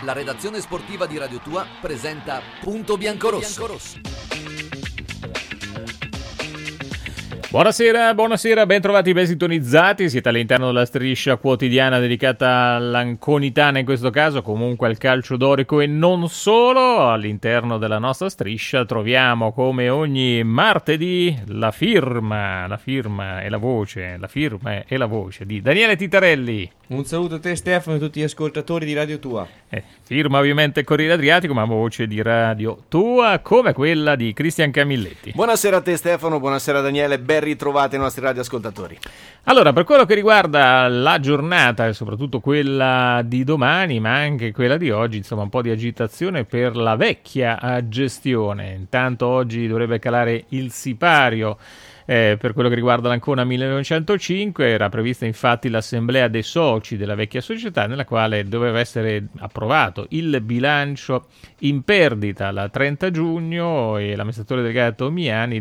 La redazione sportiva di Radio Tua presenta Punto Biancorosso. Buonasera, ben trovati, ben sintonizzati. Siete all'interno della striscia quotidiana dedicata all'anconitana, in questo caso comunque al calcio dorico e non solo. All'interno della nostra striscia troviamo, come ogni martedì, la firma e la voce di Daniele Titarelli. Un saluto a te, Stefano, e a tutti gli ascoltatori di Radio Tua. Firma ovviamente Corriere Adriatico, ma voce di Radio Tua come quella di Cristian Camilletti. Buonasera a te, Stefano, buonasera Daniele, ben ritrovati ai nostri radioascoltatori. Allora, per quello che riguarda la giornata e soprattutto quella di domani, ma anche quella di oggi, insomma un po' di agitazione per la vecchia gestione. Intanto oggi dovrebbe calare il sipario. Per quello che riguarda l'Ancona 1905 era prevista infatti l'assemblea dei soci della vecchia società, nella quale doveva essere approvato il bilancio in perdita la 30 giugno e l'amministratore delegato Miani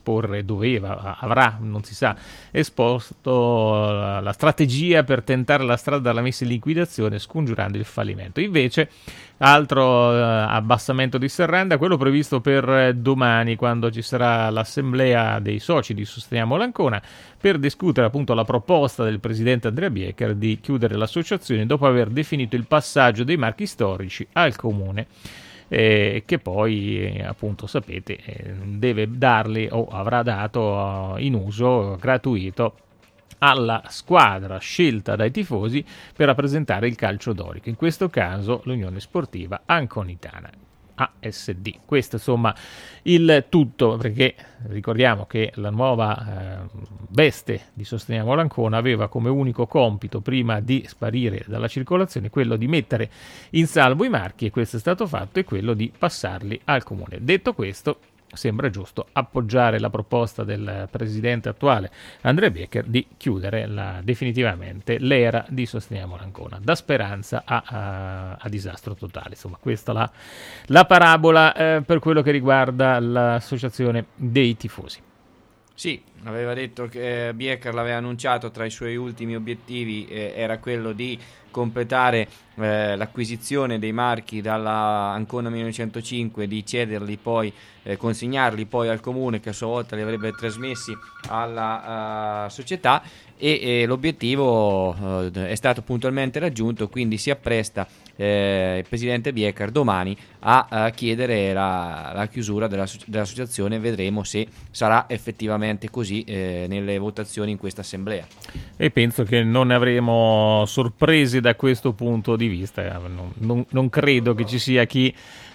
avrà, non si sa, esposto la strategia per tentare la strada della messa in liquidazione, scongiurando il fallimento. Invece altro abbassamento di serranda, quello previsto per domani, quando ci sarà l'assemblea dei soci di Sosteniamo l'Ancona, per discutere appunto la proposta del presidente Andrea Biecher di chiudere l'associazione dopo aver definito il passaggio dei marchi storici al comune, che poi appunto sapete deve darli o avrà dato in uso gratuito alla squadra scelta dai tifosi per rappresentare il calcio dorico, in questo caso l'Unione Sportiva Anconitana ASD. Questo insomma il tutto, perché ricordiamo che la nuova veste di Sosteniamo l'Ancona aveva come unico compito, prima di sparire dalla circolazione, quello di mettere in salvo i marchi, e questo è stato fatto, e quello di passarli al comune. Detto questo, sembra giusto appoggiare la proposta del presidente attuale Andrea Biecher di chiudere definitivamente l'era di Sosteniamo l'Ancona, da speranza a disastro totale. Insomma, questa la parabola per quello che riguarda l'associazione dei tifosi. Sì, aveva detto che Biecher l'aveva annunciato, tra i suoi ultimi obiettivi era quello di completare l'acquisizione dei marchi dalla Ancona 1905, di cederli poi, consegnarli poi al comune, che a sua volta li avrebbe trasmessi alla società, e l'obiettivo è stato puntualmente raggiunto, quindi si appresta il presidente Biecher domani a chiedere la chiusura dell'associazione. Vedremo se sarà effettivamente così nelle votazioni in questa assemblea. E penso che non ne avremo sorprese da questo punto di vista. Non credo che ci sia chi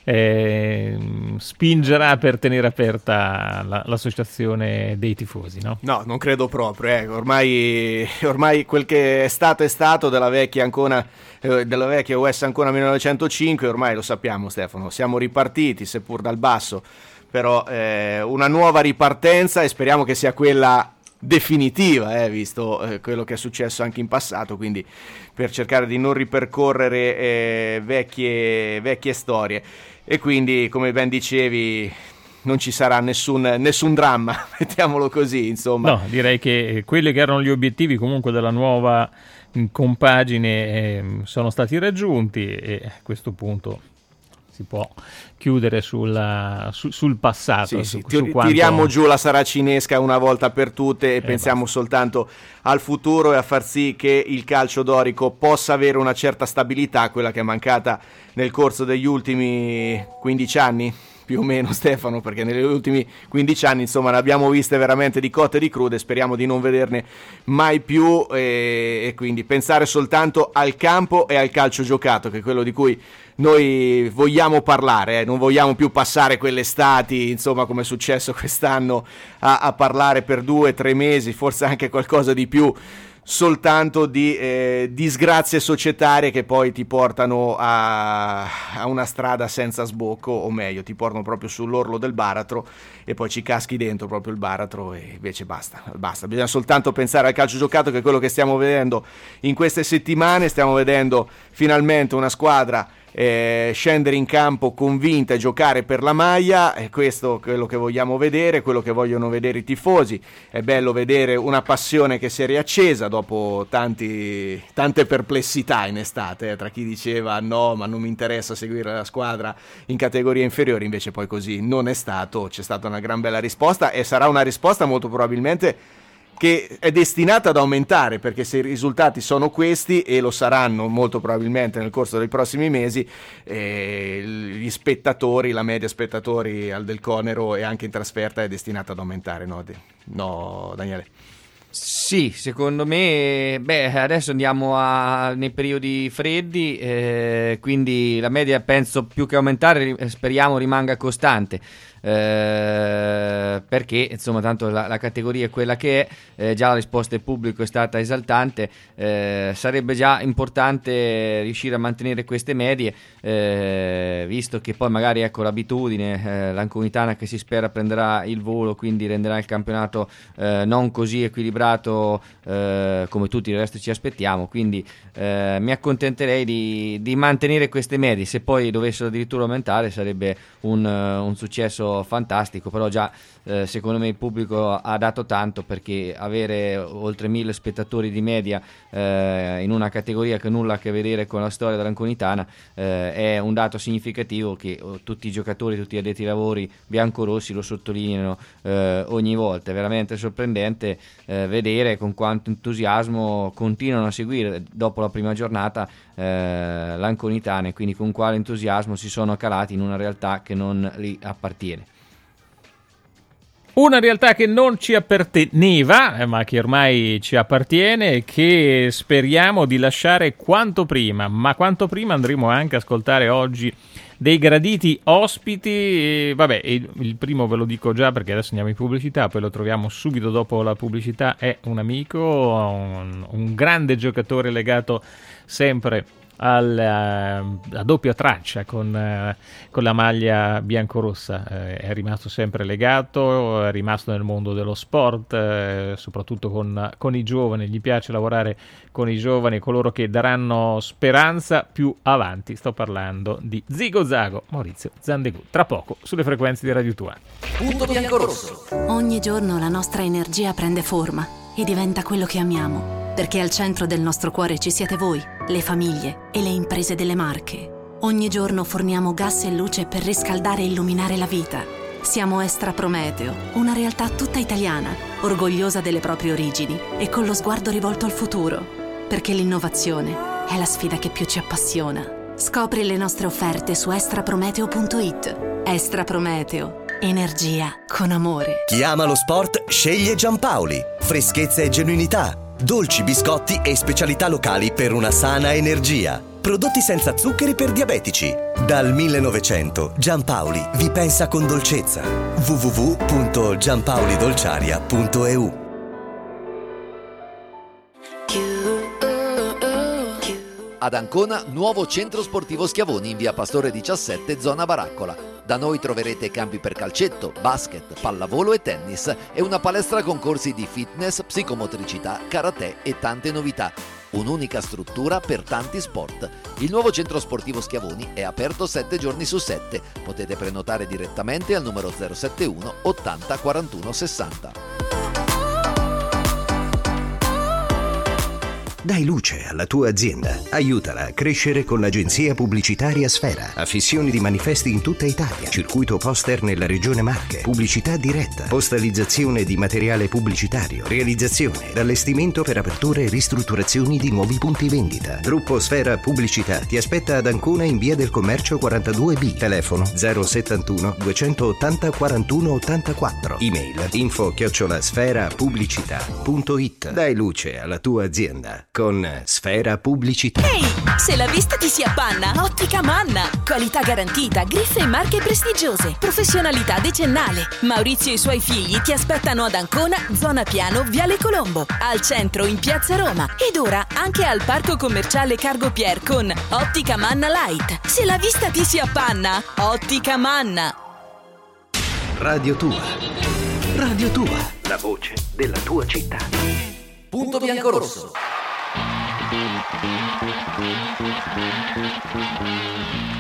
spingerà per tenere aperta l'associazione dei tifosi, no? No, non credo proprio. Ormai quel che è stato della vecchia Ancona, della vecchia US Ancona 1905, ormai lo sappiamo, Stefano. Siamo ripartiti, seppur dal basso, però una nuova ripartenza, e speriamo che sia quella definitiva, visto quello che è successo anche in passato, quindi per cercare di non ripercorrere vecchie storie. E quindi, come ben dicevi, non ci sarà nessun dramma, mettiamolo così, insomma. No, direi che quelli che erano gli obiettivi comunque della nuova compagine sono stati raggiunti, e a questo punto si può chiudere sul passato. Sì, tiriamo giù la saracinesca una volta per tutte e pensiamo basta. Soltanto al futuro e a far sì che il calcio dorico possa avere una certa stabilità, quella che è mancata nel corso degli ultimi 15 anni, più o meno, Stefano, perché negli ultimi 15 anni insomma ne abbiamo viste veramente di cotte e di crude. Speriamo di non vederne mai più, e quindi pensare soltanto al campo e al calcio giocato, che è quello di cui noi vogliamo parlare, non vogliamo più passare quelle estati, insomma, come è successo quest'anno, a parlare per 2-3 mesi, forse anche qualcosa di più, soltanto di disgrazie societarie che poi ti portano a una strada senza sbocco, o meglio ti portano proprio sull'orlo del baratro e poi ci caschi dentro proprio il baratro, e invece basta, bisogna soltanto pensare al calcio giocato, che è quello che stiamo vedendo in queste settimane. Stiamo vedendo finalmente una squadra scendere in campo convinta e giocare per la maglia. E questo è quello che vogliamo vedere, quello che vogliono vedere i tifosi. È bello vedere una passione che si è riaccesa dopo tante perplessità in estate, tra chi diceva no, ma non mi interessa seguire la squadra in categorie inferiori. Invece poi così non è stato, c'è stata una gran bella risposta, e sarà una risposta molto probabilmente che è destinata ad aumentare, perché se i risultati sono questi, e lo saranno molto probabilmente nel corso dei prossimi mesi, gli spettatori, la media spettatori al Del Conero e anche in trasferta è destinata ad aumentare, no Daniele? Sì, secondo me, adesso andiamo nei periodi freddi, quindi la media penso più che aumentare, speriamo rimanga costante. Perché insomma tanto la categoria è quella che è, già la risposta del pubblico è stata esaltante, sarebbe già importante riuscire a mantenere queste medie, visto che poi magari l'abitudine, l'Anconitana che si spera prenderà il volo, quindi renderà il campionato non così equilibrato come tutti il resto ci aspettiamo, quindi mi accontenterei di mantenere queste medie. Se poi dovessero addirittura aumentare sarebbe un successo fantastico, però già secondo me il pubblico ha dato tanto, perché avere oltre 1000 spettatori di media in una categoria che nulla a che vedere con la storia dell'Anconitana è un dato significativo che tutti i giocatori, tutti gli addetti ai lavori biancorossi lo sottolineano ogni volta. È veramente sorprendente vedere con quanto entusiasmo continuano a seguire dopo la prima giornata l'Anconitana, e quindi con quale entusiasmo si sono calati in una realtà che non li appartiene. Una realtà che non ci apparteneva, ma che ormai ci appartiene e che speriamo di lasciare quanto prima. Ma quanto prima andremo anche a ascoltare oggi dei graditi ospiti. Il primo ve lo dico già perché adesso andiamo in pubblicità, poi lo troviamo subito dopo la pubblicità. È un amico, un grande giocatore legato sempre a doppia traccia con la maglia biancorossa, è rimasto sempre legato, è rimasto nel mondo dello sport, soprattutto con i giovani. Gli piace lavorare con i giovani, coloro che daranno speranza più avanti. Sto parlando di Zigo Zago, Maurizio Zandegù, tra poco sulle frequenze di Radio Tua. Punto biancorosso. Ogni giorno la nostra energia prende forma e diventa quello che amiamo, perché al centro del nostro cuore ci siete voi, le famiglie e le imprese delle Marche. Ogni giorno forniamo gas e luce per riscaldare e illuminare la vita. Siamo Estra Prometeo, una realtà tutta italiana, orgogliosa delle proprie origini e con lo sguardo rivolto al futuro, perché l'innovazione è la sfida che più ci appassiona. Scopri le nostre offerte su extraprometeo.it. Estra Prometeo. Energia con amore. Chi ama lo sport sceglie Giampaoli. Freschezza e genuinità, dolci, biscotti e specialità locali per una sana energia. Prodotti senza zuccheri per diabetici. Dal 1900 Giampaoli vi pensa con dolcezza. www.giampaolidolciaria.eu. Ad Ancona, nuovo centro sportivo Schiavoni in via Pastore 17, zona Baraccola. Da noi troverete campi per calcetto, basket, pallavolo e tennis e una palestra con corsi di fitness, psicomotricità, karate e tante novità. Un'unica struttura per tanti sport. Il nuovo centro sportivo Schiavoni è aperto 7 giorni su 7. Potete prenotare direttamente al numero 071 80 41 60. Dai luce alla tua azienda. Aiutala a crescere con l'agenzia pubblicitaria Sfera. Affissioni di manifesti in tutta Italia. Circuito poster nella regione Marche. Pubblicità diretta. Postalizzazione di materiale pubblicitario. Realizzazione, allestimento per aperture e ristrutturazioni di nuovi punti vendita. Gruppo Sfera Pubblicità ti aspetta ad Ancona in via del Commercio 42B. Telefono 071 280 41 84. Email info@sferapubblicità.it. Dai luce alla tua azienda con Sfera Pubblicità. Ehi, se la vista ti si appanna, Ottica Manna. Qualità garantita, griffe e marche prestigiose, professionalità decennale. Maurizio e i suoi figli ti aspettano ad Ancona, zona Piano, Viale Colombo, al centro in Piazza Roma ed ora anche al Parco Commerciale Cargo Pier con Ottica Manna Light. Se la vista ti si appanna, Ottica Manna. Radio Tua. Radio Tua, la voce della tua città. Punto biancorosso.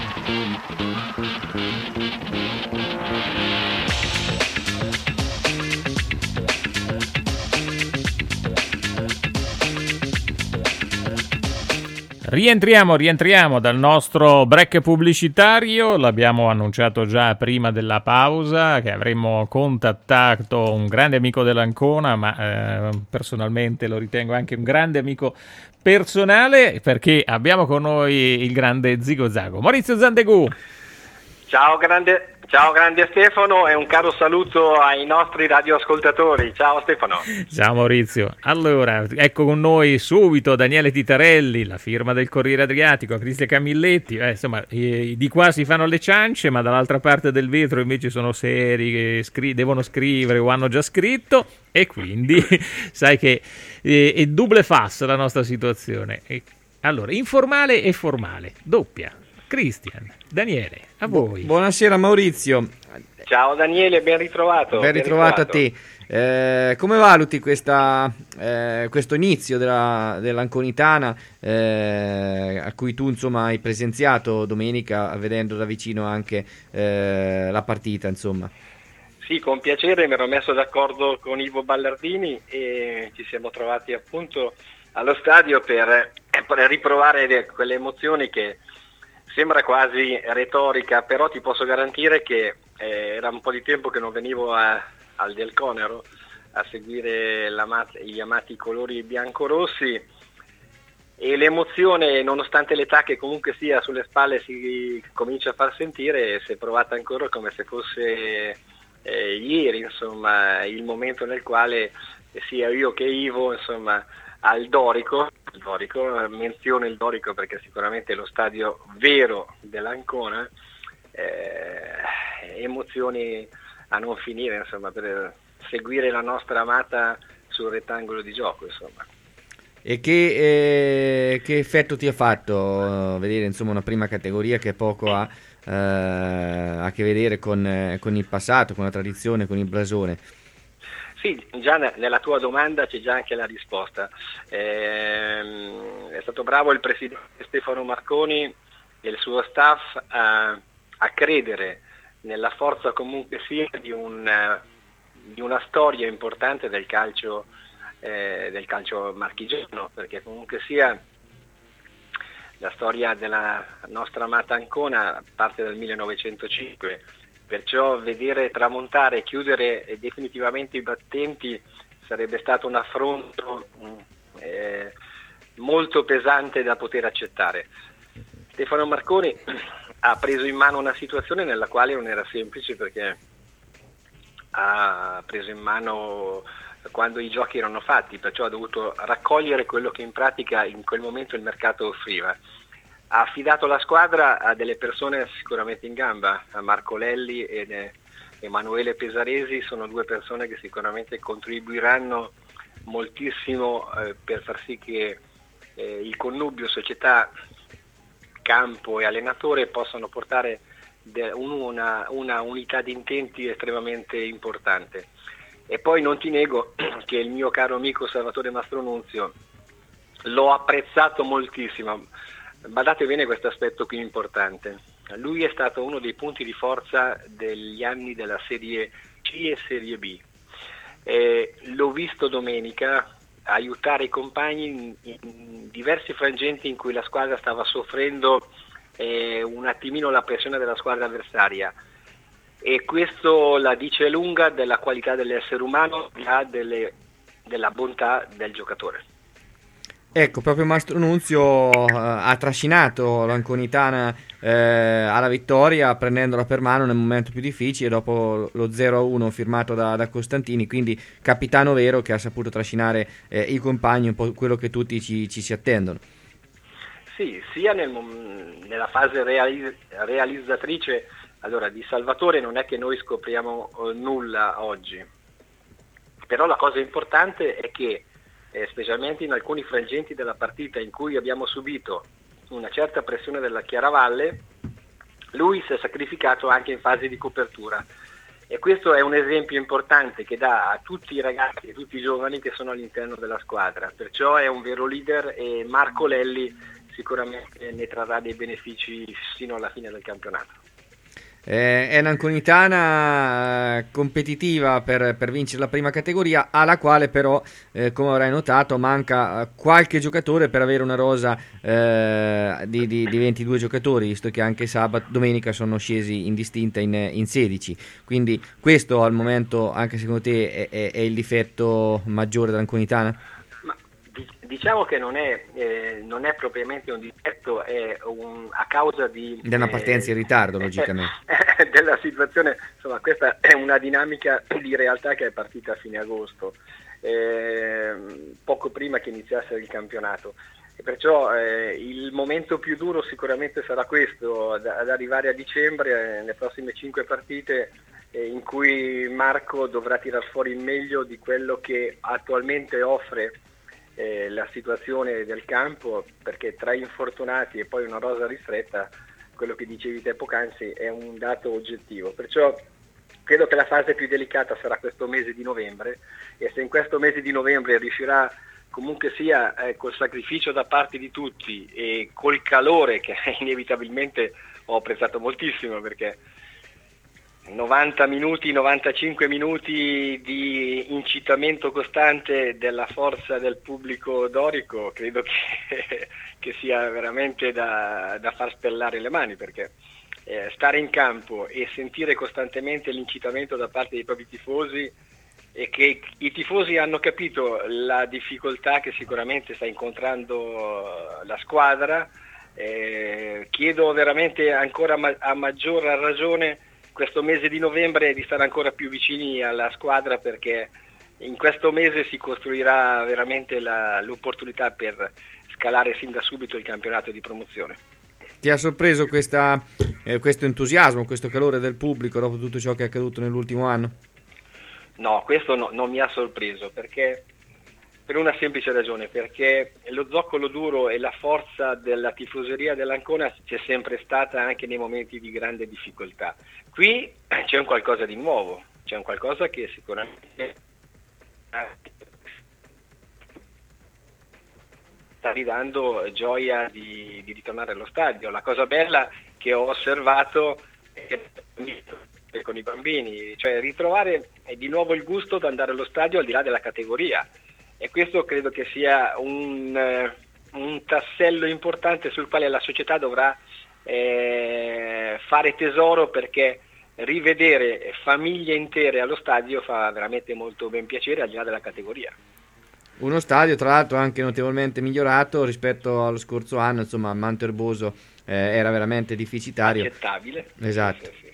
Rientriamo dal nostro break pubblicitario. L'abbiamo annunciato già prima della pausa che avremmo contattato un grande amico dell'Ancona, ma personalmente lo ritengo anche un grande amico personale, perché abbiamo con noi il grande Zigo Zago, Maurizio Zandegù. Ciao grande Stefano, e un caro saluto ai nostri radioascoltatori. Ciao Stefano. Ciao Maurizio. Allora, ecco con noi subito Daniele Titarelli, la firma del Corriere Adriatico, Cristian Camilletti. Insomma, di qua si fanno le ciance, ma dall'altra parte del vetro invece sono seri che devono scrivere o hanno già scritto, e quindi sai che è double face la nostra situazione. Allora, informale e formale, doppia. Cristian, Daniele, a voi. Buonasera Maurizio. Ciao Daniele, ben ritrovato. Ben ritrovato a te. Come valuti questo inizio dell'Anconitana, a cui tu insomma hai presenziato domenica, vedendo da vicino anche la partita, insomma? Sì, con piacere, mi ero messo d'accordo con Ivo Ballardini e ci siamo trovati appunto allo stadio per riprovare quelle emozioni che sembra quasi retorica, però ti posso garantire che era un po' di tempo che non venivo al Del Conero a seguire gli amati colori biancorossi, e l'emozione, nonostante l'età che comunque sia sulle spalle, si comincia a far sentire, si è provata ancora come se fosse ieri, insomma, il momento nel quale sia io che Ivo, insomma, al Dorico, menziono il Dorico perché sicuramente è lo stadio vero dell'Ancona, emozioni a non finire, insomma, per seguire la nostra amata sul rettangolo di gioco, insomma. E che effetto ti ha fatto vedere, insomma, una prima categoria che poco ha a che vedere con il passato, con la tradizione, con il blasone? Sì, già nella tua domanda c'è già anche la risposta. È stato bravo il presidente Stefano Marconi e il suo staff a credere nella forza comunque sia di una storia importante del calcio marchigiano, perché comunque sia la storia della nostra amata Ancona parte dal 1905. Perciò vedere tramontare e chiudere definitivamente i battenti sarebbe stato un affronto molto pesante da poter accettare. Stefano Marconi ha preso in mano una situazione nella quale non era semplice, perché ha preso in mano quando i giochi erano fatti, perciò ha dovuto raccogliere quello che in pratica in quel momento il mercato offriva. Ha affidato la squadra a delle persone sicuramente in gamba, a Marco Lelli ed Emanuele Pesaresi. Sono due persone che sicuramente contribuiranno moltissimo per far sì che il connubio società, campo e allenatore possano portare una unità di intenti estremamente importante. E poi non ti nego che il mio caro amico Salvatore Mastronunzio l'ho apprezzato moltissimo. Badate bene questo aspetto qui importante. Lui è stato uno dei punti di forza degli anni della Serie C e Serie B. L'ho visto domenica aiutare i compagni in diversi frangenti in cui la squadra stava soffrendo un attimino la pressione della squadra avversaria, e questo la dice lunga della qualità dell'essere umano e della bontà del giocatore. Ecco, proprio Mastro Nunzio ha trascinato l'Anconitana alla vittoria, prendendola per mano nel momento più difficile dopo lo 0-1 firmato da Costantini, quindi capitano vero che ha saputo trascinare i compagni, un po' quello che tutti ci si attendono. Sì, sia nella fase realizzatrice. Allora, di Salvatore non è che noi scopriamo nulla oggi, però la cosa importante è che specialmente in alcuni frangenti della partita in cui abbiamo subito una certa pressione della Chiaravalle, lui si è sacrificato anche in fase di copertura, e questo è un esempio importante che dà a tutti i ragazzi e tutti i giovani che sono all'interno della squadra. Perciò è un vero leader, e Marco Lelli sicuramente ne trarrà dei benefici sino alla fine del campionato. È un'Anconitana competitiva per vincere la prima categoria, alla quale però, come avrai notato, manca qualche giocatore per avere una rosa di 22 giocatori, visto che anche domenica sono scesi in distinta in 16. Quindi questo al momento, anche secondo te, è il difetto maggiore dell'Anconitana? Diciamo che non è propriamente un difetto, è a causa di una partenza in ritardo, logicamente. Della situazione, insomma, questa è una dinamica di realtà che è partita a fine agosto, poco prima che iniziasse il campionato. E perciò il momento più duro sicuramente sarà questo, ad arrivare a dicembre, nelle prossime 5 partite, in cui Marco dovrà tirar fuori il meglio di quello che attualmente offre la situazione del campo, perché tra infortunati e poi una rosa ristretta, quello che dicevi te poc'anzi è un dato oggettivo. Perciò credo che la fase più delicata sarà questo mese di novembre, e se in questo mese di novembre riuscirà comunque sia col sacrificio da parte di tutti e col calore che inevitabilmente ho apprezzato moltissimo, perché 90 minuti, 95 minuti di incitamento costante della forza del pubblico dorico, credo che sia veramente da far spellare le mani, perché stare in campo e sentire costantemente l'incitamento da parte dei propri tifosi, e che i tifosi hanno capito la difficoltà che sicuramente sta incontrando la squadra, chiedo veramente ancora a maggior ragione questo mese di novembre di stare ancora più vicini alla squadra, perché in questo mese si costruirà veramente l'opportunità per scalare sin da subito il campionato di promozione. Ti ha sorpreso questo entusiasmo, questo calore del pubblico dopo tutto ciò che è accaduto nell'ultimo anno? No, questo non mi ha sorpreso, perché per una semplice ragione, perché lo zoccolo duro e la forza della tifoseria dell'Ancona c'è sempre stata anche nei momenti di grande difficoltà. Qui c'è un qualcosa di nuovo, c'è un qualcosa che sicuramente sta ridando gioia di ritornare allo stadio. La cosa bella che ho osservato è con i bambini, cioè ritrovare di nuovo il gusto di andare allo stadio al di là della categoria, e questo credo che sia un tassello importante sul quale la società dovrà fare tesoro, perché rivedere famiglie intere allo stadio fa veramente molto ben piacere al di là della categoria. Uno stadio tra l'altro anche notevolmente migliorato rispetto allo scorso anno, insomma Manto Erboso era veramente deficitario. Accettabile. Esatto. Sì.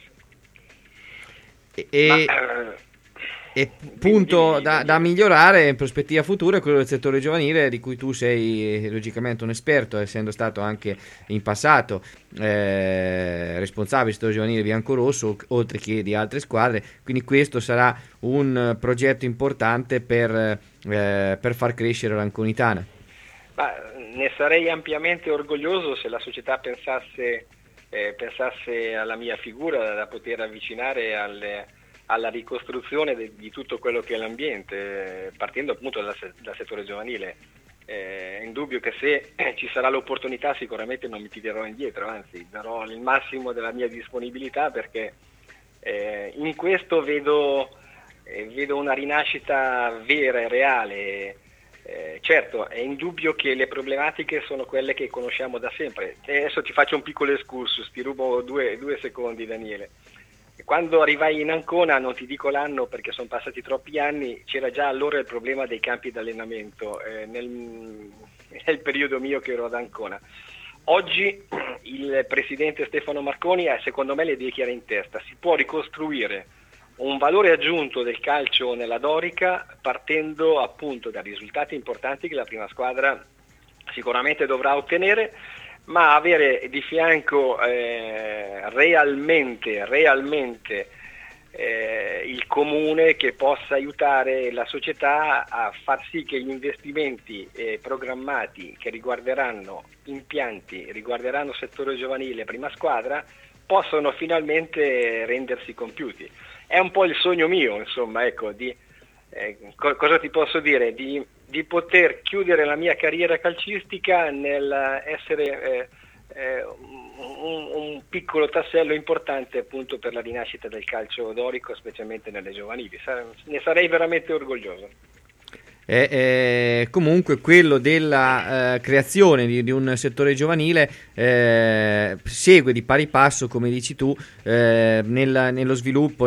E punto da migliorare in prospettiva futura è quello del settore giovanile, di cui tu sei logicamente un esperto, essendo stato anche in passato responsabile del settore giovanile biancorosso, oltre che di altre squadre, quindi questo sarà un progetto importante per far crescere l'Anconitana. Ne sarei ampiamente orgoglioso se la società pensasse alla mia figura, da poter avvicinare alla ricostruzione di tutto quello che è l'ambiente, partendo appunto dal settore giovanile. È indubbio che se ci sarà l'opportunità sicuramente non mi tirerò indietro, anzi darò il massimo della mia disponibilità, perché in questo vedo una rinascita vera e reale. Certo, è indubbio che le problematiche sono quelle che conosciamo da sempre. Adesso ti faccio un piccolo excursus, ti rubo due secondi, Daniele. Quando arrivai in Ancona, non ti dico l'anno perché sono passati troppi anni, c'era già allora il problema dei campi d'allenamento nel periodo mio che ero ad Ancona. Oggi il presidente Stefano Marconi ha secondo me le idee chiare in testa, si può ricostruire un valore aggiunto del calcio nella Dorica partendo appunto da risultati importanti che la prima squadra sicuramente dovrà ottenere, ma avere di fianco realmente il comune che possa aiutare la società a far sì che gli investimenti programmati che riguarderanno impianti, riguarderanno settore giovanile, prima squadra, possano finalmente rendersi compiuti. È un po' il sogno mio, insomma, ecco, cosa ti posso dire? Di di poter chiudere la mia carriera calcistica nel essere un piccolo tassello importante appunto per la rinascita del calcio dorico, specialmente nelle giovanili. Ne sarei veramente orgoglioso. Comunque quello della creazione di un settore giovanile segue di pari passo, come dici tu, nello sviluppo,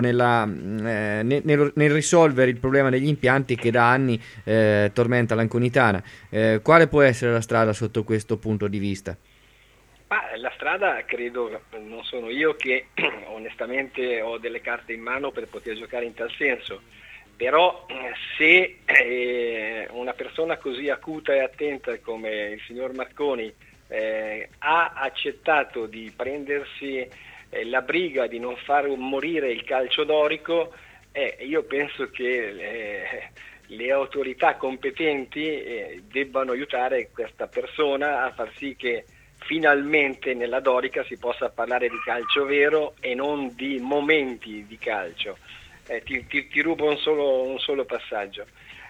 nel risolvere il problema degli impianti che da anni tormenta l'Anconitana. Quale può essere la strada sotto questo punto di vista? La strada, credo, non sono io che onestamente ho delle carte in mano per poter giocare in tal senso, però se una persona così acuta e attenta come il signor Marconi ha accettato di prendersi la briga di non far morire il calcio dorico, io penso che le autorità competenti debbano aiutare questa persona a far sì che finalmente nella Dorica si possa parlare di calcio vero e non di momenti di calcio. Ti rubo un solo passaggio.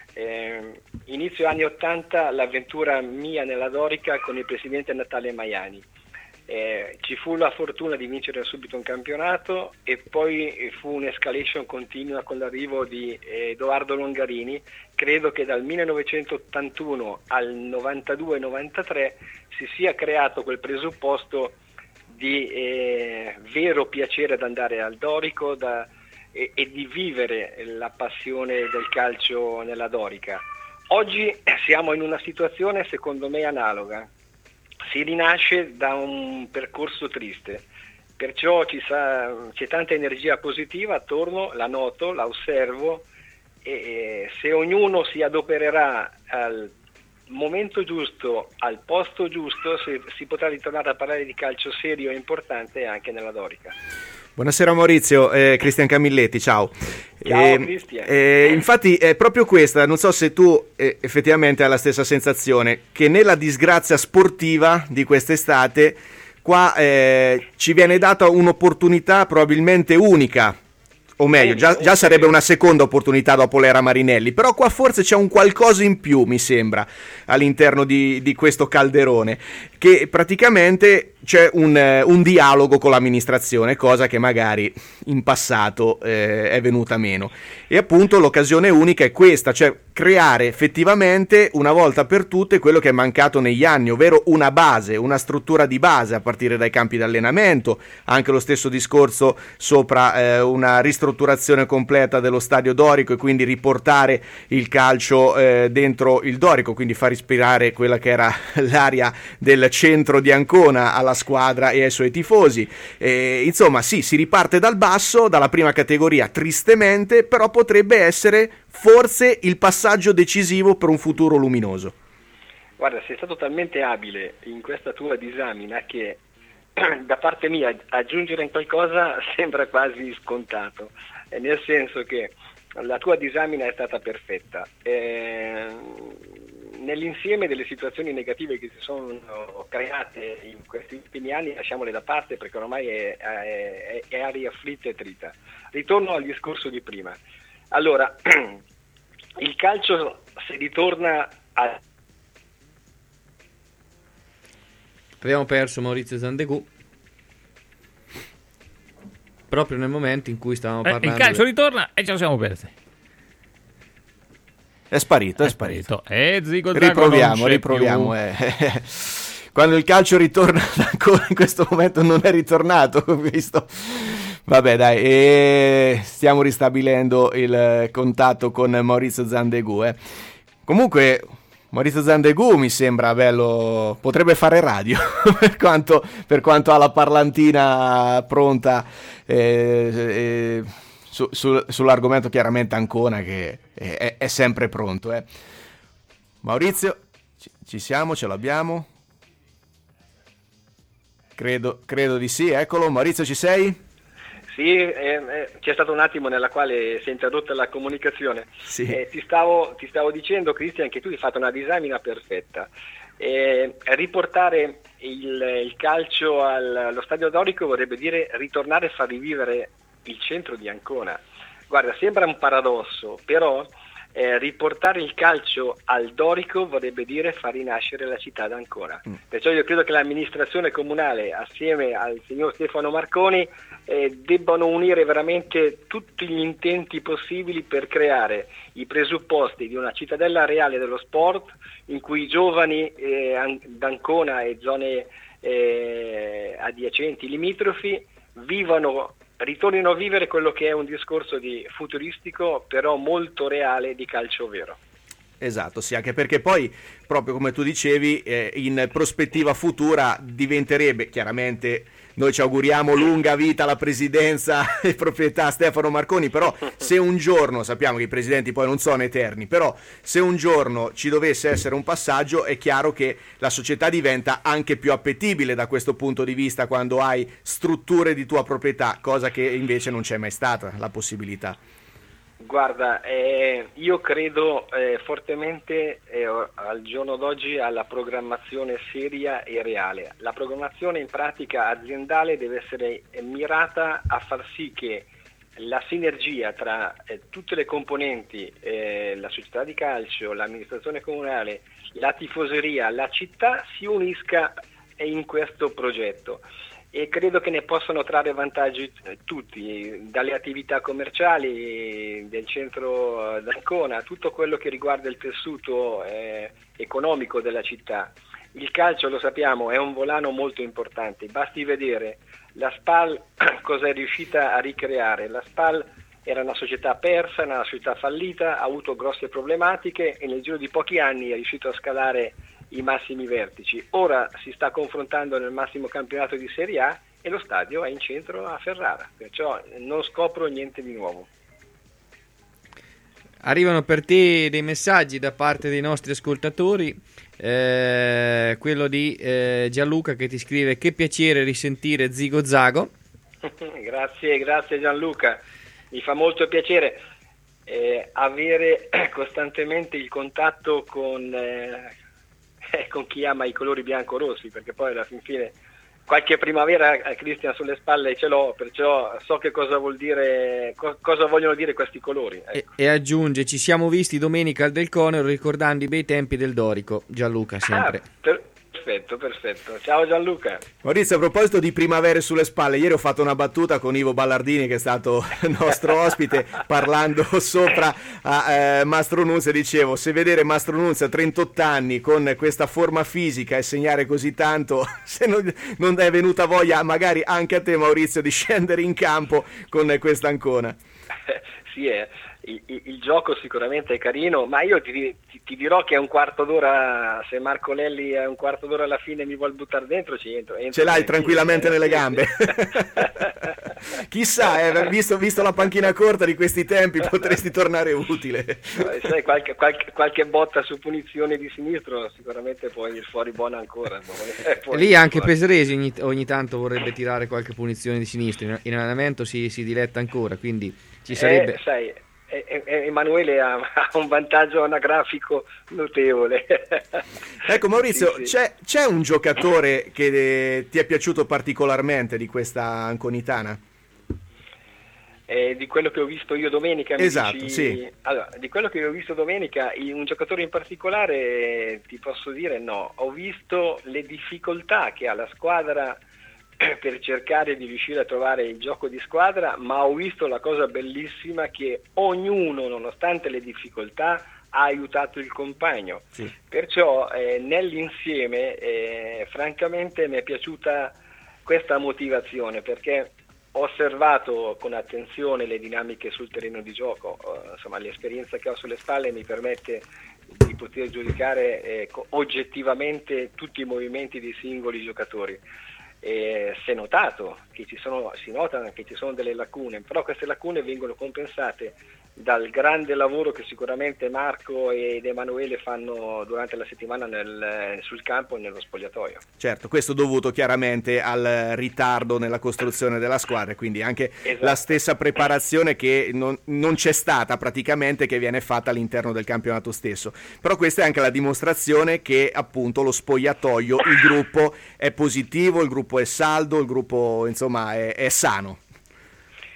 Inizio anni 80 l'avventura mia nella Dorica con il presidente Natale Maiani. Ci fu la fortuna di vincere subito un campionato e poi fu un'escalation continua con l'arrivo di Edoardo Longarini. Credo che dal 1981 al 92-93 si sia creato quel presupposto di vero piacere ad andare al Dorico e di vivere la passione del calcio nella Dorica. Oggi siamo in una situazione secondo me analoga. Si rinasce da un percorso triste, perciò c'è tanta energia positiva attorno, la noto, la osservo e se ognuno si adopererà al momento giusto, al posto giusto, si potrà ritornare a parlare di calcio serio e importante anche nella Dorica. Buonasera Maurizio, Cristian Camilletti, ciao. Ciao Cristian. Infatti è proprio questa, non so se tu effettivamente hai la stessa sensazione, che nella disgrazia sportiva di quest'estate qua ci viene data un'opportunità probabilmente unica, o meglio, già sarebbe una seconda opportunità dopo l'era Marinelli, però qua forse c'è un qualcosa in più, mi sembra, all'interno di questo calderone, che praticamente c'è un dialogo con l'amministrazione, cosa che magari in passato è venuta meno. E appunto l'occasione unica è questa, cioè creare effettivamente una volta per tutte quello che è mancato negli anni, ovvero una base, una struttura di base a partire dai campi di allenamento, anche lo stesso discorso sopra una ristrutturazione completa dello stadio dorico e quindi riportare il calcio dentro il dorico, quindi far ispirare quella che era l'aria del centro di Ancona alla squadra e ai suoi tifosi. Insomma sì, si riparte dal basso, dalla prima categoria tristemente, però potrebbe essere forse il passaggio decisivo per un futuro luminoso. Guarda, sei stato talmente abile in questa tua disamina che da parte mia aggiungere in qualcosa sembra quasi scontato, nel senso che la tua disamina è stata perfetta. Nell'insieme delle situazioni negative che si sono create in questi ultimi anni, lasciamole da parte perché ormai è aria afflitta e trita. Ritorno al discorso di prima. Allora, il calcio, se ritorna a... Abbiamo perso Maurizio Zandegù proprio nel momento in cui stavamo parlando. Il calcio ritorna e ce lo siamo persi. È sparito. Zico Riproviamo. Quando il calcio ritorna ancora in questo momento non è ritornato, ho visto. Vabbè dai, stiamo ristabilendo il contatto con Maurizio Zandegù. Comunque Maurizio Zandegù mi sembra bello, potrebbe fare radio per quanto ha la parlantina pronta sull'argomento chiaramente Ancona, che è sempre pronto. Maurizio, ci siamo, ce l'abbiamo? Credo di sì, eccolo. Maurizio, ci sei? Sì, c'è stato un attimo nella quale si è interrotta la comunicazione. Sì. Ti stavo dicendo, Cristian, che tu hai fatto una disamina perfetta. Riportare il calcio allo stadio dorico vorrebbe dire ritornare a far rivivere il centro di Ancona. Guarda, sembra un paradosso, però riportare il calcio al Dorico vorrebbe dire far rinascere la città d'Ancona. Perciò io credo che l'amministrazione comunale assieme al signor Stefano Marconi debbano unire veramente tutti gli intenti possibili per creare i presupposti di una cittadella reale dello sport in cui i giovani d'Ancona e zone adiacenti, limitrofi, ritornino a vivere quello che è un discorso di futuristico però molto reale di calcio vero. Esatto, sì, anche perché poi, proprio come tu dicevi, in prospettiva futura diventerebbe, chiaramente noi ci auguriamo lunga vita alla presidenza e proprietà Stefano Marconi, però se un giorno, sappiamo che i presidenti poi non sono eterni, però se un giorno ci dovesse essere un passaggio è chiaro che la società diventa anche più appetibile da questo punto di vista quando hai strutture di tua proprietà, cosa che invece non c'è mai stata la possibilità. Guarda, io credo fortemente al giorno d'oggi alla programmazione seria e reale. La programmazione in pratica aziendale deve essere mirata a far sì che la sinergia tra tutte le componenti, la società di calcio, l'amministrazione comunale, la tifoseria, la città si unisca in questo progetto. E credo che ne possano trarre vantaggi tutti, dalle attività commerciali del centro d'Ancona, tutto quello che riguarda il tessuto economico della città. Il calcio, lo sappiamo, è un volano molto importante, basti vedere la SPAL cosa è riuscita a ricreare. La SPAL era una società persa, una società fallita, ha avuto grosse problematiche e nel giro di pochi anni è riuscito a scalare i massimi vertici. Ora si sta confrontando nel massimo campionato di Serie A e lo stadio è in centro a Ferrara, perciò non scopro niente di nuovo. Arrivano per te dei messaggi da parte dei nostri ascoltatori, quello di Gianluca che ti scrive: che piacere risentire Zigo Zago. Grazie Gianluca, mi fa molto piacere avere costantemente il contatto con chi ama i colori bianco-rossi, perché poi alla fine qualche primavera Cristian sulle spalle ce l'ho, perciò so che cosa vuol dire, cosa vogliono dire questi colori. Ecco. E aggiunge: ci siamo visti domenica al Del Conero ricordando i bei tempi del Dorico. Gianluca sempre. Perfetto. Ciao Gianluca. Maurizio, a proposito di primavere sulle spalle, ieri ho fatto una battuta con Ivo Ballardini, che è stato nostro ospite, parlando sopra a Mastro Nunzia. Dicevo, se vedere Mastro Nunzia a 38 anni con questa forma fisica e segnare così tanto, se non è venuta voglia magari anche a te, Maurizio, di scendere in campo con questa Ancona. Sì, il gioco sicuramente è carino, ma io ti dirò che è un quarto d'ora, se Marco Lelli è un quarto d'ora alla fine mi vuol buttare dentro, ci entro ce l'hai tranquillamente nelle gambe. Chissà, visto la panchina corta di questi tempi, potresti tornare utile. Sai, qualche botta su punizione di sinistro sicuramente può venire fuori buona ancora. Lì anche Pesaresi ogni tanto vorrebbe tirare qualche punizione di sinistro, in allenamento si diletta ancora, quindi ci sarebbe... Sai, Emanuele ha un vantaggio anagrafico notevole. Ecco Maurizio, sì. C'è un giocatore che ti è piaciuto particolarmente di questa anconitana? Di quello che ho visto io domenica? Esatto, sì. Allora, di quello che ho visto domenica, un giocatore in particolare ti posso dire no. Ho visto le difficoltà che ha la squadra per cercare di riuscire a trovare il gioco di squadra, ma ho visto la cosa bellissima che ognuno, nonostante le difficoltà, ha aiutato il compagno. Sì. Perciò nell'insieme francamente mi è piaciuta questa motivazione, perché ho osservato con attenzione le dinamiche sul terreno di gioco, insomma l'esperienza che ho sulle spalle mi permette di poter giudicare oggettivamente tutti i movimenti dei singoli giocatori. Si è notato che si notano che ci sono delle lacune, però queste lacune vengono compensate dal grande lavoro che sicuramente Marco ed Emanuele fanno durante la settimana sul campo e nello spogliatoio. Certo, questo dovuto chiaramente al ritardo nella costruzione della squadra, quindi anche esatto. La stessa preparazione che non c'è stata praticamente, che viene fatta all'interno del campionato stesso. Però questa è anche la dimostrazione che appunto lo spogliatoio, il gruppo è positivo, il gruppo è saldo, il gruppo insomma è sano.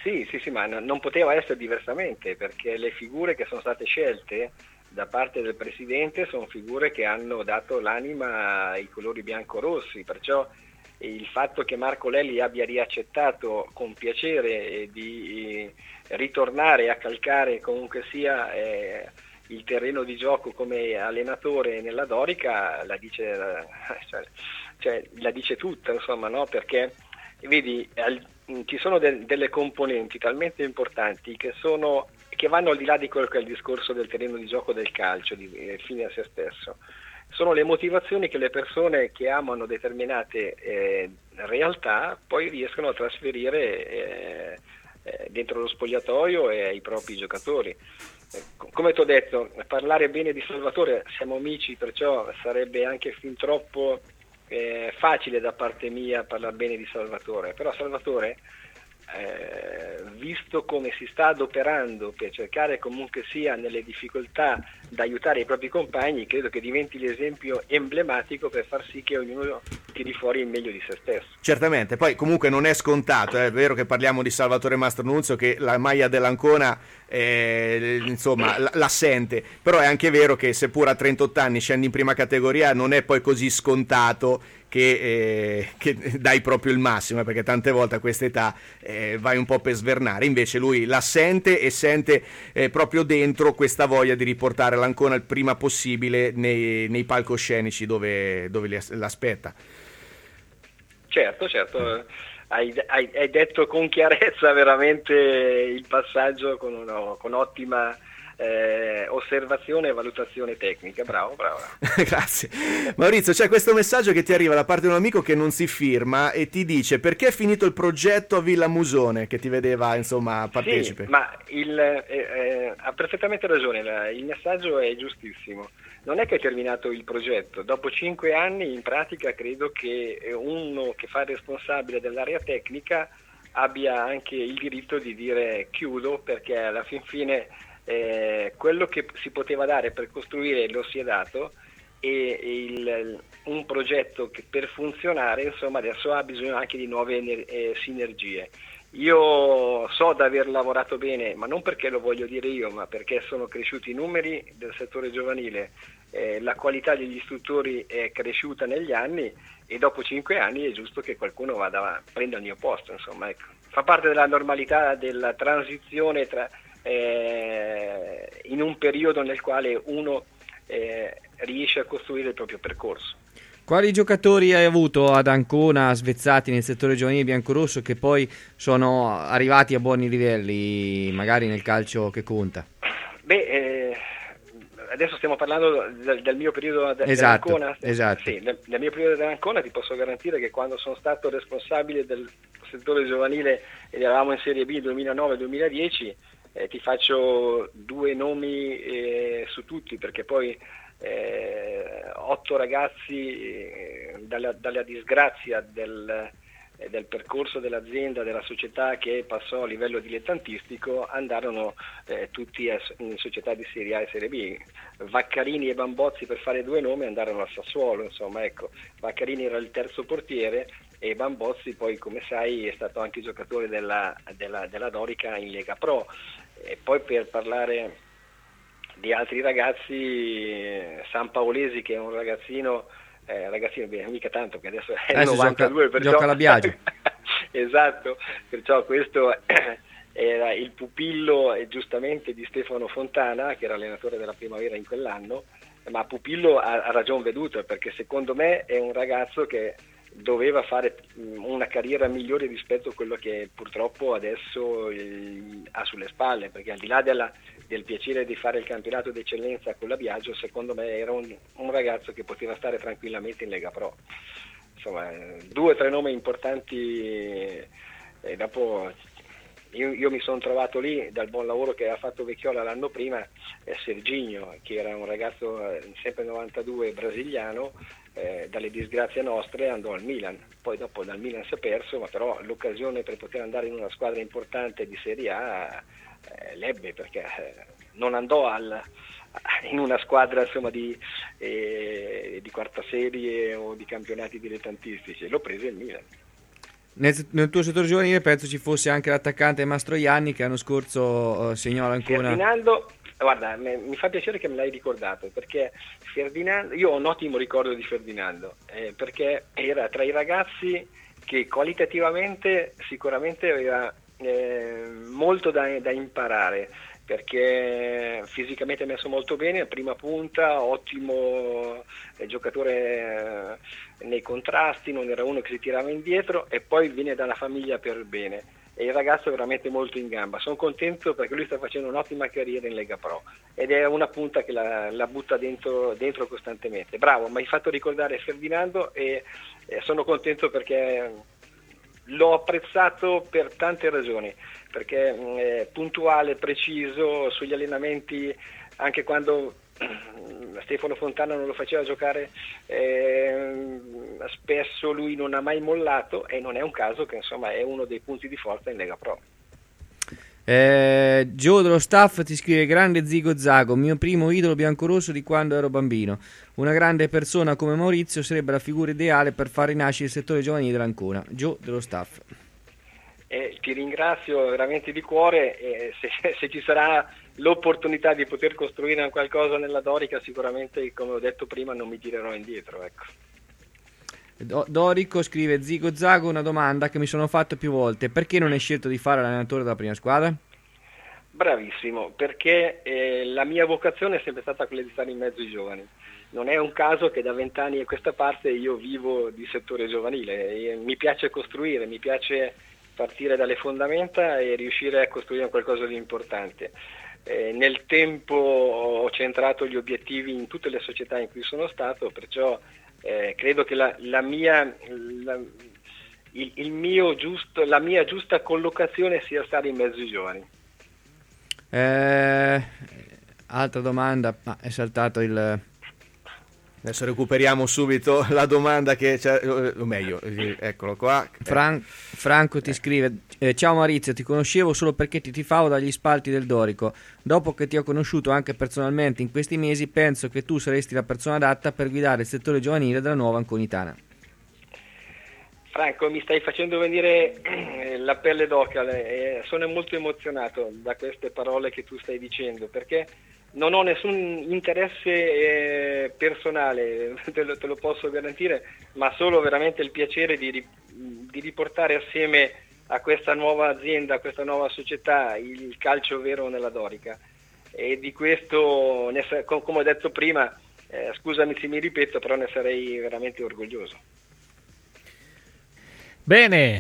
Sì, ma non poteva essere diversamente, perché le figure che sono state scelte da parte del Presidente sono figure che hanno dato l'anima ai colori bianco-rossi, perciò il fatto che Marco Lelli abbia riaccettato con piacere di ritornare a calcare comunque sia il terreno di gioco come allenatore nella Dorica la dice, la dice tutta, insomma, no? Perché vedi, ci sono delle componenti talmente importanti che vanno al di là di quello che è il discorso del terreno di gioco del calcio, fine a se stesso. Sono le motivazioni che le persone che amano determinate realtà poi riescono a trasferire dentro lo spogliatoio e ai propri giocatori. Come ti ho detto, parlare bene di Salvatore, siamo amici, perciò sarebbe anche fin troppo facile da parte mia parlare bene di Salvatore, però Salvatore, visto come si sta adoperando per cercare comunque sia nelle difficoltà da aiutare i propri compagni, credo che diventi l'esempio emblematico per far sì che ognuno tiri fuori il meglio di se stesso. Certamente, poi comunque non è scontato, è vero che parliamo di Salvatore Mastronunzio che la maglia dell'Ancona insomma la sente, però è anche vero che seppur a 38 anni scende in prima categoria non è poi così scontato che dai proprio il massimo, perché tante volte a questa età vai un po' per svernare, invece lui la sente e sente proprio dentro questa voglia di riportare l'Ancona il prima possibile nei palcoscenici dove l'aspetta. Certo, hai detto con chiarezza veramente il passaggio con ottima osservazione e valutazione tecnica. Bravo. Grazie Maurizio. C'è questo messaggio che ti arriva da parte di un amico che non si firma e ti dice: perché è finito il progetto a Villa Musone, che ti vedeva insomma partecipe? Sì, ma ha perfettamente ragione, il messaggio è giustissimo. Non è che è terminato il progetto, dopo 5 anni in pratica credo che uno che fa il responsabile dell'area tecnica abbia anche il diritto di dire chiudo, perché alla fin fine quello che si poteva dare per costruire lo si è dato, e un progetto che per funzionare insomma adesso ha bisogno anche di nuove sinergie. Io so di aver lavorato bene, ma non perché lo voglio dire io, ma perché sono cresciuti i numeri del settore giovanile, la qualità degli istruttori è cresciuta negli anni, e dopo 5 anni è giusto che qualcuno prenda il mio posto, insomma, ecco. Fa parte della normalità della transizione in un periodo nel quale uno riesce a costruire il proprio percorso. Quali giocatori hai avuto ad Ancona svezzati nel settore giovanile biancorosso che poi sono arrivati a buoni livelli, magari nel calcio che conta? Adesso stiamo parlando del mio periodo dell'Ancona. Esatto. Sì, nel mio periodo dell'Ancona ti posso garantire che quando sono stato responsabile del settore giovanile ed eravamo in Serie B 2009-2010, ti faccio 2 nomi su tutti, perché poi 8 ragazzi dalla disgrazia del percorso dell'azienda, della società che passò a livello dilettantistico, andarono tutti in società di Serie A e Serie B. Vaccarini e Bambozzi, per fare 2 nomi, andarono a Sassuolo, insomma, ecco. Vaccarini era il terzo portiere e Bambozzi poi, come sai, è stato anche giocatore della Dorica in Lega Pro. E poi, per parlare di altri ragazzi, Sampaolesi, che è un ragazzino bene, mica tanto, che adesso è 92, gioca alla Biagio. Esatto, perciò questo era il pupillo giustamente di Stefano Fontana, che era allenatore della Primavera in quell'anno, ma pupillo ha ragion veduta, perché secondo me è un ragazzo che doveva fare una carriera migliore rispetto a quello che purtroppo adesso ha sulle spalle, perché al di là del piacere di fare il campionato d'eccellenza con la Biagio, secondo me era un ragazzo che poteva stare tranquillamente in Lega Pro. Insomma, 2 o 3 nomi importanti, e dopo io mi sono trovato lì dal buon lavoro che aveva fatto Vecchiola l'anno prima, Serginho, che era un ragazzo sempre 92 brasiliano, dalle disgrazie nostre andò al Milan, poi dopo dal Milan si è perso, ma però l'occasione per poter andare in una squadra importante di Serie A l'ebbe, perché non andò in una squadra insomma di quarta serie o di campionati dilettantistici, lo prese il Milan. nel tuo settore giovanile penso ci fosse anche l'attaccante Mastroianni che l'anno scorso segnò l'Ancona. Ferdinando, guarda, mi fa piacere che me l'hai ricordato, perché Ferdinando, io ho un ottimo ricordo di Ferdinando, perché era tra i ragazzi che qualitativamente sicuramente aveva molto da imparare, perché fisicamente è messo molto bene, prima punta, ottimo giocatore nei contrasti, non era uno che si tirava indietro, e poi viene dalla famiglia per bene, e il ragazzo è veramente molto in gamba. Sono contento perché lui sta facendo un'ottima carriera in Lega Pro ed è una punta che la butta dentro costantemente. Bravo, mi hai fatto ricordare Ferdinando e sono contento perché l'ho apprezzato per tante ragioni, perché è puntuale, preciso sugli allenamenti, anche quando Stefano Fontana non lo faceva giocare, spesso lui non ha mai mollato, e non è un caso che insomma è uno dei punti di forza in Lega Pro. Gio dello staff ti scrive: grande Zigo Zago, mio primo idolo biancorosso di quando ero bambino. Una grande persona come Maurizio sarebbe la figura ideale per far rinascere il settore giovanile dell'Ancona. Gio dello staff. Ti ringrazio veramente di cuore, e se ci sarà l'opportunità di poter costruire qualcosa nella Dorica, sicuramente, come ho detto prima, non mi tirerò indietro, ecco. Dorico scrive: Zigo Zago, una domanda che mi sono fatto più volte: perché non hai scelto di fare l'allenatore della prima squadra? Bravissimo, perché la mia vocazione è sempre stata quella di stare in mezzo ai giovani. Non è un caso che da 20 anni a questa parte io vivo di settore giovanile, mi piace costruire, mi piace partire dalle fondamenta e riuscire a costruire qualcosa di importante. Nel tempo ho centrato gli obiettivi in tutte le società in cui sono stato, perciò credo che la mia giusta collocazione sia stare in mezzo ai giovani. Altra domanda, è saltato il... Adesso recuperiamo subito la domanda che c'è, o meglio, eccolo qua. Franco ti scrive: ciao Maurizio, ti conoscevo solo perché ti tifavo dagli spalti del Dorico. Dopo che ti ho conosciuto anche personalmente in questi mesi, penso che tu saresti la persona adatta per guidare il settore giovanile della nuova Anconitana. Franco, mi stai facendo venire la pelle d'oca, sono molto emozionato da queste parole che tu stai dicendo, perché non ho nessun interesse personale, te lo posso garantire, ma solo veramente il piacere di riportare assieme a questa nuova azienda, a questa nuova società, il calcio vero nella Dorica. E di questo, come ho detto prima, scusami se mi ripeto, però ne sarei veramente orgoglioso. Bene.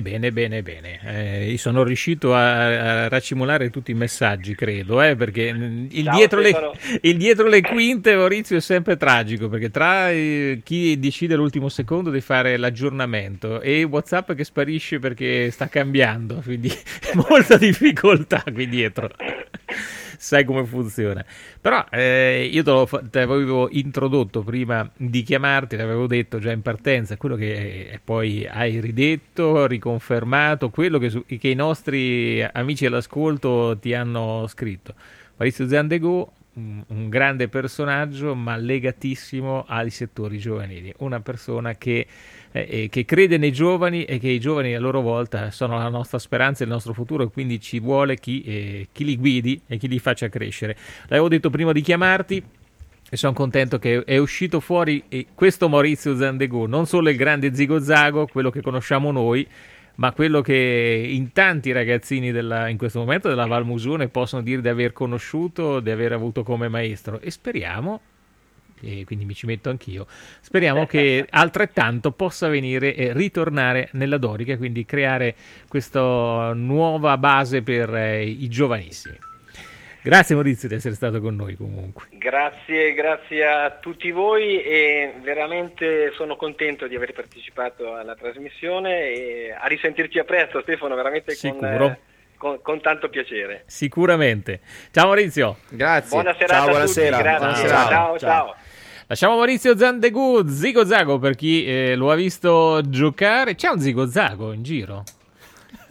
Io sono riuscito a racimolare tutti i messaggi, credo, perché il dietro le quinte, Maurizio, è sempre tragico, perché tra chi decide all'ultimo secondo di fare l'aggiornamento e WhatsApp che sparisce perché sta cambiando, quindi molta difficoltà qui dietro. Sai come funziona. Però io te avevo introdotto prima di chiamarti, l'avevo detto già in partenza, quello che poi hai ridetto, riconfermato, quello che i nostri amici all'ascolto ti hanno scritto. Maurizio Zandegù, un grande personaggio, ma legatissimo ai settori giovanili, una persona che crede nei giovani e che i giovani a loro volta sono la nostra speranza e il nostro futuro, e quindi ci vuole chi li guidi e chi li faccia crescere. L'avevo detto prima di chiamarti e sono contento che è uscito fuori questo Maurizio Zandegù, non solo il grande Zigo Zago, quello che conosciamo noi, ma quello che in tanti ragazzini in questo momento della Valmusone possono dire di aver conosciuto, di aver avuto come maestro, e speriamo, e quindi mi ci metto anch'io, speriamo che altrettanto possa venire e ritornare nella Dorica, quindi creare questa nuova base per i giovanissimi. Grazie Maurizio di essere stato con noi comunque. Grazie a tutti voi, e veramente sono contento di aver partecipato alla trasmissione, e a risentirci a presto, Stefano, veramente con tanto piacere. Sicuramente. Ciao Maurizio. Grazie. Buona serata a tutti. Grazie. Ciao. Lasciamo Maurizio Zandegù, Zigo Zago per chi lo ha visto giocare. C'è un Zigo Zago in giro?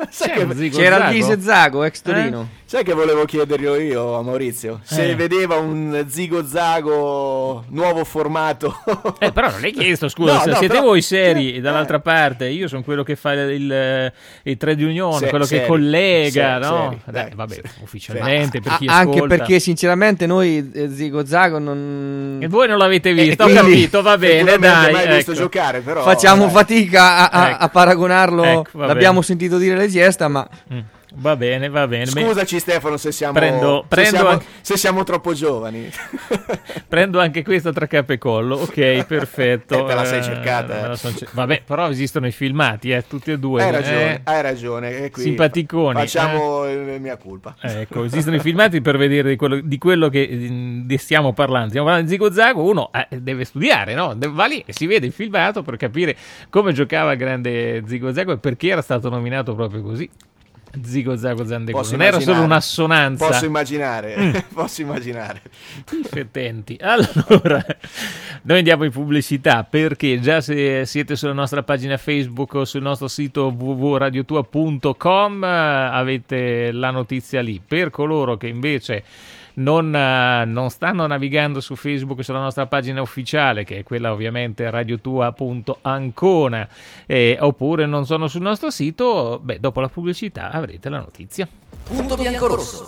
C'era il Vise Zago, ex Torino. Sai che volevo chiederglielo io a Maurizio? Se vedeva un Zigo Zago nuovo formato. Però non l'hai chiesto, scusa, siete però voi seri dall'altra parte, io sono quello che fa il trade union, quello che collega, no? Vabbè, ufficialmente per chi ascolta. Anche perché sinceramente noi Zigo Zago non... E voi non l'avete visto, ho capito, va bene, dai. Mai visto giocare, però facciamo fatica a paragonarlo, l'abbiamo sentito dire le gesta, ma... Va bene. Scusaci Stefano se siamo troppo giovani. Prendo anche questa tra capo e collo. Ok, perfetto. Te la sei cercata. Vabbè, però esistono i filmati, tutti e due. Hai ragione. Qui simpaticoni. Facciamo mia colpa. Ecco, esistono i filmati per vedere di quello che stiamo parlando. Stiamo parlando di Zigo Zago, uno deve studiare, no? Va lì e si vede il filmato per capire come giocava il grande Zigo Zago e perché era stato nominato proprio così. Zigo Zago Zandegù, non era solo un'assonanza. Posso immaginare. Attenti. Allora, noi andiamo in pubblicità perché già se siete sulla nostra pagina Facebook o sul nostro sito www.radiotua.com avete la notizia lì. Per coloro che invece non stanno navigando su Facebook e sulla nostra pagina ufficiale, che è quella ovviamente radiotua.ancona, oppure non sono sul nostro sito, dopo la pubblicità avrete la notizia. Punto biancorosso.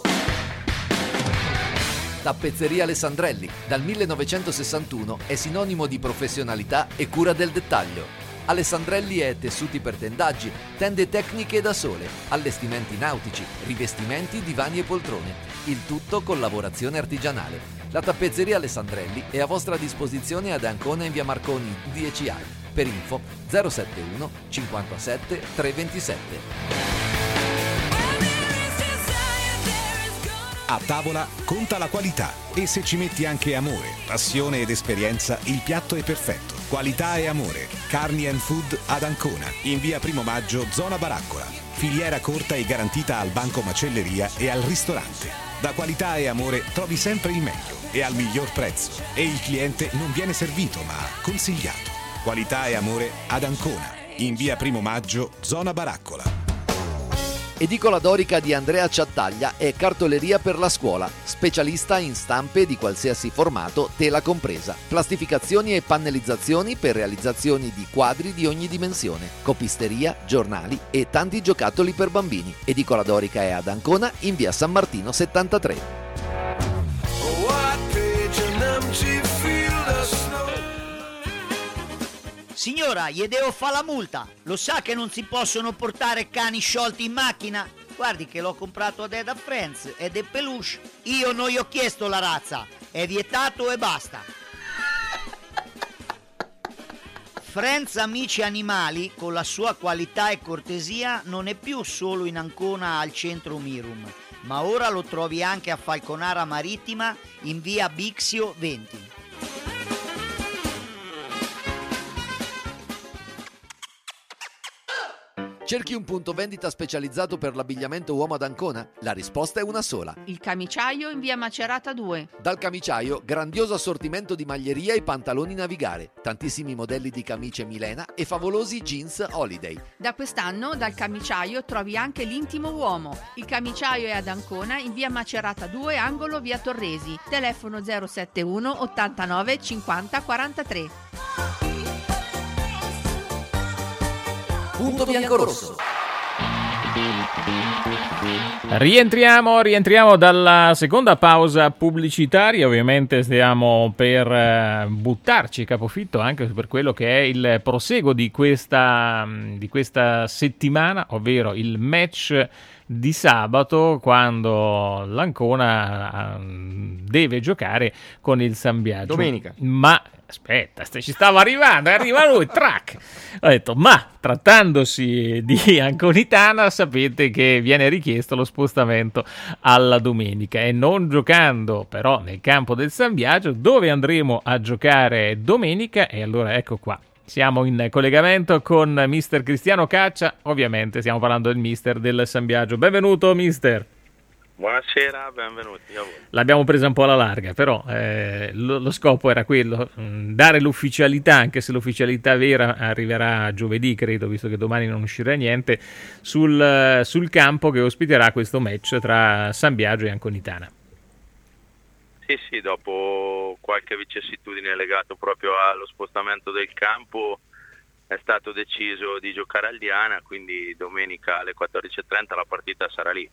Tappezzeria Alessandrelli, dal 1961 è sinonimo di professionalità e cura del dettaglio. Alessandrelli è tessuti per tendaggi, tende tecniche da sole, allestimenti nautici, rivestimenti, divani e poltrone. Il tutto con lavorazione artigianale. La tappezzeria Alessandrelli è a vostra disposizione ad Ancona in via Marconi 10A. Per info 071 57 327. A tavola conta la qualità e se ci metti anche amore, passione ed esperienza, il piatto è perfetto. Qualità e amore. Carni and Food ad Ancona, in via Primo Maggio, zona Baraccola. Filiera corta e garantita al banco macelleria e al ristorante. Da qualità e amore trovi sempre il meglio e al miglior prezzo. E il cliente non viene servito ma consigliato. Qualità e amore ad Ancona, in via Primo Maggio, zona Baraccola. Edicola Dorica di Andrea Ciattaglia è cartoleria per la scuola, specialista in stampe di qualsiasi formato, tela compresa, plastificazioni e pannellizzazioni per realizzazioni di quadri di ogni dimensione, copisteria, giornali e tanti giocattoli per bambini. Edicola Dorica è ad Ancona in via San Martino 73. Signora, gli devo fare la multa. Lo sa che non si possono portare cani sciolti in macchina? Guardi che l'ho comprato ad Eda Friends ed è peluche. Io non gli ho chiesto la razza. È vietato e basta. Friends Amici Animali, con la sua qualità e cortesia, non è più solo in Ancona al centro Mirum, ma ora lo trovi anche a Falconara Marittima in via Bixio 20. Cerchi un punto vendita specializzato per l'abbigliamento uomo ad Ancona? La risposta è una sola. Il Camiciaio in via Macerata 2. Dal Camiciaio, grandioso assortimento di maglieria e pantaloni navigare, tantissimi modelli di camicie Milena e favolosi jeans Holiday. Da quest'anno dal Camiciaio trovi anche l'intimo uomo. Il Camiciaio è ad Ancona in via Macerata 2, angolo via Torresi. Telefono 071 89 50 43. Punto biancorosso. Rientriamo dalla seconda pausa pubblicitaria. Ovviamente stiamo per buttarci capofitto anche per quello che è il proseguo di questa settimana, ovvero il match di sabato, quando l'Ancona deve giocare con il San Biagio. Domenica. Ma aspetta, ci stava arrivando, arriva lui, track. Ho detto, ma trattandosi di Anconitana, sapete che viene richiesto lo spostamento alla domenica, e non giocando però nel campo del San Biagio, dove andremo a giocare domenica. E allora ecco qua, siamo in collegamento con mister Cristiano Caccia. Ovviamente stiamo parlando del mister del San Biagio. Benvenuto mister. Buonasera, benvenuti a voi. L'abbiamo presa un po' alla larga, però lo scopo era quello, dare l'ufficialità, anche se l'ufficialità vera arriverà giovedì, credo, visto che domani non uscirà niente, sul campo che ospiterà questo match tra San Biagio e Anconitana. Sì, dopo qualche vicissitudine legato proprio allo spostamento del campo è stato deciso di giocare al Diana, quindi domenica alle 14:30 la partita sarà lì.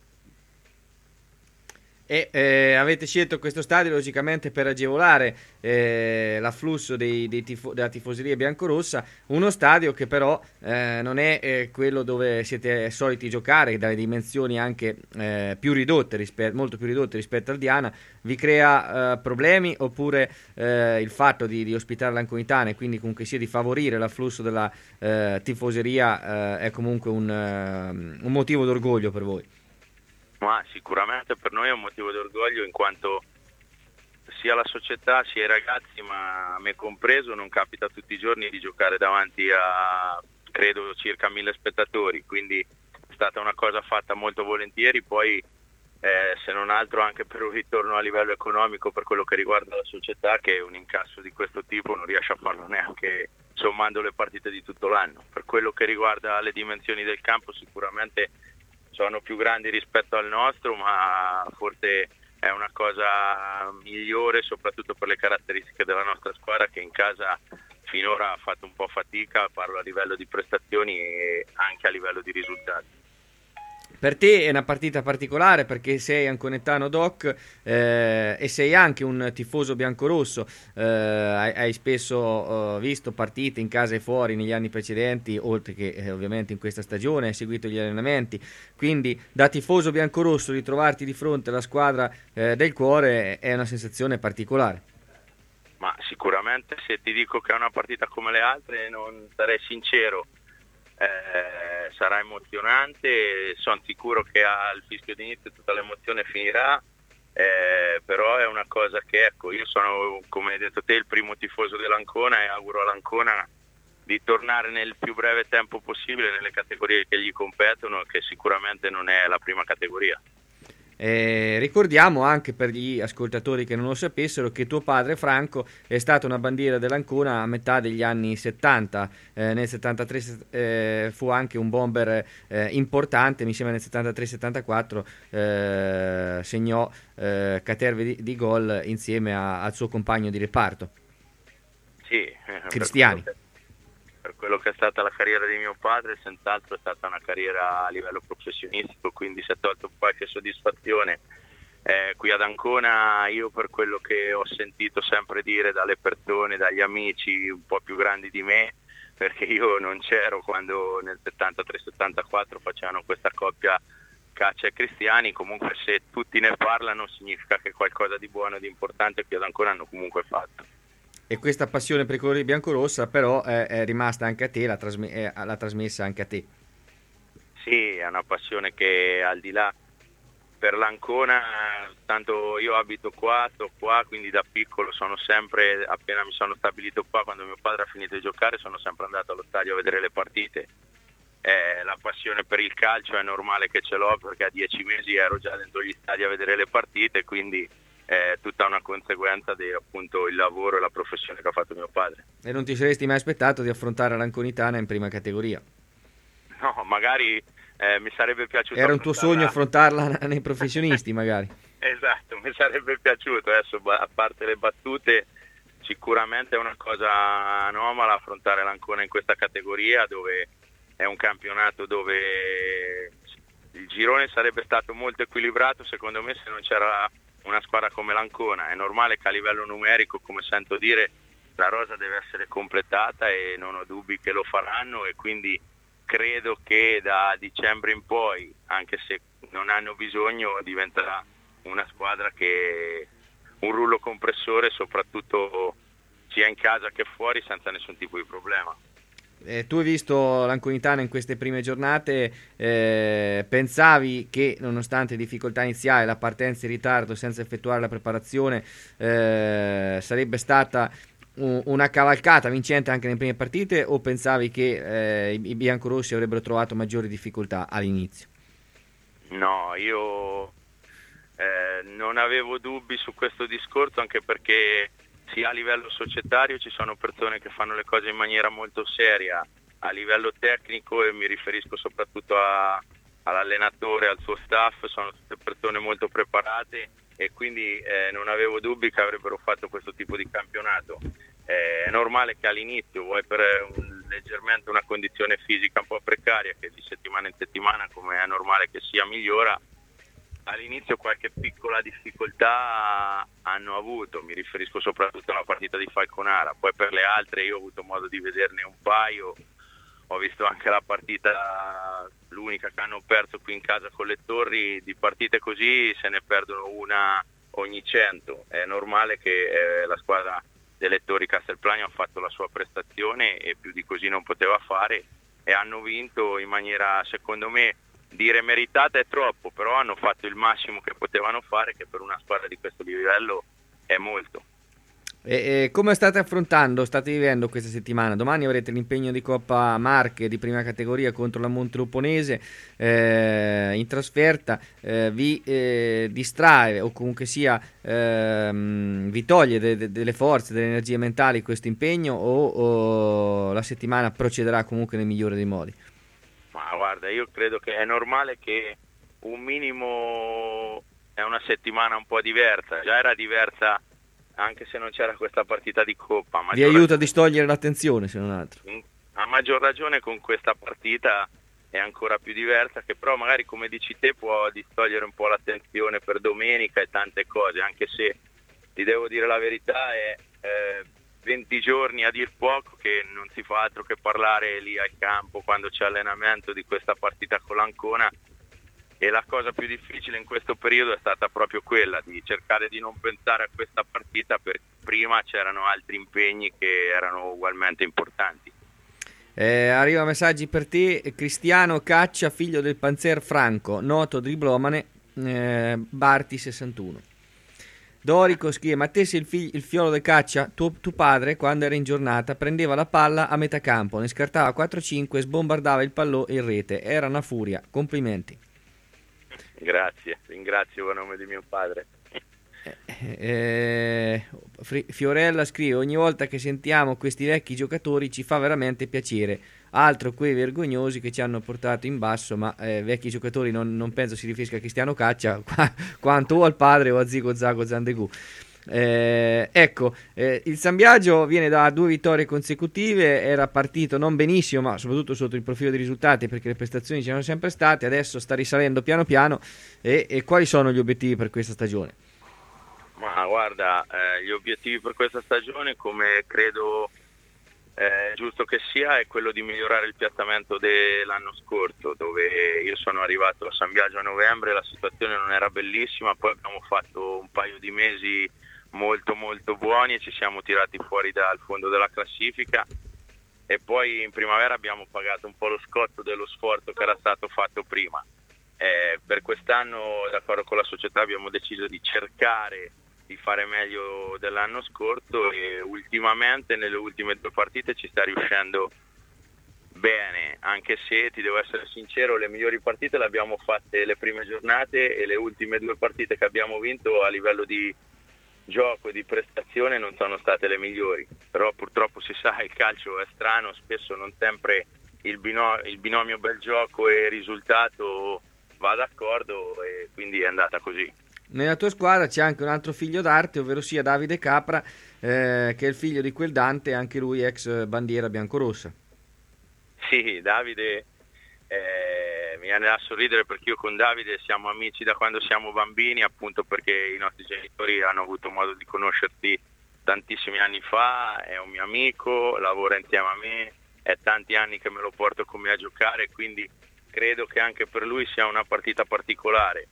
E avete scelto questo stadio logicamente per agevolare l'afflusso della tifoseria biancorossa, uno stadio che però non è quello dove siete soliti giocare, dalle dimensioni anche più ridotte, molto più ridotte rispetto al Diana. Vi crea problemi, oppure il fatto di ospitare l'Anconitana e quindi comunque sia di favorire l'afflusso della tifoseria è comunque un motivo d'orgoglio per voi? Ma sicuramente per noi è un motivo di orgoglio, in quanto sia la società sia i ragazzi, ma me compreso, non capita tutti i giorni di giocare davanti a credo circa 1000 spettatori, quindi è stata una cosa fatta molto volentieri. Poi se non altro anche per un ritorno a livello economico per quello che riguarda la società, che un incasso di questo tipo non riesce a farlo neanche sommando le partite di tutto l'anno. Per quello che riguarda le dimensioni del campo, sicuramente sono più grandi rispetto al nostro, ma forse è una cosa migliore soprattutto per le caratteristiche della nostra squadra, che in casa finora ha fatto un po' fatica, parlo a livello di prestazioni e anche a livello di risultati. Per te è una partita particolare perché sei anconetano doc e sei anche un tifoso biancorosso, hai spesso visto partite in casa e fuori negli anni precedenti, oltre che ovviamente in questa stagione, hai seguito gli allenamenti, quindi da tifoso biancorosso ritrovarti di fronte alla squadra del cuore è una sensazione particolare. Ma sicuramente, se ti dico che è una partita come le altre non sarei sincero. Sarà emozionante, sono sicuro che al fischio d'inizio tutta l'emozione finirà, però è una cosa che, ecco, io sono, come hai detto te, il primo tifoso dell'Ancona e auguro all'Ancona di tornare nel più breve tempo possibile nelle categorie che gli competono, che sicuramente non è la prima categoria. Ricordiamo anche per gli ascoltatori che non lo sapessero che tuo padre Franco è stato una bandiera dell'Ancona a metà degli anni 70, nel 73 fu anche un bomber importante, mi sembra nel 73-74 segnò caterve di gol insieme al suo compagno di reparto, sì, Cristiani. Per quello che è stata la carriera di mio padre, senz'altro è stata una carriera a livello professionistico, quindi si è tolto qualche soddisfazione. Qui ad Ancona, io per quello che ho sentito sempre dire dalle persone, dagli amici un po' più grandi di me, perché io non c'ero quando nel 73-74 facevano questa coppia Caccia e Cristiani, comunque se tutti ne parlano significa che qualcosa di buono e di importante qui ad Ancona hanno comunque fatto. E questa passione per i colori biancorossa però è rimasta anche a te, l'ha trasmessa anche a te. Sì, è una passione che al di là per l'Ancona, tanto io abito qua, sto qua, quindi da piccolo sono sempre, appena mi sono stabilito qua, quando mio padre ha finito di giocare, sono sempre andato allo stadio a vedere le partite. La passione per il calcio è normale che ce l'ho, perché a 10 mesi ero già dentro gli stadi a vedere le partite, quindi è tutta una conseguenza di appunto il lavoro e la professione che ha fatto mio padre. E non ti saresti mai aspettato di affrontare l'Anconitana in prima categoria? No, magari mi sarebbe piaciuto. Era un tuo sogno affrontarla nei professionisti magari? Esatto, mi sarebbe piaciuto. Adesso, a parte le battute, sicuramente è una cosa anomala affrontare l'Ancona in questa categoria, dove è un campionato dove il girone sarebbe stato molto equilibrato, secondo me, se non c'era una squadra come l'Ancona. È normale che a livello numerico, come sento dire, la rosa deve essere completata e non ho dubbi che lo faranno, e quindi credo che da dicembre in poi, anche se non hanno bisogno, diventerà una squadra che un rullo compressore, soprattutto sia in casa che fuori, senza nessun tipo di problema. Tu hai visto l'Anconitana in queste prime giornate, pensavi che nonostante difficoltà iniziali, la partenza in ritardo senza effettuare la preparazione, sarebbe stata una cavalcata vincente anche nelle prime partite, o pensavi che i biancorossi avrebbero trovato maggiori difficoltà all'inizio? No, io non avevo dubbi su questo discorso, anche perché sia a livello societario ci sono persone che fanno le cose in maniera molto seria, a livello tecnico, e mi riferisco soprattutto all'allenatore, al suo staff, sono tutte persone molto preparate, e quindi non avevo dubbi che avrebbero fatto questo tipo di campionato. È normale che all'inizio vuoi per leggermente una condizione fisica un po' precaria, che di settimana in settimana, come è normale che sia, migliora. All'inizio qualche piccola difficoltà hanno avuto, mi riferisco soprattutto alla partita di Falconara, poi per le altre io ho avuto modo di vederne un paio, ho visto anche la partita, l'unica che hanno perso qui in casa con le Torri. Di partite così se ne perdono una ogni 100, è normale che la squadra delle Torri Castelplanio ha fatto la sua prestazione e più di così non poteva fare, e hanno vinto in maniera, secondo me, dire meritata è troppo, però hanno fatto il massimo che potevano fare, che per una squadra di questo livello è molto. E come state vivendo questa settimana? Domani avrete l'impegno di Coppa Marche di prima categoria contro la Monteluponese in trasferta. Vi distrae, o comunque sia vi toglie delle forze, delle energie mentali questo impegno, o la settimana procederà comunque nel migliore dei modi? Ma guarda, io credo che è normale che un minimo è una settimana un po' diversa, già era diversa anche se non c'era questa partita di Coppa. Vi aiuta a distogliere l'attenzione, se non altro. A maggior ragione con questa partita è ancora più diversa, che però magari, come dici te, può distogliere un po' l'attenzione per domenica e tante cose, anche se ti devo dire la verità, è 20 giorni a dir poco che non si fa altro che parlare lì al campo quando c'è allenamento di questa partita con l'Ancona, e la cosa più difficile in questo periodo è stata proprio quella di cercare di non pensare a questa partita, perché prima c'erano altri impegni che erano ugualmente importanti. Arriva messaggi per te. Cristiano Caccia, figlio del Panzer Franco, noto driblomane, Barti 61. Dorico scrive: ma te sei il fiolo del Caccia? Tuo padre, quando era in giornata, prendeva la palla a metà campo, ne scartava 4-5 e sbombardava il pallone in rete. Era una furia. Complimenti. Grazie, ringrazio a nome di mio padre. Fiorella scrive: ogni volta che sentiamo questi vecchi giocatori ci fa veramente piacere, altro quei vergognosi che ci hanno portato in basso. Ma vecchi giocatori non penso si riferisca a Cristiano Caccia quanto o al padre o a Zigo Zago Zandegù. Il San Biagio viene da 2 vittorie consecutive, era partito non benissimo, ma soprattutto sotto il profilo dei risultati, perché le prestazioni ci sono sempre state, adesso sta risalendo piano piano. E quali sono gli obiettivi per questa stagione? Ma guarda, gli obiettivi per questa stagione, come credo giusto che sia, è quello di migliorare il piazzamento dell'anno scorso, dove io sono arrivato a San Biagio a novembre, la situazione non era bellissima, poi abbiamo fatto un paio di mesi molto molto buoni e ci siamo tirati fuori dal fondo della classifica, e poi in primavera abbiamo pagato un po' lo scotto dello sforzo che era stato fatto prima. Per quest'anno, d'accordo con la società, abbiamo deciso di cercare di fare meglio dell'anno scorso, e ultimamente nelle ultime 2 partite ci sta riuscendo bene, anche se ti devo essere sincero, le migliori partite le abbiamo fatte le prime giornate, e le ultime 2 partite che abbiamo vinto a livello di gioco e di prestazione non sono state le migliori. Però purtroppo si sa, il calcio è strano, spesso non sempre il binomio bel gioco e risultato va d'accordo, e quindi è andata così. Nella tua squadra c'è anche un altro figlio d'arte, ovvero sia Davide Capra, che è il figlio di quel Dante, anche lui ex bandiera biancorossa. Sì, Davide mi viene da sorridere, perché io con Davide siamo amici da quando siamo bambini, appunto perché i nostri genitori hanno avuto modo di conoscersi tantissimi anni fa. È un mio amico, lavora insieme a me, è tanti anni che me lo porto con me a giocare, quindi credo che anche per lui sia una partita particolare.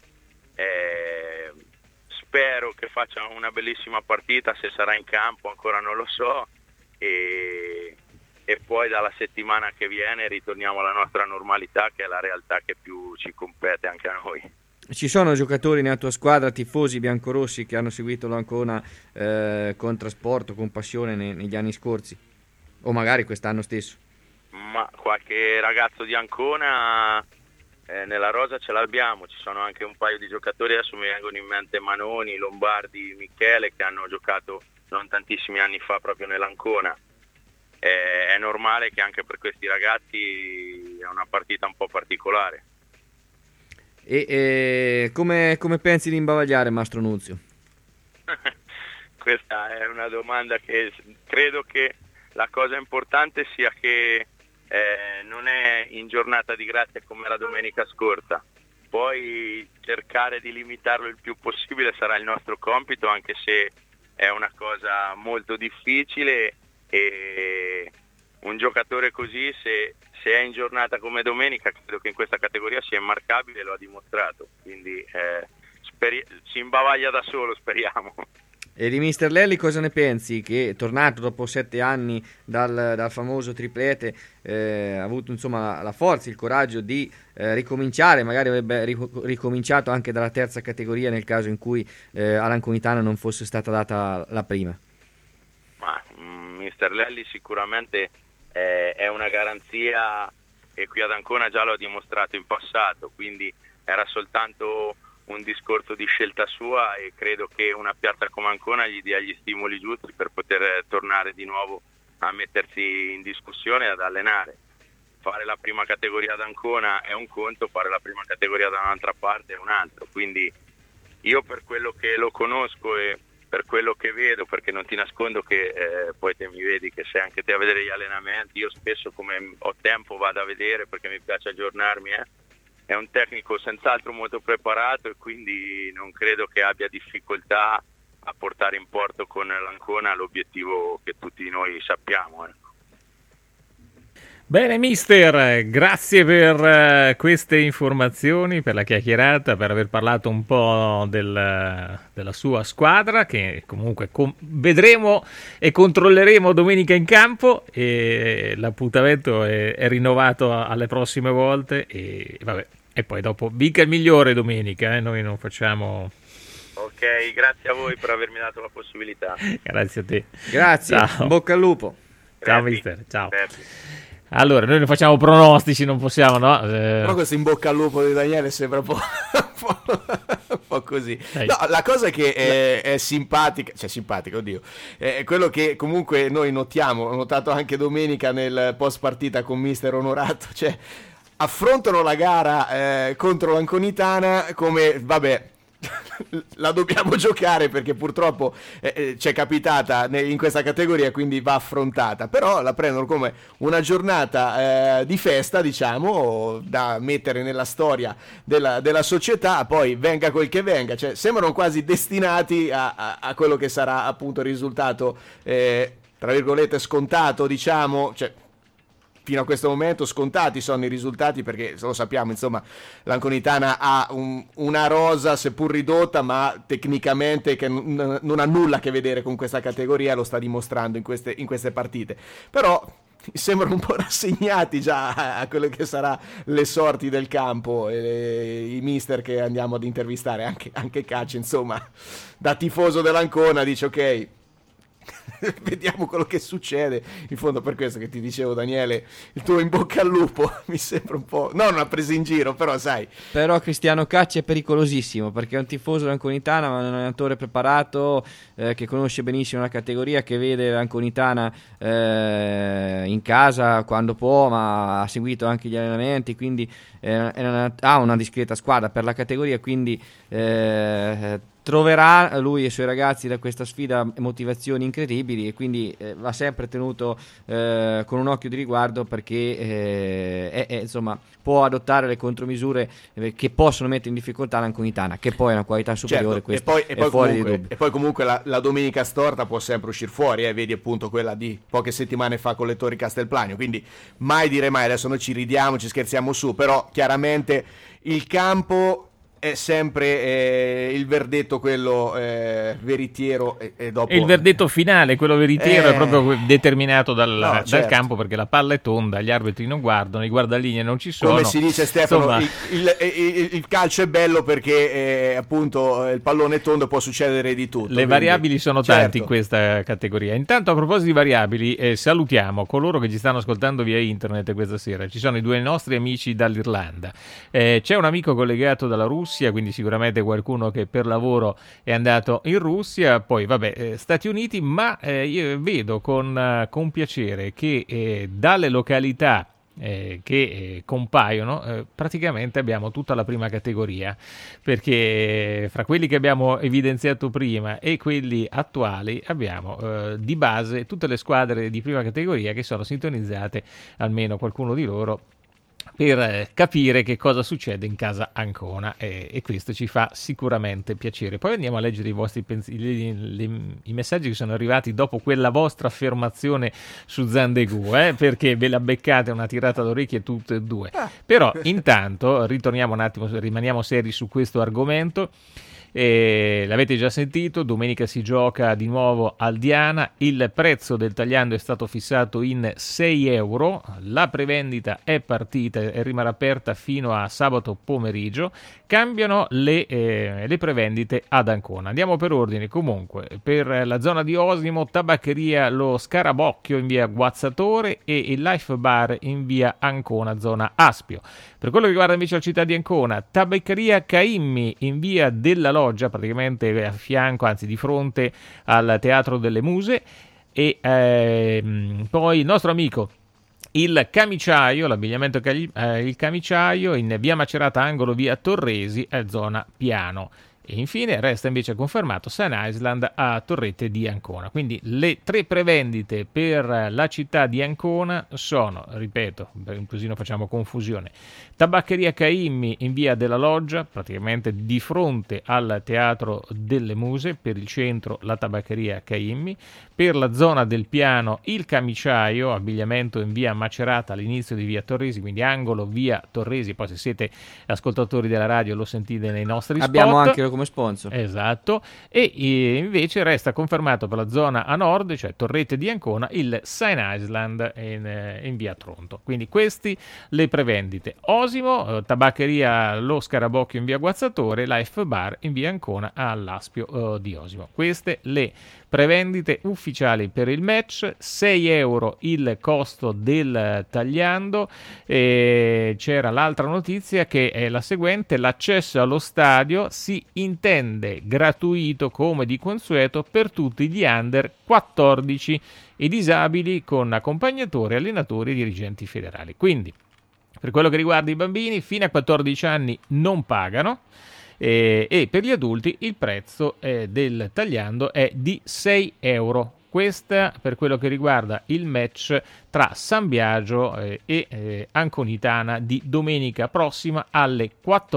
Spero che faccia una bellissima partita, se sarà in campo ancora non lo so, e poi dalla settimana che viene ritorniamo alla nostra normalità, che è la realtà che più ci compete anche a noi. Ci sono giocatori nella tua squadra, tifosi biancorossi, che hanno seguito l'Ancona con trasporto, con passione negli anni scorsi, o magari quest'anno stesso? Ma qualche ragazzo di Ancona nella rosa ce l'abbiamo, ci sono anche un paio di giocatori, adesso mi vengono in mente Manoni, Lombardi, Michele, che hanno giocato non tantissimi anni fa proprio nell'Ancona. È normale che anche per questi ragazzi è una partita un po' particolare. E come pensi di imbavagliare Mastro Nunzio? Questa è una domanda che credo che la cosa importante sia che non è in giornata di grazia come era domenica scorsa. Poi cercare di limitarlo il più possibile sarà il nostro compito, anche se è una cosa molto difficile, e un giocatore così se è in giornata come domenica credo che in questa categoria sia immarcabile, lo ha dimostrato, quindi si imbavaglia da solo, speriamo. E di Mister Lelli cosa ne pensi? Che è tornato dopo 7 anni dal famoso triplete, ha avuto insomma la forza, il coraggio di ricominciare, magari avrebbe ricominciato anche dalla terza categoria nel caso in cui all'Anconitana non fosse stata data la prima. Ma Mister Lelli sicuramente è una garanzia, e qui ad Ancona già lo ha dimostrato in passato, quindi era soltanto un discorso di scelta sua, e credo che una piazza come Ancona gli dia gli stimoli giusti per poter tornare di nuovo a mettersi in discussione e ad allenare. Fare la prima categoria ad Ancona è un conto, fare la prima categoria da un'altra parte è un altro, quindi io per quello che lo conosco e per quello che vedo, perché non ti nascondo che poi te mi vedi che sei anche te a vedere gli allenamenti, io spesso come ho tempo vado a vedere perché mi piace aggiornarmi, è un tecnico senz'altro molto preparato, e quindi non credo che abbia difficoltà a portare in porto con l'Ancona l'obiettivo che tutti noi sappiamo. Bene mister, grazie per queste informazioni, per la chiacchierata, per aver parlato un po' della sua squadra, che comunque vedremo e controlleremo domenica in campo, e l'appuntamento è rinnovato alle prossime volte, e vabbè, e poi dopo vinca il migliore domenica, noi non facciamo... Ok, grazie a voi per avermi dato la possibilità. Grazie a te. Grazie, ciao. Bocca al lupo. Ciao mister, ciao. Allora, noi non facciamo pronostici, non possiamo, no? Però questo in bocca al lupo di Daniele sembra un po' così. No, la cosa che è simpatica, cioè simpatica, oddio, è quello che comunque noi notiamo, ho notato anche domenica nel post partita con mister Onorato, cioè affrontano la gara contro l'Anconitana come, vabbè, la dobbiamo giocare perché purtroppo c'è capitata in questa categoria, quindi va affrontata, però la prendono come una giornata di festa, diciamo, da mettere nella storia della società, poi venga quel che venga, cioè sembrano quasi destinati a quello che sarà appunto il risultato tra virgolette scontato, diciamo, cioè fino a questo momento scontati sono i risultati, perché lo sappiamo, insomma, l'Anconitana ha una rosa seppur ridotta, ma tecnicamente che non ha nulla a che vedere con questa categoria, lo sta dimostrando in queste partite. Però sembrano un po' rassegnati già a quello che sarà le sorti del campo, e i mister che andiamo ad intervistare, anche Caccia, insomma, da tifoso dell'Ancona dice ok, vediamo quello che succede. In fondo per questo che ti dicevo, Daniele, il tuo in bocca al lupo mi sembra un po', non una presa in giro, però sai. Però Cristiano Caccia è pericolosissimo, perché è un tifoso dell'Anconitana, ma è un allenatore preparato, che conosce benissimo la categoria, che vede l'Anconitana in casa quando può, ma ha seguito anche gli allenamenti, quindi ha una discreta squadra per la categoria, quindi troverà lui e i suoi ragazzi da questa sfida motivazioni incredibili, e quindi va sempre tenuto con un occhio di riguardo, perché insomma può adottare le contromisure che possono mettere in difficoltà l'Anconitana, che poi è una qualità superiore, certo, e poi comunque la domenica storta può sempre uscire fuori, vedi appunto quella di poche settimane fa con le Torri Castelplanio, quindi mai dire mai, adesso noi ci ridiamo, ci scherziamo su, però chiaramente il campo è sempre il verdetto quello veritiero e dopo... E il verdetto finale, quello veritiero, è proprio determinato dal certo. campo, perché la palla è tonda, gli arbitri non guardano, i guardalinee non ci sono. Come si dice, Stefano, Insomma... il calcio è bello perché appunto il pallone è tondo, può succedere di tutto. Le variabili sono tante certo. in questa categoria. Intanto, a proposito di variabili, salutiamo coloro che ci stanno ascoltando via internet questa sera. Ci sono i due nostri amici dall'Irlanda. C'è un amico collegato dalla Russia, quindi sicuramente qualcuno che per lavoro è andato in Russia, poi Stati Uniti, ma io vedo con piacere che dalle località che compaiono praticamente abbiamo tutta la prima categoria, perché fra quelli che abbiamo evidenziato prima e quelli attuali abbiamo di base tutte le squadre di prima categoria che sono sintonizzate, almeno qualcuno di loro, per capire che cosa succede in casa Ancona, e questo ci fa sicuramente piacere. Poi andiamo a leggere i vostri i messaggi che sono arrivati dopo quella vostra affermazione su Zandegù, perché ve la beccate una tirata d'orecchie tutte e due. Però intanto ritorniamo un attimo, rimaniamo seri su questo argomento. L'avete già sentito, domenica si gioca di nuovo al Diana, il prezzo del tagliando è stato fissato in 6 euro, la prevendita è partita e rimarrà aperta fino a sabato pomeriggio, cambiano le prevendite ad Ancona. Andiamo per ordine. Comunque, per la zona di Osimo, tabaccheria Lo Scarabocchio in via Guazzatore e il Life Bar in via Ancona, zona Aspio. Per quello che riguarda invece la città di Ancona, tabaccheria Caimmi in via della Loggia, praticamente a fianco, anzi di fronte al Teatro delle Muse, e poi il nostro amico il Camiciaio, l'abbigliamento il Camiciaio in via Macerata angolo via Torresi, zona Piano. E infine resta invece confermato Sun Island a Torrette di Ancona. Quindi le 3 prevendite per la città di Ancona sono, ripeto, così non facciamo confusione, tabaccheria Caimmi in via della Loggia, praticamente di fronte al Teatro delle Muse, per il centro la tabaccheria Caimmi, per la zona del Piano il Camiciaio, abbigliamento in via Macerata all'inizio di via Torresi, quindi angolo via Torresi. Poi se siete ascoltatori della radio lo sentite nei nostri spot. Abbiamo anche come sponsor. Esatto. E invece resta confermato per la zona a nord, cioè Torrette di Ancona, il Sun Island in via Tronto. Quindi questi le prevendite. Osimo, tabaccheria Lo Scarabocchio in via Guazzatore, Life Bar in via Ancona all'Aspio di Osimo. Queste le prevendite ufficiali per il match. 6 euro il costo del tagliando. C'era l'altra notizia che è la seguente: l'accesso allo stadio si intende gratuito come di consueto per tutti gli under 14 e disabili con accompagnatori, allenatori e dirigenti federali. Quindi per quello che riguarda i bambini fino a 14 anni non pagano, e per gli adulti il prezzo del tagliando è di 6 euro. Questa per quello che riguarda il match tra San Biagio e Anconitana di domenica prossima alle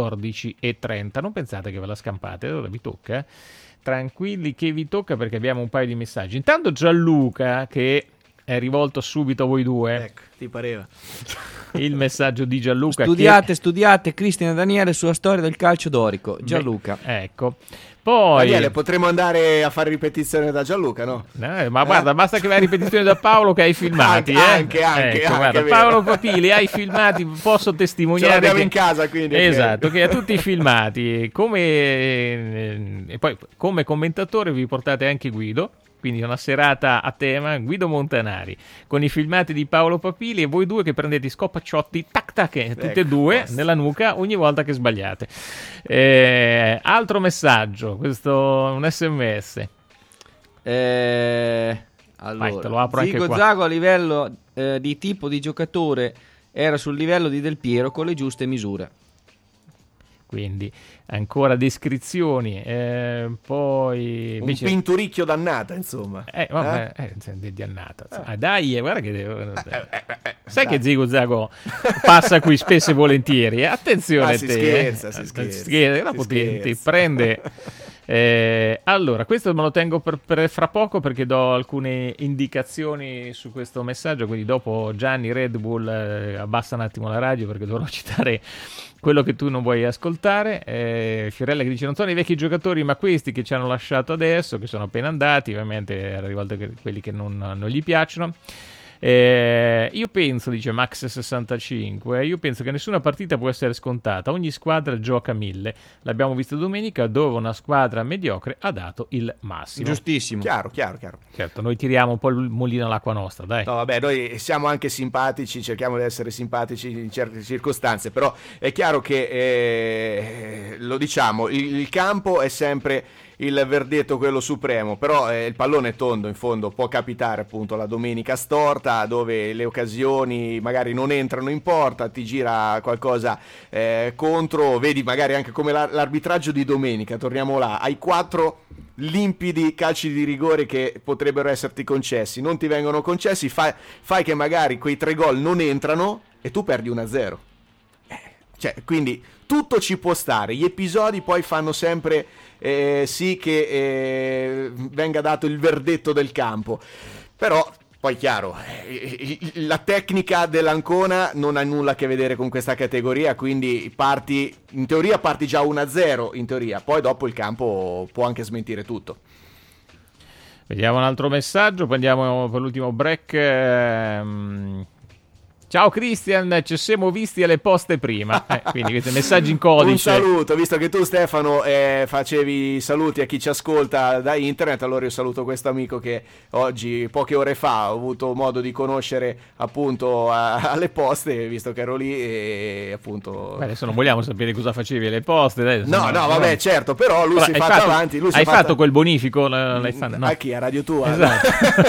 14:30. Non pensate che ve la scampate, allora vi tocca. Tranquilli che vi tocca, perché abbiamo un paio di messaggi. Intanto Gianluca, che è rivolto subito a voi due. Ecco, ti pareva. Il messaggio di Gianluca. Studiate Cristina e Daniele sulla storia del calcio dorico. Gianluca. Ecco. Poi Daniele, potremmo andare a fare ripetizione da Gianluca, no? Ma guarda, basta che vai a ripetizione da Paolo, che hai filmati. Anche, guarda, Paolo Papili, hai filmati, posso testimoniare. Ce l'abbiamo in casa, quindi. Esatto, che ha tutti i filmati. E poi come commentatore vi portate anche Guido. Quindi una serata a tema, Guido Montanari, con i filmati di Paolo Papili e voi due che prendete i scopacciotti, tac tac, tutte e due, nella nuca, ogni volta che sbagliate. Altro messaggio, questo un SMS. Allora, vai, te lo apro anche qua. Zago a livello di tipo di giocatore era sul livello di Del Piero con le giuste misure. Quindi ancora descrizioni, poi invece... un pinturicchio dannata, insomma. Dannata. Dai, guarda che sai che Zigo Zago passa qui spesso e volentieri. Attenzione, si scherza. Potente, prende Allora, questo me lo tengo per fra poco perché do alcune indicazioni su questo messaggio, quindi dopo Gianni Red Bull abbassa un attimo la radio perché dovrò citare quello che tu non vuoi ascoltare. Fiorella che dice: non sono i vecchi giocatori ma questi che ci hanno lasciato adesso, che sono appena andati, ovviamente era rivolto a quelli che non gli piacciono. Io penso, dice Max65, io penso che nessuna partita può essere scontata, ogni squadra gioca 1000, l'abbiamo visto domenica dove una squadra mediocre ha dato il massimo. Giustissimo. Chiaro. Certo, noi tiriamo un po' il mulino all'acqua nostra, dai. No, vabbè, noi siamo anche simpatici, cerchiamo di essere simpatici in certe circostanze, però è chiaro che, lo diciamo, il campo è sempre il verdetto quello supremo, però il pallone è tondo, in fondo può capitare appunto la domenica storta dove le occasioni magari non entrano in porta, ti gira qualcosa contro, vedi magari anche come l'arbitraggio di domenica, torniamo là, hai 4 limpidi calci di rigore che potrebbero esserti concessi, non ti vengono concessi, fai che magari quei 3 gol non entrano e tu perdi 1-0. Cioè, quindi tutto ci può stare, gli episodi poi fanno sempre sì che venga dato il verdetto del campo, però poi chiaro, la tecnica dell'Ancona non ha nulla a che vedere con questa categoria, quindi in teoria parti già 1-0, in teoria, poi dopo il campo può anche smentire tutto. Vediamo un altro messaggio, poi andiamo per l'ultimo break. Ciao Christian, ci siamo visti alle poste prima, quindi questi messaggi in codice. Un saluto, visto che tu Stefano facevi saluti a chi ci ascolta da internet, allora io saluto questo amico che oggi, poche ore fa, ho avuto modo di conoscere appunto alle poste, visto che ero lì e appunto... Beh, adesso non vogliamo sapere cosa facevi alle poste. Dai, no, vabbè, certo, però lui si è fatto avanti. Hai fatto quel bonifico? L'hai fatto? No. A chi? A Radio Tua? Esatto.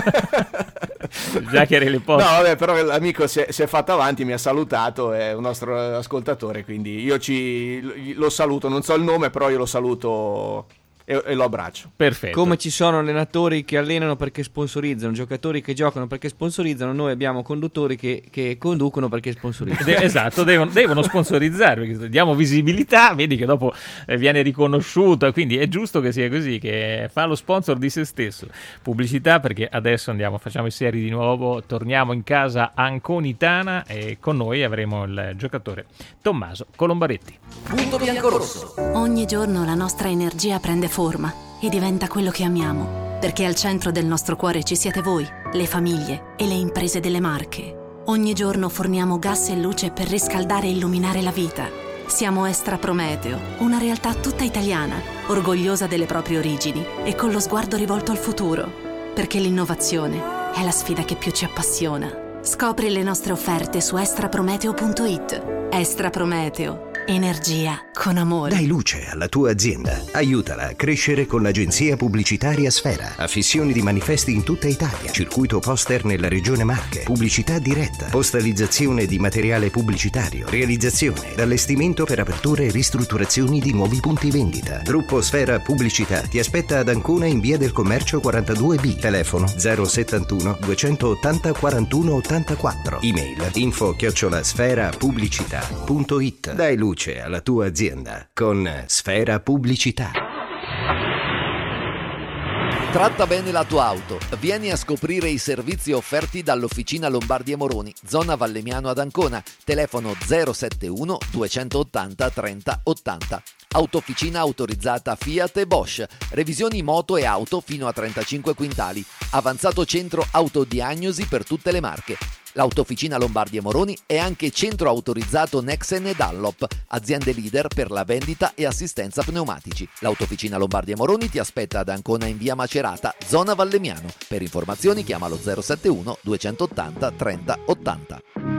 Già che eri le poste. No, vabbè, però l'amico si è fatto avanti, mi ha salutato, è un nostro ascoltatore, quindi io lo saluto, non so il nome, però io lo saluto e lo abbraccio. Perfetto. Come ci sono allenatori che allenano perché sponsorizzano, giocatori che giocano perché sponsorizzano, noi abbiamo conduttori che conducono perché sponsorizzano. Esatto, devono sponsorizzare, perché diamo visibilità, vedi che dopo viene riconosciuto, quindi è giusto che sia così, che fa lo sponsor di se stesso. Pubblicità, perché adesso facciamo i seri di nuovo, torniamo in casa anconitana e con noi avremo il giocatore Tommaso Colombaretti. Punto bianco-rosso. Ogni giorno la nostra energia prende forma e diventa quello che amiamo, perché al centro del nostro cuore ci siete voi, le famiglie e le imprese delle Marche. Ogni giorno forniamo gas e luce per riscaldare e illuminare la vita. Siamo Estra Prometeo, una realtà tutta italiana, orgogliosa delle proprie origini e con lo sguardo rivolto al futuro, perché l'innovazione è la sfida che più ci appassiona. Scopri le nostre offerte su extraprometeo.it. Estra Prometeo. Energia con amore. Dai luce alla tua azienda. Aiutala a crescere con l'agenzia pubblicitaria Sfera. Affissioni di manifesti in tutta Italia. Circuito poster nella regione Marche. Pubblicità diretta. Postalizzazione di materiale pubblicitario. Realizzazione. Allestimento per aperture e ristrutturazioni di nuovi punti vendita. Gruppo Sfera Pubblicità ti aspetta ad Ancona in via del Commercio 42B. Telefono 071 280 41 84. Email info@sferapubblicità.it. Dai luce alla tua azienda con Sfera Pubblicità. Tratta bene la tua auto. Vieni a scoprire i servizi offerti dall'Officina Lombardi e Moroni, zona Vallemiano ad Ancona. Telefono 071 280 30 80. Autofficina autorizzata Fiat e Bosch. Revisioni moto e auto fino a 35 quintali. Avanzato centro autodiagnosi per tutte le marche. L'Autofficina Lombardi e Moroni è anche centro autorizzato Nexen e Dunlop, aziende leader per la vendita e assistenza pneumatici. L'Autofficina Lombardi e Moroni ti aspetta ad Ancona in via Macerata, zona Vallemiano. Per informazioni chiamalo 071 280 30 80.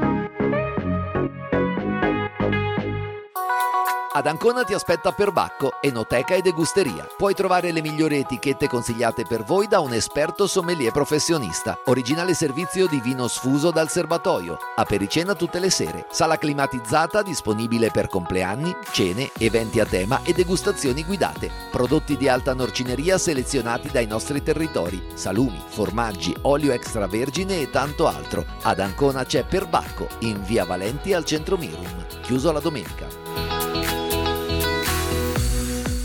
Ad Ancona ti aspetta Perbacco, enoteca e degusteria. Puoi trovare le migliori etichette consigliate per voi da un esperto sommelier professionista. Originale servizio di vino sfuso dal serbatoio. Apericena tutte le sere. Sala climatizzata disponibile per compleanni, cene, eventi a tema e degustazioni guidate. Prodotti di alta norcineria selezionati dai nostri territori. Salumi, formaggi, olio extravergine e tanto altro. Ad Ancona c'è Perbacco, in via Valenti al centro Mirum. Chiuso la domenica.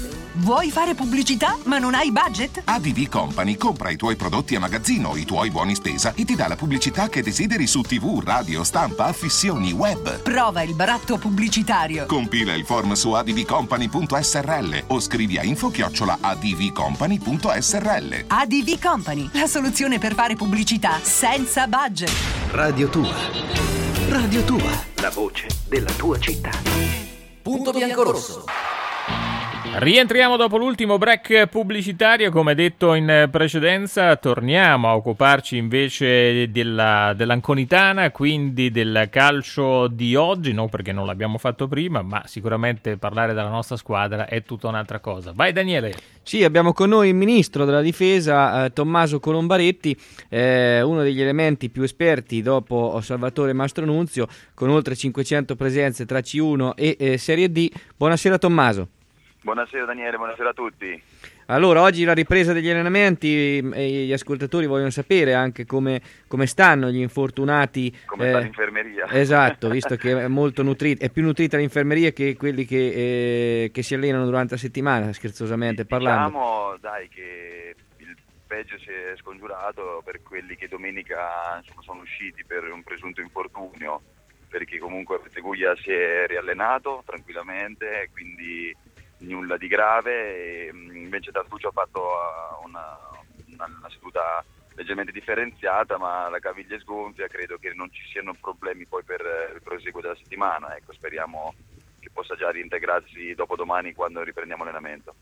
Vuoi fare pubblicità ma non hai budget? ADV Company compra i tuoi prodotti a magazzino, i tuoi buoni spesa e ti dà la pubblicità che desideri su TV, radio, stampa, affissioni, web. Prova il baratto pubblicitario. Compila il form su advcompany.srl o scrivi a info@advcompany.srl. ADV Company, la soluzione per fare pubblicità senza budget. Radio Tua. Radio Tua. La voce della tua città. Punto biancorosso. Rientriamo dopo l'ultimo break pubblicitario, come detto in precedenza, torniamo a occuparci invece dell'Anconitana, quindi del calcio di oggi, non perché non l'abbiamo fatto prima, ma sicuramente parlare della nostra squadra è tutta un'altra cosa. Vai Daniele! Sì, abbiamo con noi il ministro della difesa Tommaso Colombaretti, uno degli elementi più esperti dopo Salvatore Mastronunzio, con oltre 500 presenze tra C1 e Serie D. Buonasera Tommaso. Buonasera Daniele, buonasera a tutti. Allora, oggi la ripresa degli allenamenti e gli ascoltatori vogliono sapere anche come stanno gli infortunati. Come sta l'infermeria. Esatto, visto che è molto nutrita, è più nutrita l'infermeria che quelli che si allenano durante la settimana, scherzosamente parlando. Diciamo, dai, che il peggio si è scongiurato per quelli che domenica insomma, sono usciti per un presunto infortunio, perché comunque Petteguglia si è riallenato tranquillamente, quindi nulla di grave, e invece Tartuccio ha fatto una seduta leggermente differenziata, ma la caviglia è sgonfia, credo che non ci siano problemi poi per il proseguo della settimana, ecco, speriamo che possa già reintegrarsi dopodomani quando riprendiamo l'allenamento.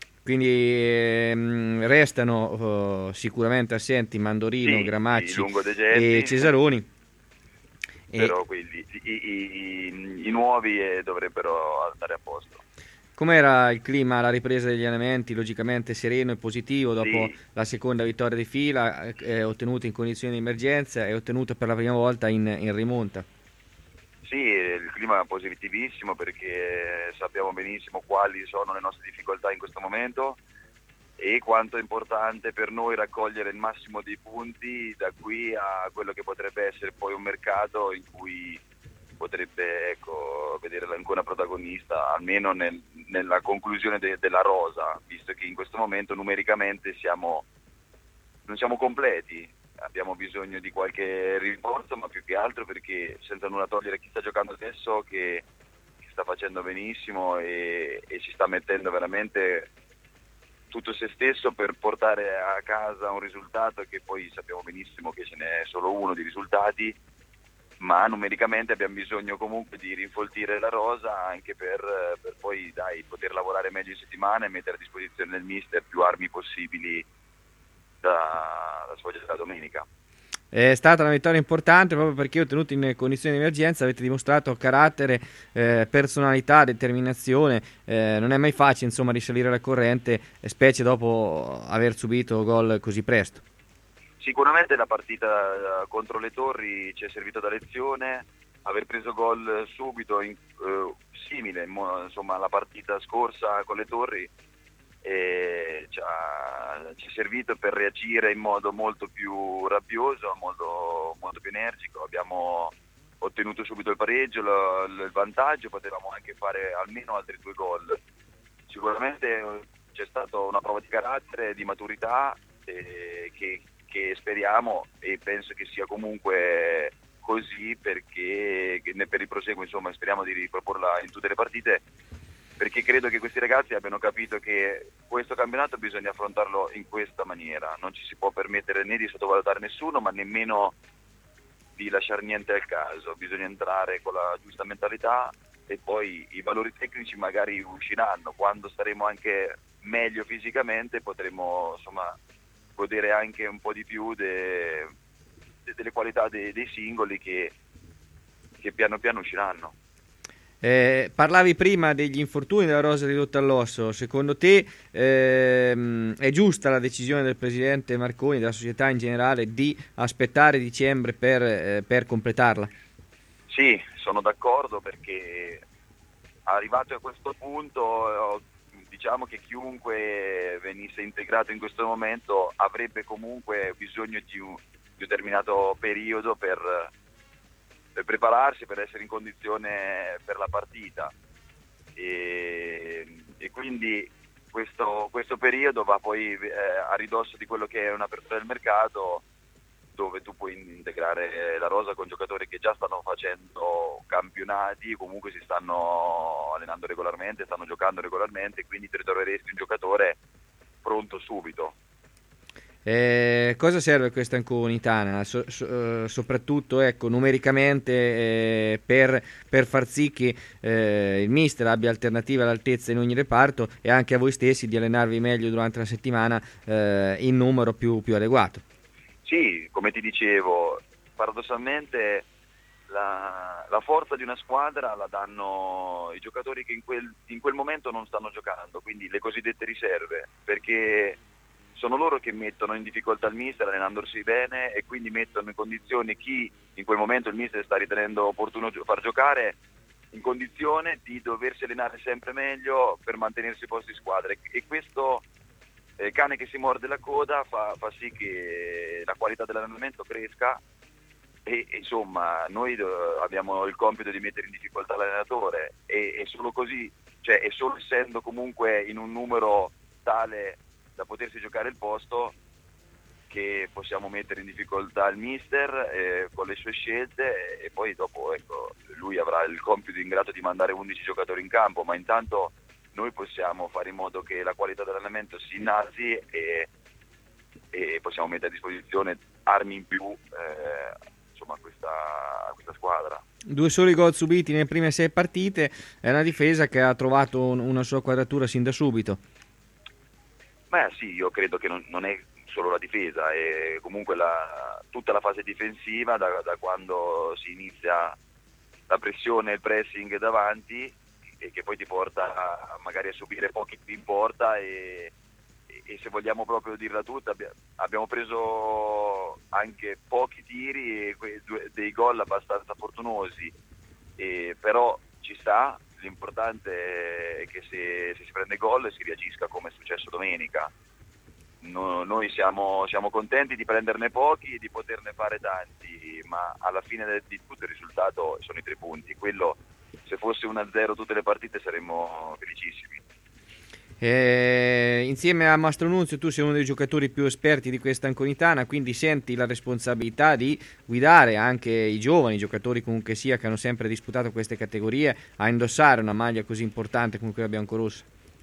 Quindi restano sicuramente assenti Mandorino, sì, Gramacci Lungo De Genti, e Cesaroni. Però quelli, i nuovi dovrebbero andare a posto. Com'era il clima alla ripresa degli allenamenti? Logicamente sereno e positivo dopo la seconda vittoria di fila, ottenuta in condizioni di emergenza e ottenuta per la prima volta in rimonta. Sì, il clima è positivissimo perché sappiamo benissimo quali sono le nostre difficoltà in questo momento e quanto è importante per noi raccogliere il massimo dei punti da qui a quello che potrebbe essere poi un mercato in cui potrebbe vedere l'Ancona protagonista, almeno nella conclusione della rosa, visto che in questo momento numericamente non siamo completi, abbiamo bisogno di qualche rinforzo, ma più che altro perché, senza nulla togliere chi sta giocando adesso, che sta facendo benissimo e si sta mettendo veramente tutto se stesso per portare a casa un risultato che poi sappiamo benissimo che ce n'è solo uno di risultati, ma numericamente abbiamo bisogno comunque di rinfoltire la rosa anche per poi poter lavorare meglio in settimana e mettere a disposizione del mister più armi possibili da svolgere la domenica. È stata una vittoria importante proprio perché ottenuti in condizioni di emergenza avete dimostrato carattere, personalità, determinazione, non è mai facile insomma risalire la corrente, specie dopo aver subito gol così presto. Sicuramente la partita contro le Torri ci è servita da lezione, aver preso gol subito simile insomma alla partita scorsa con le Torri ci è servito per reagire in modo molto più rabbioso, molto più energico. Abbiamo ottenuto subito il pareggio, il vantaggio, potevamo anche fare almeno altri 2 gol. Sicuramente c'è stata una prova di carattere, di maturità che speriamo, e penso che sia comunque così perché per il proseguo insomma speriamo di riproporla in tutte le partite, perché credo che questi ragazzi abbiano capito che questo campionato bisogna affrontarlo in questa maniera, non ci si può permettere né di sottovalutare nessuno ma nemmeno di lasciare niente al caso, bisogna entrare con la giusta mentalità e poi i valori tecnici magari usciranno, quando staremo anche meglio fisicamente potremo insomma godere anche un po' di più delle qualità dei singoli che piano piano usciranno. Parlavi prima degli infortuni della rosa ridotta all'osso, secondo te è giusta la decisione del presidente Marconi, della società in generale, di aspettare dicembre per completarla? Sì, sono d'accordo perché arrivato a questo punto diciamo che chiunque venisse integrato in questo momento avrebbe comunque bisogno di un determinato periodo per prepararsi, per essere in condizione per la partita e quindi questo periodo va poi a ridosso di quello che è un'apertura del mercato, dove tu puoi integrare la rosa con giocatori che già stanno facendo campionati, comunque si stanno allenando regolarmente, stanno giocando regolarmente, quindi ti ritroveresti un giocatore pronto subito. Cosa serve questa Anconitana? Soprattutto numericamente per far sì che il mister abbia alternative all'altezza in ogni reparto e anche a voi stessi di allenarvi meglio durante la settimana in numero più adeguato. Sì, come ti dicevo, paradossalmente la forza di una squadra la danno i giocatori che in quel momento non stanno giocando, quindi le cosiddette riserve, perché sono loro che mettono in difficoltà il mister allenandosi bene e quindi mettono in condizione chi in quel momento il mister sta ritenendo opportuno far giocare in condizione di doversi allenare sempre meglio per mantenersi posti in squadra, e questo cane che si morde la coda fa sì che la qualità dell'allenamento cresca e insomma noi abbiamo il compito di mettere in difficoltà l'allenatore e solo così, cioè e solo essendo comunque in un numero tale da potersi giocare il posto, che possiamo mettere in difficoltà il mister con le sue scelte, e poi dopo lui avrà il compito ingrato di mandare 11 giocatori in campo, ma intanto noi possiamo fare in modo che la qualità dell'allenamento si innalzi e possiamo mettere a disposizione armi in più a questa squadra. 2 soli gol subiti nelle prime 6 partite, è una difesa che ha trovato una sua quadratura sin da subito. Beh sì, io credo che non è solo la difesa, è comunque tutta la fase difensiva da quando si inizia la pressione e il pressing davanti, e che poi ti porta magari a subire pochi in porta e se vogliamo proprio dirla tutta abbiamo preso anche pochi tiri e dei gol abbastanza fortunosi, però ci sta. L'importante è che se si prende gol si reagisca come è successo domenica. Noi siamo contenti di prenderne pochi e di poterne fare tanti, ma alla fine di tutto il risultato sono i 3 punti. Quello, se fosse 1-0 tutte le partite saremmo felicissimi. Insieme a Mastro Nunzio tu sei uno dei giocatori più esperti di questa Anconitana, quindi senti la responsabilità di guidare anche i giovani giocatori comunque sia che hanno sempre disputato queste categorie a indossare una maglia così importante come quella biancorossa.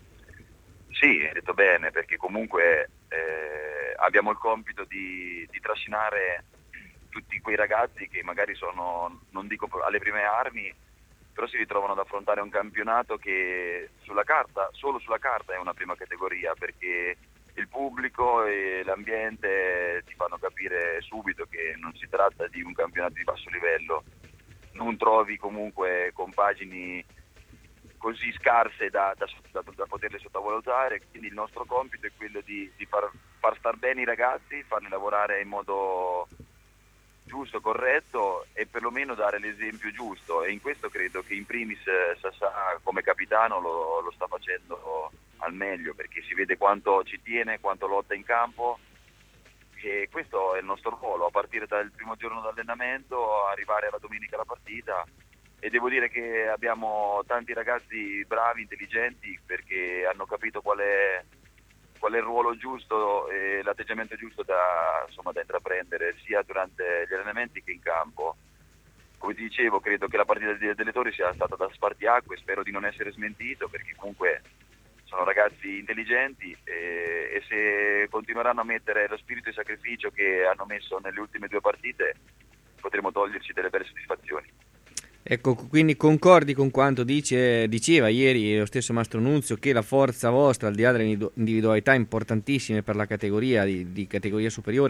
Sì, hai detto bene, perché comunque abbiamo il compito di trascinare tutti quei ragazzi che magari sono, non dico alle prime armi, però si ritrovano ad affrontare un campionato che solo sulla carta è una prima categoria, perché il pubblico e l'ambiente ti fanno capire subito che non si tratta di un campionato di basso livello. Non trovi comunque compagini così scarse da poterle sottovalutare, quindi il nostro compito è quello di far star bene i ragazzi, farli lavorare in modo giusto, corretto e perlomeno dare l'esempio giusto, e in questo credo che in primis Sassà come capitano lo sta facendo al meglio, perché si vede quanto ci tiene, quanto lotta in campo, e questo è il nostro ruolo a partire dal primo giorno d'allenamento, arrivare alla domenica alla partita. E devo dire che abbiamo tanti ragazzi bravi, intelligenti, perché hanno capito qual è il ruolo giusto e l'atteggiamento giusto da intraprendere sia durante gli allenamenti che in campo. Come ti dicevo, credo che la partita delle Torri sia stata da spartiacque, spero di non essere smentito, perché comunque sono ragazzi intelligenti e se continueranno a mettere lo spirito di sacrificio che hanno messo nelle ultime 2 partite potremo toglierci delle belle soddisfazioni. Ecco, quindi concordi con quanto diceva ieri lo stesso Mastro Nunzio, che la forza vostra, al di là delle individualità importantissime per la categoria di categoria superiore,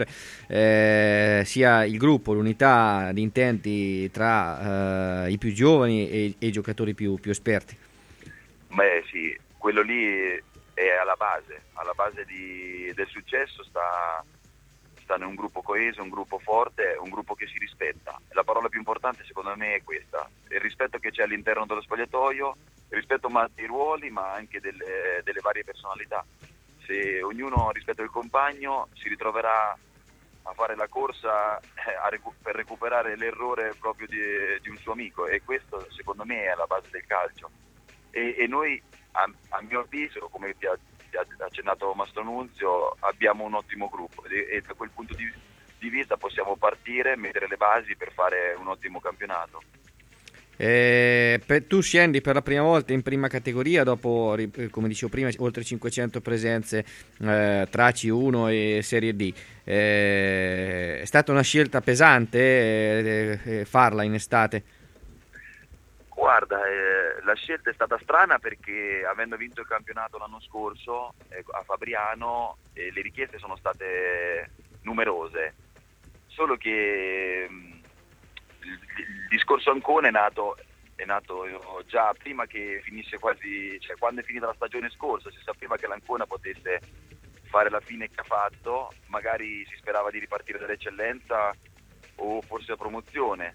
sia il gruppo, l'unità di intenti tra i più giovani e i giocatori più esperti? Beh sì, quello lì è alla base del successo stanno in un gruppo coeso, un gruppo forte, un gruppo che si rispetta. La parola più importante secondo me è questa: il rispetto che c'è all'interno dello spogliatoio, il rispetto dei ruoli ma anche delle varie personalità. Se ognuno rispetta il compagno si ritroverà a fare la corsa per recuperare l'errore proprio di un suo amico, e questo secondo me è la base del calcio. E noi a mio avviso, come ti ha accennato Mastro Nunzio, abbiamo un ottimo gruppo e da quel punto di vista possiamo partire, mettere le basi per fare un ottimo campionato. Tu scendi per la prima volta in prima categoria dopo, come dicevo prima, oltre 500 presenze tra C1 e Serie D. È stata una scelta pesante farla in estate? Guarda, la scelta è stata strana perché avendo vinto il campionato l'anno scorso a Fabriano le richieste sono state numerose, solo che il discorso Ancona è nato già prima che finisse quasi, cioè quando è finita la stagione scorsa si sapeva che l'Ancona potesse fare la fine che ha fatto, magari si sperava di ripartire dall'eccellenza o forse la promozione,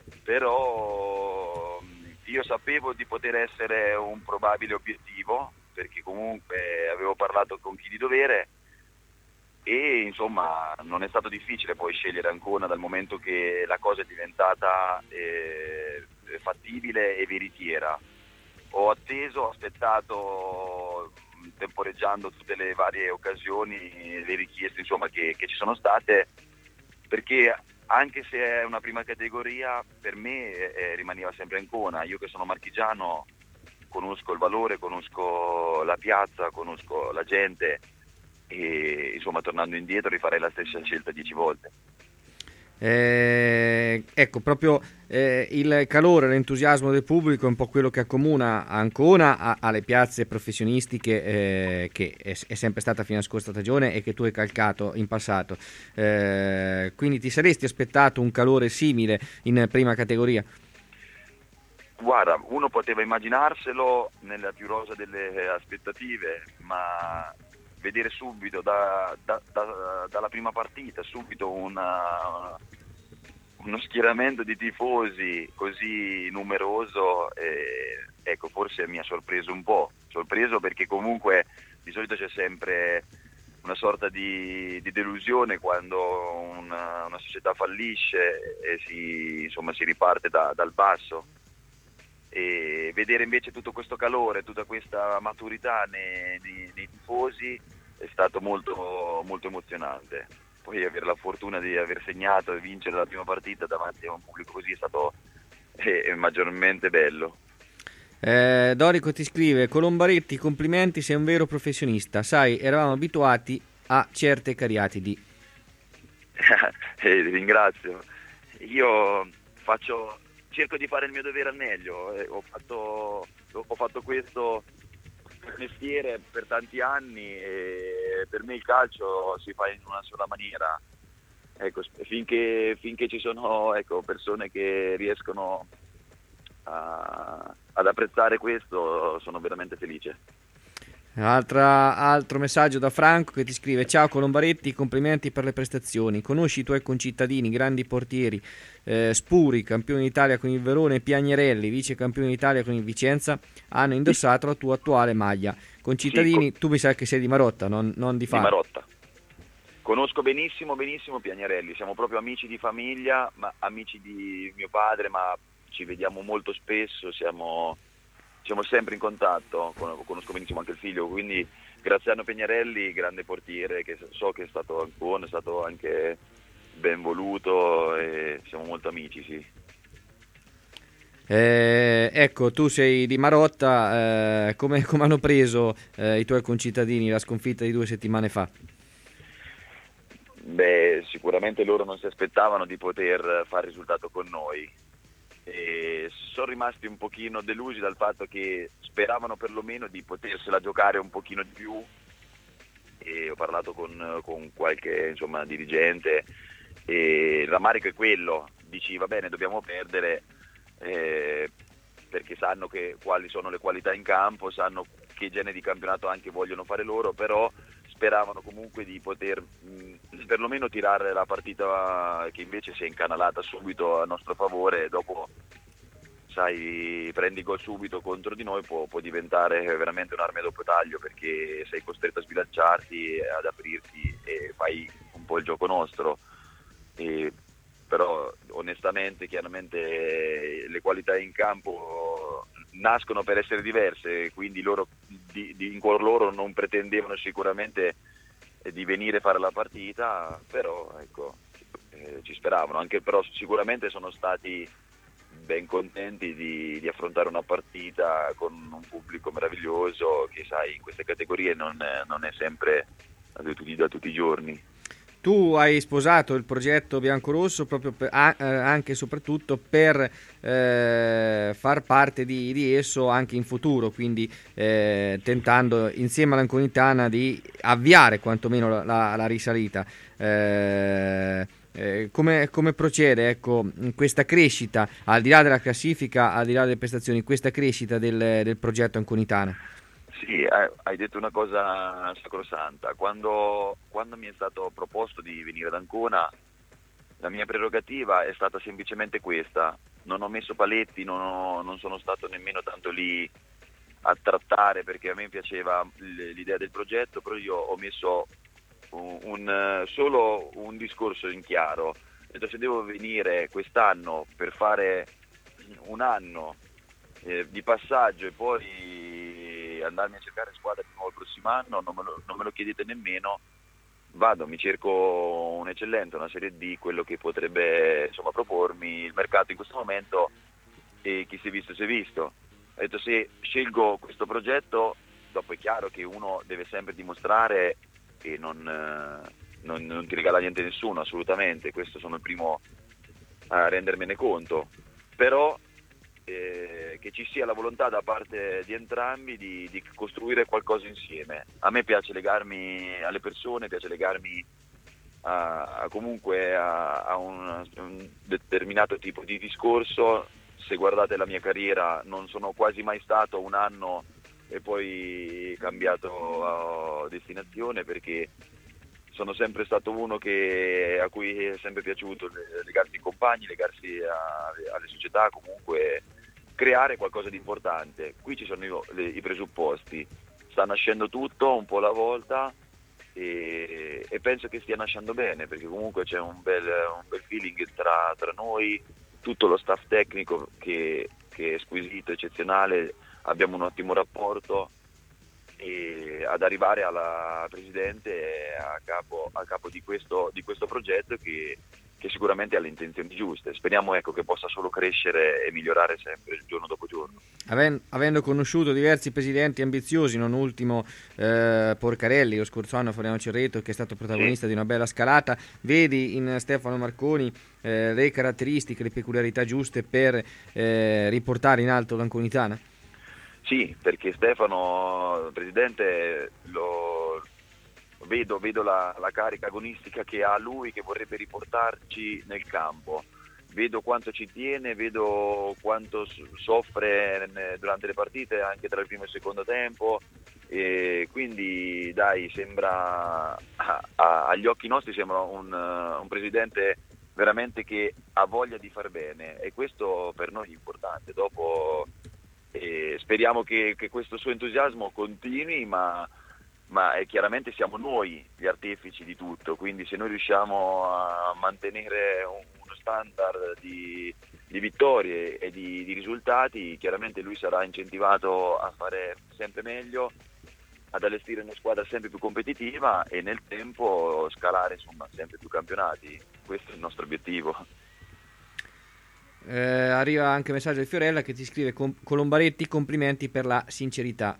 però io sapevo di poter essere un probabile obiettivo perché comunque avevo parlato con chi di dovere e insomma non è stato difficile poi scegliere Ancona dal momento che la cosa è diventata fattibile e veritiera. Ho aspettato temporeggiando tutte le varie occasioni, le richieste insomma che ci sono state, perché anche se è una prima categoria per me rimaneva sempre Ancona. Io che sono marchigiano conosco il valore, conosco la piazza, conosco la gente e insomma tornando indietro rifarei la stessa scelta 10 volte. Ecco, proprio il calore, l'entusiasmo del pubblico è un po' quello che accomuna Ancona alle piazze professionistiche che è sempre stata fino alla scorsa stagione e che tu hai calcato in passato, quindi ti saresti aspettato un calore simile in prima categoria? Guarda, uno poteva immaginarselo nella più rosa delle aspettative, ma vedere subito dalla prima partita subito uno schieramento di tifosi così numeroso, ecco, forse mi ha sorpreso un po', perché comunque di solito c'è sempre una sorta di delusione quando una società fallisce e si riparte dal basso, e vedere invece tutto questo calore, tutta questa maturità nei tifosi è stato molto, molto emozionante. Poi avere la fortuna di aver segnato e vincere la prima partita davanti a un pubblico così è stato maggiormente bello. Dorico ti scrive: Colombaretti, complimenti, sei un vero professionista, sai, eravamo abituati a certe cariatidi. Ringrazio, io cerco di fare il mio dovere al meglio, ho fatto questo mestiere per tanti anni e per me il calcio si fa in una sola maniera, ecco, finché ci sono persone che riescono ad apprezzare questo sono veramente felice. Altro messaggio da Franco che ti scrive: ciao Colombaretti, complimenti per le prestazioni, conosci i tuoi concittadini, grandi portieri, Spuri, campione d'Italia con il Verona, e Piagnarelli, vice campione d'Italia con il Vicenza, hanno indossato la tua attuale maglia. Concittadini, tu mi sai che sei di Marotta, non di Fano. Di Marotta. Conosco benissimo Piagnarelli, siamo proprio amici di famiglia, ma amici di mio padre, ma ci vediamo molto spesso, siamo sempre in contatto, conosco benissimo anche il figlio, quindi Graziano Piagnarelli, grande portiere, che so che è stato buono, è stato anche ben voluto e siamo molto amici, sì. Ecco, tu sei di Marotta, come hanno preso i tuoi concittadini la sconfitta di 2 settimane fa? Beh, sicuramente loro non si aspettavano di poter fare risultato con noi. E sono rimasti un pochino delusi dal fatto che speravano perlomeno di potersela giocare un pochino di più, e ho parlato con qualche dirigente e il rammarico è quello, dici va bene, dobbiamo perdere perché sanno quali sono le qualità in campo, sanno che genere di campionato anche vogliono fare loro, però speravano comunque di poter perlomeno tirare la partita che invece si è incanalata subito a nostro favore, e dopo sai, prendi gol subito contro di noi può diventare veramente un'arma a doppio taglio, perché sei costretto a sbilanciarti, ad aprirti e fai un po' il gioco nostro, però onestamente chiaramente le qualità in campo nascono per essere diverse, quindi loro in cuor loro non pretendevano sicuramente di venire a fare la partita, però ecco, ci speravano, anche però sicuramente sono stati ben contenti di affrontare una partita con un pubblico meraviglioso che, sai, in queste categorie non è sempre da tutti i giorni. Tu hai sposato il progetto biancorosso proprio anche e soprattutto per far parte di esso anche in futuro, quindi tentando insieme all'Anconitana di avviare quantomeno la risalita. Come procede, ecco, questa crescita, al di là della classifica, al di là delle prestazioni, questa crescita del progetto Anconitana? Sì, hai detto una cosa sacrosanta. Quando mi è stato proposto di venire ad Ancona, la mia prerogativa è stata semplicemente questa. Non ho messo paletti, non sono stato nemmeno tanto lì a trattare, perché a me piaceva l'idea del progetto, però io ho messo solo un discorso in chiaro. Ho detto, se devo venire quest'anno per fare un anno di passaggio e poi andarmi a cercare squadra di nuovo il prossimo anno, non me lo chiedete nemmeno, vado, mi cerco un'eccellenza, una Serie D, quello che potrebbe propormi il mercato in questo momento, e chi si è visto si è visto. Ho detto, se scelgo questo progetto, dopo è chiaro che uno deve sempre dimostrare che non ti regala niente a nessuno, assolutamente, questo sono il primo a rendermene conto, però che ci sia la volontà da parte di entrambi di costruire qualcosa insieme. A me piace legarmi alle persone, piace legarmi comunque a un determinato tipo di discorso. Se guardate la mia carriera, non sono quasi mai stato un anno e poi cambiato destinazione, perché sono sempre stato uno a cui è sempre piaciuto legarsi ai compagni, legarsi alle società, comunque creare qualcosa di importante. Qui ci sono i presupposti, sta nascendo tutto un po' alla volta e penso che stia nascendo bene, perché comunque c'è un bel feeling tra noi, tutto lo staff tecnico che è squisito, eccezionale, abbiamo un ottimo rapporto, e ad arrivare alla presidente a capo di questo progetto che sicuramente ha le intenzioni giuste. Speriamo, ecco, che possa solo crescere e migliorare sempre giorno dopo giorno. Avendo conosciuto diversi presidenti ambiziosi, non ultimo Porcarelli lo scorso anno a Floriano Cerreto, che è stato protagonista di una bella scalata, vedi in Stefano Marconi le caratteristiche, le peculiarità giuste per riportare in alto l'Anconitana? Sì, perché Stefano, presidente, vedo la carica agonistica che ha lui, che vorrebbe riportarci nel campo. Vedo quanto ci tiene, vedo quanto soffre durante le partite, anche tra il primo e il secondo tempo, e quindi dai, sembra agli occhi nostri sembra un presidente veramente che ha voglia di far bene, e questo per noi è importante. Dopo speriamo che questo suo entusiasmo continui, ma chiaramente siamo noi gli artefici di tutto, quindi se noi riusciamo a mantenere uno standard di vittorie e di risultati, chiaramente lui sarà incentivato a fare sempre meglio, ad allestire una squadra sempre più competitiva e nel tempo scalare sempre più campionati. Questo è il nostro obiettivo. Arriva anche un messaggio di Fiorella che ti scrive: Colombaretti, complimenti per la sincerità.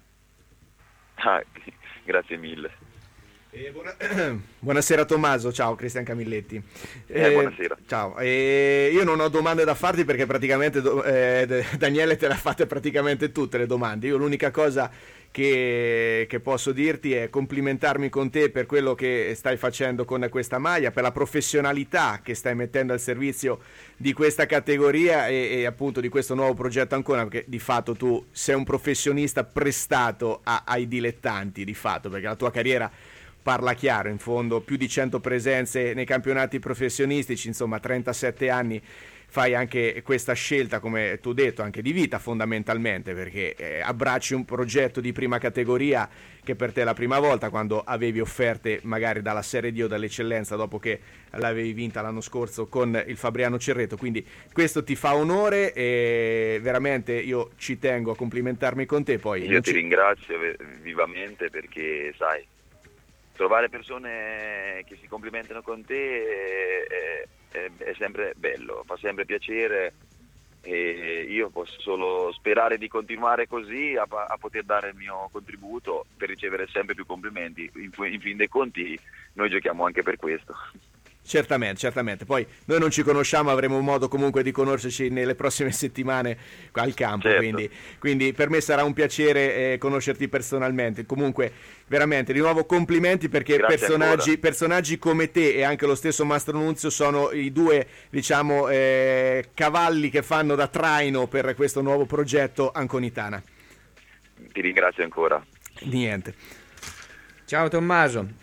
Grazie mille. Buonasera Tommaso, ciao, Cristian Camilletti. Buonasera. Ciao, io non ho domande da farti perché praticamente Daniele te le ha fatte praticamente tutte le domande. Io l'unica cosa che posso dirti è complimentarmi con te per quello che stai facendo con questa maglia, per la professionalità che stai mettendo al servizio di questa categoria e appunto di questo nuovo progetto Ancona, perché di fatto tu sei un professionista prestato ai dilettanti, di fatto, perché la tua carriera parla chiaro, in fondo più di 100 presenze nei campionati professionistici, insomma 37 anni fai anche questa scelta, come tu hai detto, anche di vita fondamentalmente, perché abbracci un progetto di prima categoria che per te è la prima volta, quando avevi offerte magari dalla Serie D o dall'Eccellenza dopo che l'avevi vinta l'anno scorso con il Fabriano Cerreto, quindi questo ti fa onore e veramente io ci tengo a complimentarmi con te. Poi io ti ringrazio vivamente, perché sai, trovare persone che si complimentano con te è sempre bello, fa sempre piacere, e io posso solo sperare di continuare così a poter dare il mio contributo per ricevere sempre più complimenti. In fin dei conti noi giochiamo anche per questo. Certamente, poi noi non ci conosciamo, avremo modo comunque di conoscerci nelle prossime settimane al campo, certo. quindi per me sarà un piacere conoscerti personalmente. Comunque veramente di nuovo complimenti, perché personaggi come te e anche lo stesso Mastro Nunzio sono i due, diciamo, cavalli che fanno da traino per questo nuovo progetto Anconitana. Ti ringrazio ancora. Niente. Ciao Tommaso.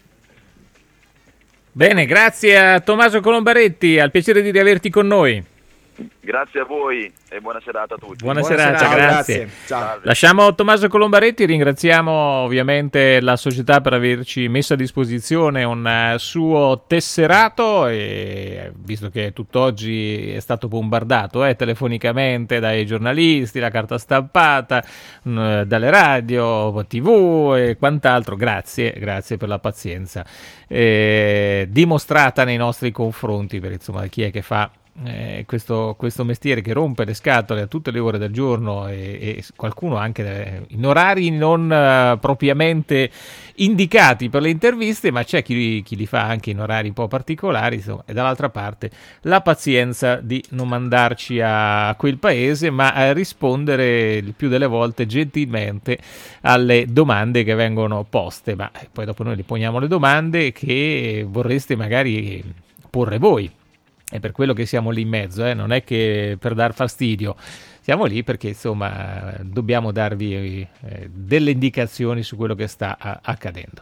Bene, grazie a Tommaso Colombaretti, al piacere di riaverti con noi. Grazie a voi e buona serata a tutti. Buona serata, grazie. Ciao. Lasciamo Tommaso Colombaretti, ringraziamo ovviamente la società per averci messo a disposizione un suo tesserato, e visto che tutt'oggi è stato bombardato telefonicamente dai giornalisti, la carta stampata, dalle radio, TV e quant'altro, grazie per la pazienza dimostrata nei nostri confronti, per insomma chi è che fa questo mestiere, che rompe le scatole a tutte le ore del giorno, e qualcuno anche in orari non propriamente indicati per le interviste, ma c'è chi li fa anche in orari un po' particolari, insomma, e dall'altra parte la pazienza di non mandarci a quel paese, ma a rispondere il più delle volte gentilmente alle domande che vengono poste, ma poi dopo noi le poniamo le domande che vorreste magari porre voi. È per quello che siamo lì in mezzo, non è che per dar fastidio, siamo lì perché insomma dobbiamo darvi delle indicazioni su quello che sta accadendo.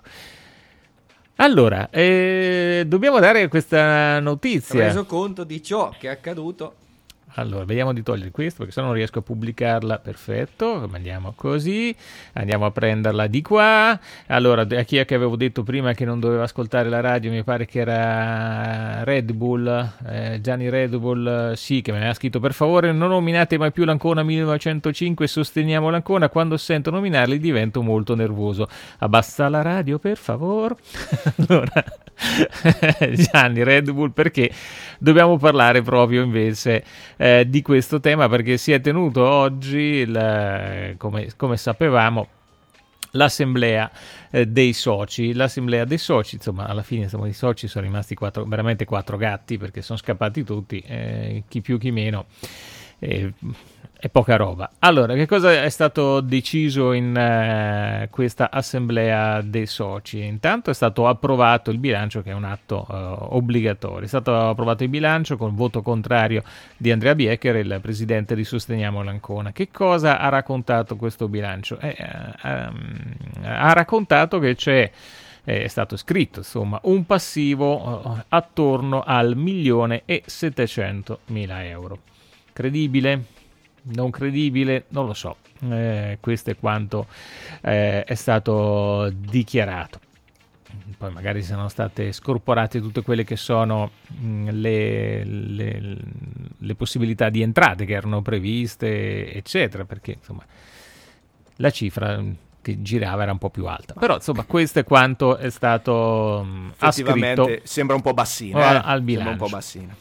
Allora, dobbiamo dare questa notizia. Reso conto di ciò che è accaduto. Allora, vediamo di togliere questo perché sennò non riesco a pubblicarla. Perfetto, mandiamo così, andiamo a prenderla di qua. Allora, a chi è che avevo detto prima che non doveva ascoltare la radio, mi pare che era Red Bull, Gianni Red Bull, sì, che me ne ha scritto: per favore non nominate mai più l'Ancona 1905, sosteniamo l'Ancona, quando sento nominarli divento molto nervoso. Abbassa la radio per favore. Allora, Gianni Red Bull, perché dobbiamo parlare proprio invece di questo tema, perché si è tenuto oggi come sapevamo l'assemblea dei soci, insomma alla fine insomma, i soci sono rimasti veramente quattro gatti, perché sono scappati tutti, chi più chi meno, è poca roba. Allora, che cosa è stato deciso in questa assemblea dei soci? Intanto è stato approvato il bilancio, che è un atto obbligatorio. È stato approvato il bilancio con voto contrario di Andrea Biecher, il presidente di Sosteniamo l'Ancona. Che cosa ha raccontato questo bilancio? Ha raccontato che è stato scritto insomma un passivo attorno al 1.700.000 euro. Credibile? Non credibile? Non lo so. Questo è quanto è stato dichiarato. Poi magari sono state scorporate tutte quelle che sono le possibilità di entrate che erano previste, eccetera, perché insomma la cifra che girava era un po' più alta. Però insomma questo è quanto è stato ascritto. Sembra un po' bassina al bilancio. Sembra un po' bassina.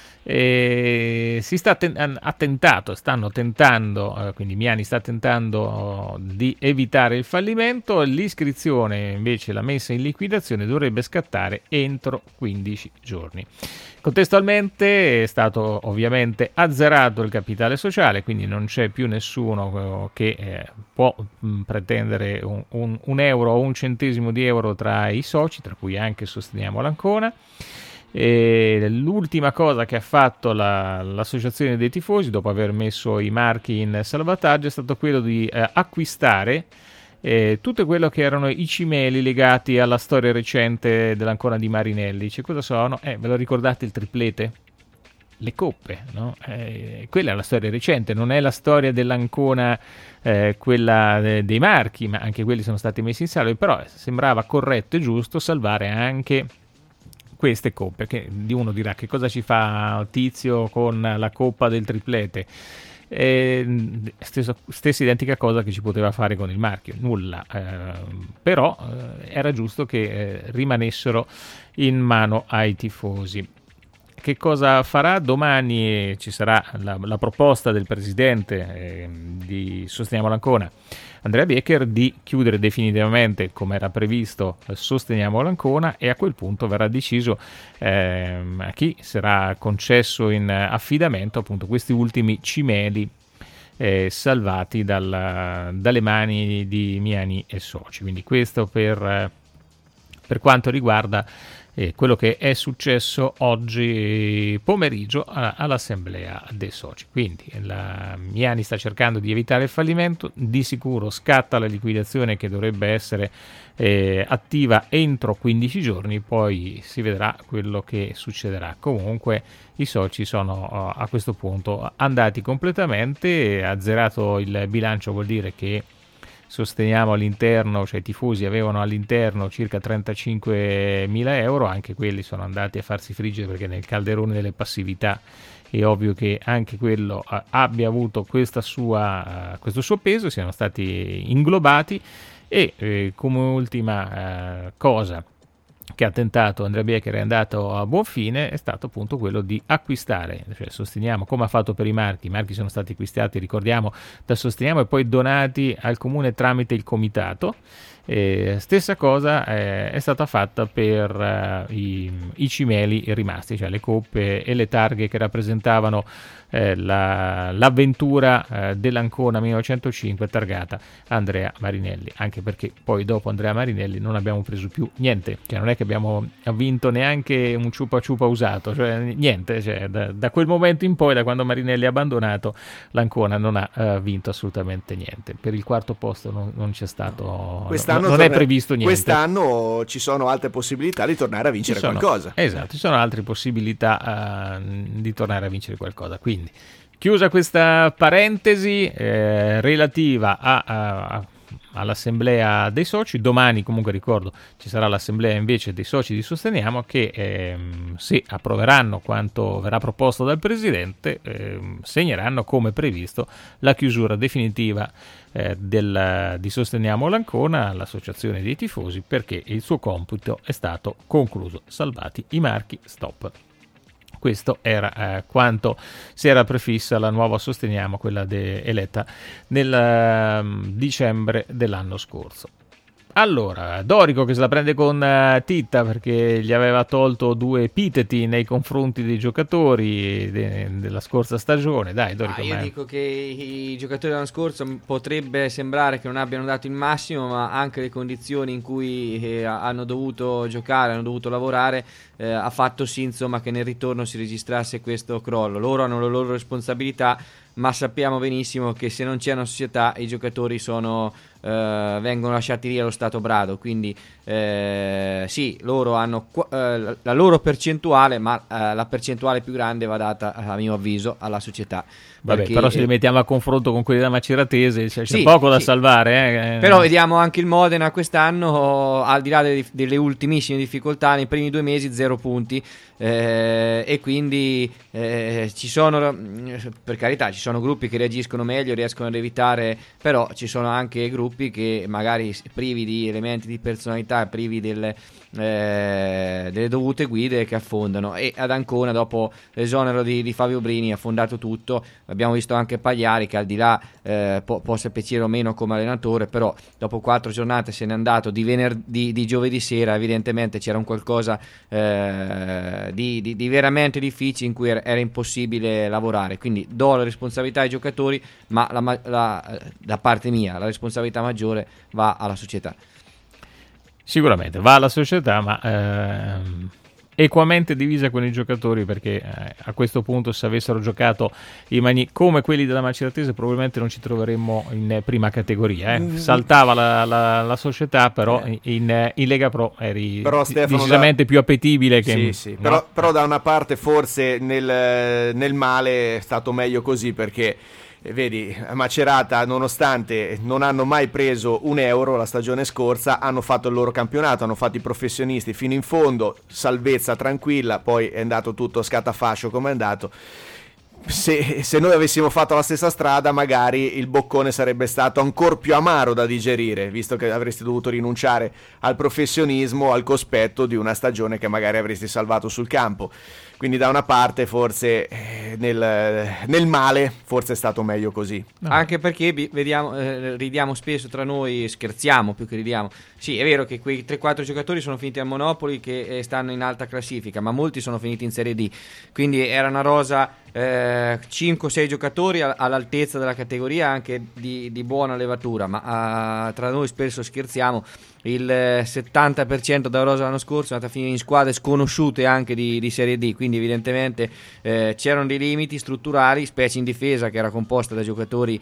Si stanno tentando, quindi Miani sta tentando di evitare il fallimento. L'iscrizione invece, la messa in liquidazione, dovrebbe scattare entro 15 giorni. Contestualmente è stato ovviamente azzerato il capitale sociale, quindi non c'è più nessuno che può pretendere un euro o un centesimo di euro tra i soci, tra cui anche Sosteniamo l'Ancona. E l'ultima cosa che ha fatto l'associazione dei tifosi, dopo aver messo i marchi in salvataggio, è stato quello di acquistare tutto quello che erano i cimeli legati alla storia recente dell'Ancona di Marinelli. Cosa sono? Ve lo ricordate il triplete? le coppe, no? Quella è la storia recente, non è la storia dell'Ancona, quella dei marchi, ma anche quelli sono stati messi in salvo, però sembrava corretto e giusto salvare anche queste coppe, che di uno dirà che cosa ci fa Tizio con la coppa del triplete. Stessa identica cosa che ci poteva fare con il marchio, nulla, però era giusto che rimanessero in mano ai tifosi. Che cosa farà? Domani ci sarà la proposta del presidente di Sosteniamo l'Ancona, Andrea Becker, di chiudere definitivamente, come era previsto, Sosteniamo l'Ancona, e a quel punto verrà deciso a chi sarà concesso in affidamento appunto questi ultimi cimeli salvati dalle mani di Miani e soci. Quindi questo per quanto riguarda quello che è successo oggi pomeriggio all'assemblea dei soci. Quindi la Miani sta cercando di evitare il fallimento, di sicuro scatta la liquidazione che dovrebbe essere attiva entro 15 giorni, poi si vedrà quello che succederà. Comunque i soci sono a questo punto andati completamente, azzerato il bilancio, vuol dire che Sosteniamo all'interno, cioè i tifosi avevano all'interno circa 35.000 euro, anche quelli sono andati a farsi friggere perché nel calderone delle passività è ovvio che anche quello abbia avuto questo suo peso, siano stati inglobati. E come ultima cosa che ha tentato Andrea Becker, è andato a buon fine, è stato appunto quello di acquistare, cioè Sosteniamo, come ha fatto per i marchi sono stati acquistati, ricordiamo, da Sosteniamo e poi donati al comune tramite il comitato. Stessa cosa è stata fatta per i cimeli rimasti, cioè le coppe e le targhe che rappresentavano l'avventura dell'Ancona 1905 targata Andrea Marinelli, anche perché poi dopo Andrea Marinelli non abbiamo preso più niente, cioè non è che abbiamo vinto neanche un ciupa ciupa usato, cioè niente, cioè da quel momento in poi, da quando Marinelli ha abbandonato, l'Ancona non ha vinto assolutamente niente. Per il quarto posto non c'è stato, non è previsto niente. Quest'anno ci sono altre possibilità di tornare a vincere qualcosa. Esatto, ci sono altre possibilità di tornare a vincere qualcosa. Quindi, chiusa questa parentesi relativa all'assemblea dei soci, domani comunque ricordo ci sarà l'assemblea invece dei soci di Sosteniamo che se approveranno quanto verrà proposto dal presidente segneranno come previsto la chiusura definitiva di Sosteniamo l'Ancona, l'associazione dei tifosi, perché il suo compito è stato concluso, salvati i marchi, stop. Questo era quanto si era prefissa la nuova Sosteniamo, quella eletta nel dicembre dell'anno scorso. Allora, Dorico che se la prende con Titta perché gli aveva tolto 2 epiteti nei confronti dei giocatori della scorsa stagione. Dai, Dorico. Io dico che i giocatori dell'anno scorso potrebbe sembrare che non abbiano dato il massimo, ma anche le condizioni in cui hanno dovuto giocare, hanno dovuto lavorare, ha fatto sì, insomma, che nel ritorno si registrasse questo crollo. Loro hanno le loro responsabilità, ma sappiamo benissimo che se non c'è una società i giocatori vengono lasciati lì allo stato brado, quindi sì, loro hanno la loro percentuale, ma la percentuale più grande va data, a mio avviso, alla società. Vabbè, però se li mettiamo a confronto con quelli da Maceratese c'è poco da salvare. Però vediamo anche il Modena quest'anno, al di là delle ultimissime difficoltà, nei primi 2 mesi 0 punti, e quindi ci sono, per carità, ci sono gruppi che reagiscono meglio, riescono ad evitare, però ci sono anche gruppi che magari privi di elementi di personalità, privi delle dovute guide, che affondano. E ad Ancona, dopo l'esonero di Fabio Brini, ha affondato tutto. Abbiamo visto anche Pagliari che, al di là possa piacere o meno come allenatore, però dopo 4 giornate se n'è andato. Di giovedì sera evidentemente c'era un qualcosa di veramente difficile, in cui era impossibile lavorare. Quindi do la responsabilità ai giocatori, ma da parte mia la responsabilità maggiore va alla società. Sicuramente va alla società, ma equamente divisa con i giocatori, perché a questo punto, se avessero giocato come quelli della Maceratese, probabilmente non ci troveremmo in prima categoria. Saltava la società, però in Lega Pro eri decisamente più appetibile che sì. No? Però da una parte forse nel male è stato meglio così, perché vedi, a Macerata, nonostante non hanno mai preso €1 la stagione scorsa, hanno fatto il loro campionato, hanno fatto i professionisti fino in fondo, salvezza tranquilla, poi è andato tutto a scatafascio come è andato. Se noi avessimo fatto la stessa strada, magari il boccone sarebbe stato ancora più amaro da digerire, visto che avresti dovuto rinunciare al professionismo, al cospetto di una stagione che magari avresti salvato sul campo. Quindi da una parte forse nel male forse è stato meglio così. Anche perché ridiamo spesso tra noi, scherziamo più che ridiamo. Sì, è vero che quei 3-4 giocatori sono finiti al Monopoli, che stanno in alta classifica, ma molti sono finiti in Serie D. Quindi era una rosa 5-6 giocatori all'altezza della categoria, anche di buona levatura, ma tra noi spesso scherziamo. Il 70% della rosa l'anno scorso è andata a finire in squadre sconosciute anche di Serie D, quindi evidentemente c'erano dei limiti strutturali, specie in difesa, che era composta da giocatori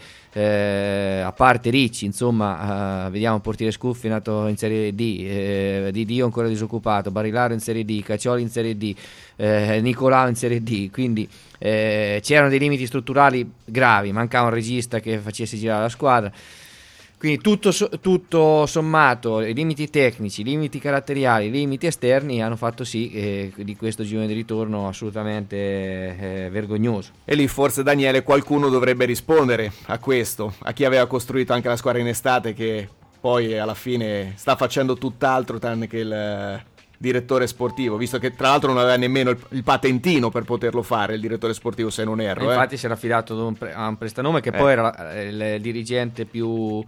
a parte Ricci, insomma, vediamo il portiere Scuffi nato in Serie D, Di Dio ancora disoccupato, Barilaro in Serie D, Caccioli in Serie D, Nicolao in Serie D, quindi c'erano dei limiti strutturali gravi, mancava un regista che facesse girare la squadra. Quindi tutto sommato, i limiti tecnici, i limiti caratteriali, i limiti esterni hanno fatto sì di questo girone di ritorno assolutamente vergognoso. E lì forse, Daniele, qualcuno dovrebbe rispondere a questo, a chi aveva costruito anche la squadra in estate, che poi alla fine sta facendo tutt'altro tranne che il direttore sportivo, visto che tra l'altro non aveva nemmeno il patentino per poterlo fare, il direttore sportivo, se non erro. Infatti si era affidato a un prestanome che poi era il dirigente più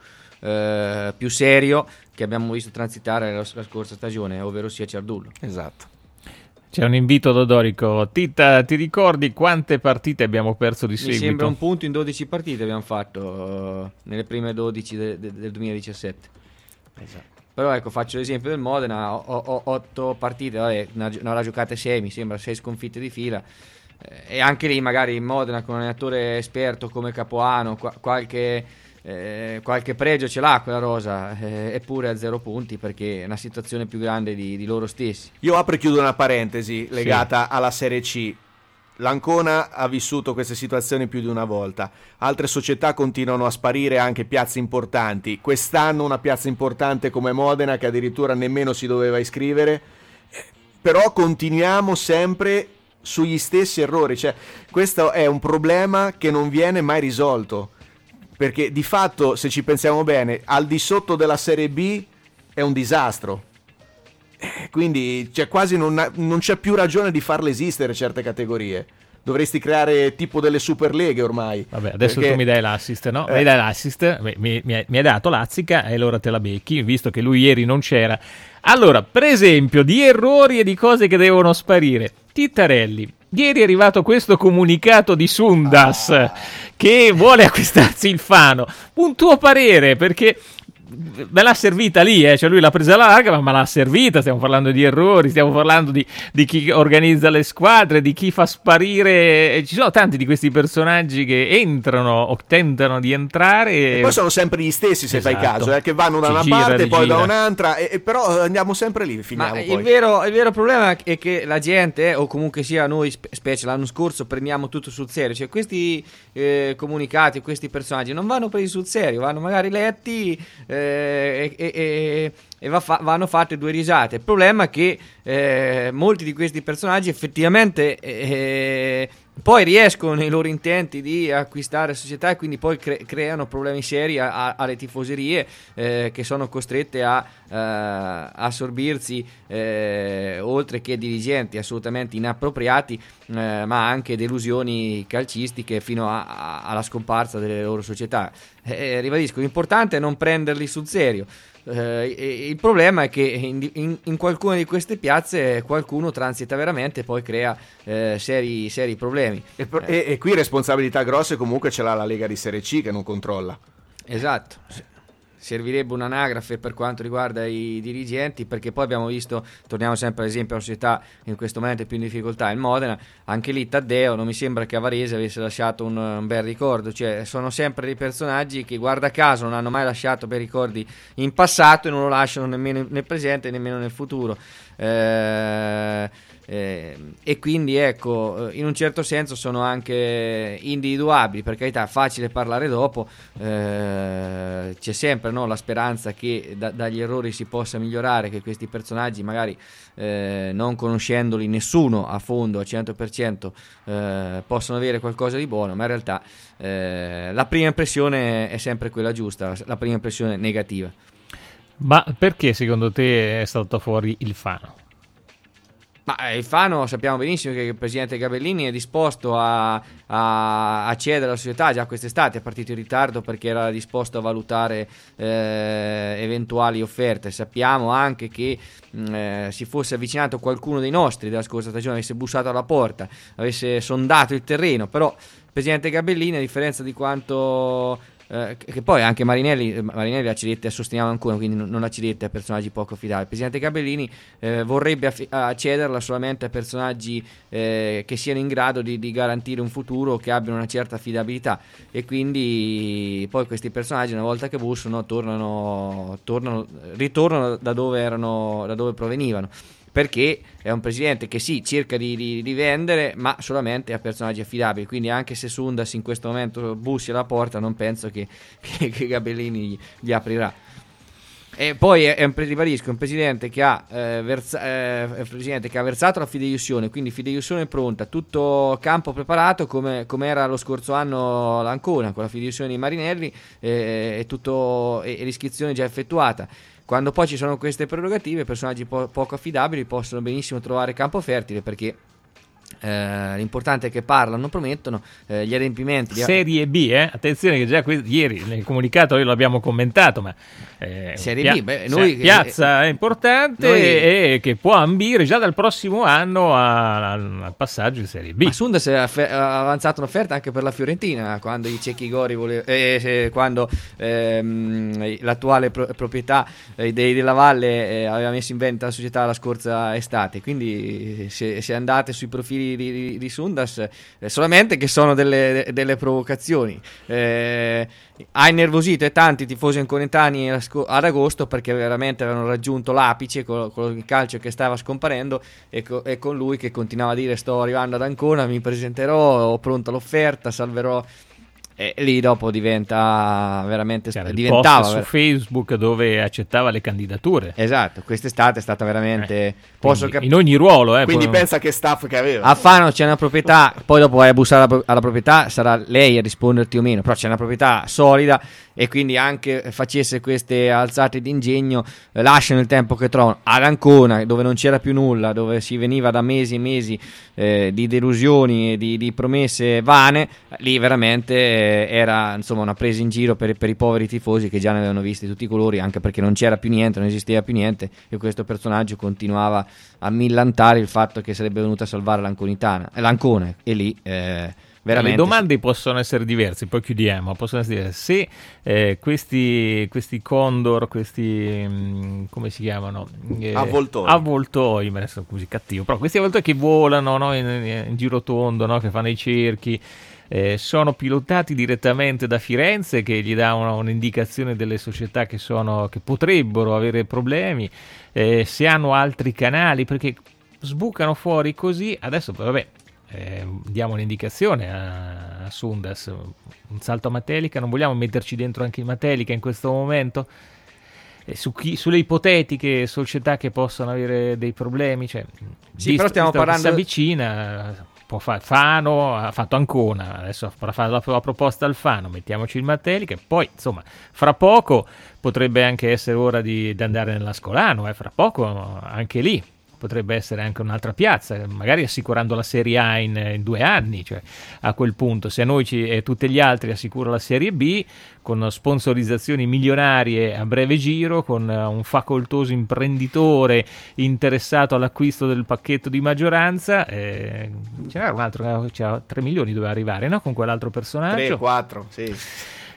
serio che abbiamo visto transitare la scorsa stagione, ovvero sia Ciardullo. Esatto. C'è un invito ad Odorico. Titta, ti ricordi quante partite abbiamo perso di seguito? Mi sembra un punto in 12 partite abbiamo fatto nelle prime 12 del 2017. Esatto. Però ecco, faccio l'esempio del Modena, 8 partite, vabbè, ne avrà giocate 6, mi sembra 6 sconfitte di fila, e anche lì magari in Modena con un allenatore esperto come Capuano qualche pregio ce l'ha quella rosa, eppure a 0 punti, perché è una situazione più grande di loro stessi. Io apro e chiudo una parentesi legata alla Serie C. L'Ancona ha vissuto queste situazioni più di una volta, altre società continuano a sparire anche piazze importanti. Quest'anno una piazza importante come Modena, che addirittura nemmeno si doveva iscrivere, però continuiamo sempre sugli stessi errori, cioè questo è un problema che non viene mai risolto, perché di fatto, se ci pensiamo bene, al di sotto della Serie B è un disastro. Quindi quasi non c'è più ragione di farle esistere certe categorie. Dovresti creare tipo delle superleghe ormai. Vabbè, adesso tu mi dai l'assist, no? Mi dai l'assist, mi hai dato Lazzica e allora te la becchi, visto che lui ieri non c'era. Allora, per esempio, di errori e di cose che devono sparire. Tittarelli, ieri è arrivato questo comunicato di Sundas che vuole acquistarsi il Fano. Un tuo parere, perché me l'ha servita lì, cioè lui l'ha presa alla larga, ma l'ha servita. Stiamo parlando di errori, stiamo parlando di chi organizza le squadre, di chi fa sparire. Ci sono tanti di questi personaggi che entrano o tentano di entrare e poi sono sempre gli stessi, se fai caso, che vanno da una parte poi da un'altra, però andiamo sempre lì, finiamo. Ma poi. Il vero problema è che la gente, o comunque sia noi, specie l'anno scorso, prendiamo tutto sul serio. Cioè questi comunicati, questi personaggi non vanno presi sul serio, vanno magari letti e vanno fatte 2 risate. Il problema è che molti di questi personaggi effettivamente poi riescono nei loro intenti di acquistare società e quindi poi creano problemi seri alle tifoserie che sono costrette a assorbirsi oltre che dirigenti assolutamente inappropriati, ma anche delusioni calcistiche fino alla scomparsa delle loro società. Ribadisco, l'importante è non prenderli sul serio. Il problema è che in qualcuna di queste piazze qualcuno transita veramente e poi crea seri problemi. E qui responsabilità grosse comunque ce l'ha la Lega di Serie C, che non controlla. Esatto. servirebbe un'anagrafe per quanto riguarda i dirigenti, perché poi abbiamo visto, torniamo sempre all'esempio della società in questo momento è più in difficoltà, il Modena, anche lì Taddeo non mi sembra che a Varese avesse lasciato un bel ricordo, cioè sono sempre dei personaggi che guarda caso non hanno mai lasciato bei ricordi in passato e non lo lasciano nemmeno nel presente e nemmeno nel futuro. E quindi ecco, in un certo senso sono anche individuabili, per carità, facile parlare dopo, c'è sempre, no, la speranza che dagli errori si possa migliorare, che questi personaggi magari non conoscendoli nessuno a fondo al 100% possano avere qualcosa di buono, ma in realtà la prima impressione è sempre quella giusta, la prima impressione negativa. Ma perché secondo te è saltato fuori il Fano? Ma il Fano sappiamo benissimo che il presidente Gabellini è disposto a cedere alla società già quest'estate, è partito in ritardo perché era disposto a valutare eventuali offerte. Sappiamo anche che si fosse avvicinato qualcuno dei nostri della scorsa stagione, avesse bussato alla porta, avesse sondato il terreno, però il presidente Gabellini, a differenza di quanto... che poi anche Marinelli la cedette sosteniamo ancora, quindi non la cedette a personaggi poco affidabili. Il presidente Gabellini vorrebbe cederla solamente a personaggi che siano in grado di garantire un futuro, che abbiano una certa affidabilità, e quindi poi questi personaggi una volta che bussano ritornano da dove provenivano, perché è un presidente che sì, cerca di vendere, ma solamente a personaggi affidabili, quindi anche se Sundas in questo momento bussi alla porta, non penso che Gabellini gli aprirà. E poi ribadisco, un presidente che ha versato la fideiussione, quindi fideiussione pronta, tutto campo preparato come era lo scorso anno l'Ancona, con la fideiussione di Marinelli e l'iscrizione già effettuata. Quando poi ci sono queste prerogative, personaggi poco affidabili possono benissimo trovare campo fertile, perché l'importante è che parlano, promettono, gli adempimenti. Serie B, attenzione che già ieri nel comunicato noi l'abbiamo commentato, ma Serie B, noi, piazza è importante e che può ambire già dal prossimo anno al passaggio in Serie B. Ma Sundas ha avanzato un'offerta anche per la Fiorentina quando i Cecchi Gori quando l'attuale proprietà della Valle aveva messo in vendita la società la scorsa estate, quindi se andate sui profili di Sundas, solamente che sono delle provocazioni, ha innervosito e tanti tifosi anconetani ad agosto, perché veramente avevano raggiunto l'apice con il calcio che stava scomparendo, e con lui che continuava a dire: sto arrivando ad Ancona, mi presenterò, ho pronta l'offerta, salverò. E lì dopo diventa veramente diventava post su Facebook dove accettava le candidature. Esatto, quest'estate è stata veramente in ogni ruolo, quindi pensa che staff che aveva. A Fano c'è una proprietà, poi dopo vai a bussare alla proprietà, sarà lei a risponderti o meno, però c'è una proprietà solida, e quindi anche facesse queste alzate d'ingegno lasciano il tempo che trovano. Ad Ancona, dove non c'era più nulla, dove si veniva da mesi e mesi di delusioni e di promesse vane, lì veramente era insomma una presa in giro per i poveri tifosi, che già ne avevano visti tutti i colori, anche perché non c'era più niente, non esisteva più niente, e questo personaggio continuava a millantare il fatto che sarebbe venuto a salvare l'Ancona, e lì veramente le domande possono essere diverse, poi chiudiamo. Possono essere se questi Condor, questi come si chiamano? Avvoltoi, ma adesso così cattivo, però questi avvoltoi che volano, no, in giro tondo, no, che fanno i cerchi, sono pilotati direttamente da Firenze, che gli dà un'indicazione delle società che potrebbero avere problemi, se hanno altri canali, perché sbucano fuori così. Adesso vabbè, diamo un'indicazione a Sundas, un salto a Matelica, non vogliamo metterci dentro anche il Matelica in questo momento? Sulle ipotetiche società che possono avere dei problemi, cioè, sì, però stiamo parlando, si avvicina, Fano ha fatto Ancona, adesso farà fare la proposta al Fano, mettiamoci il Matelica, e poi insomma fra poco potrebbe anche essere ora di andare nell'Ascolano, fra poco anche lì potrebbe essere anche un'altra piazza, magari assicurando la Serie A in 2 anni, cioè a quel punto se a noi e tutti gli altri assicura la Serie B, con sponsorizzazioni milionarie a breve giro, con un facoltoso imprenditore interessato all'acquisto del pacchetto di maggioranza, c'era un altro, c'era 3 milioni doveva arrivare, no? Con quell'altro personaggio. 3-4, sì.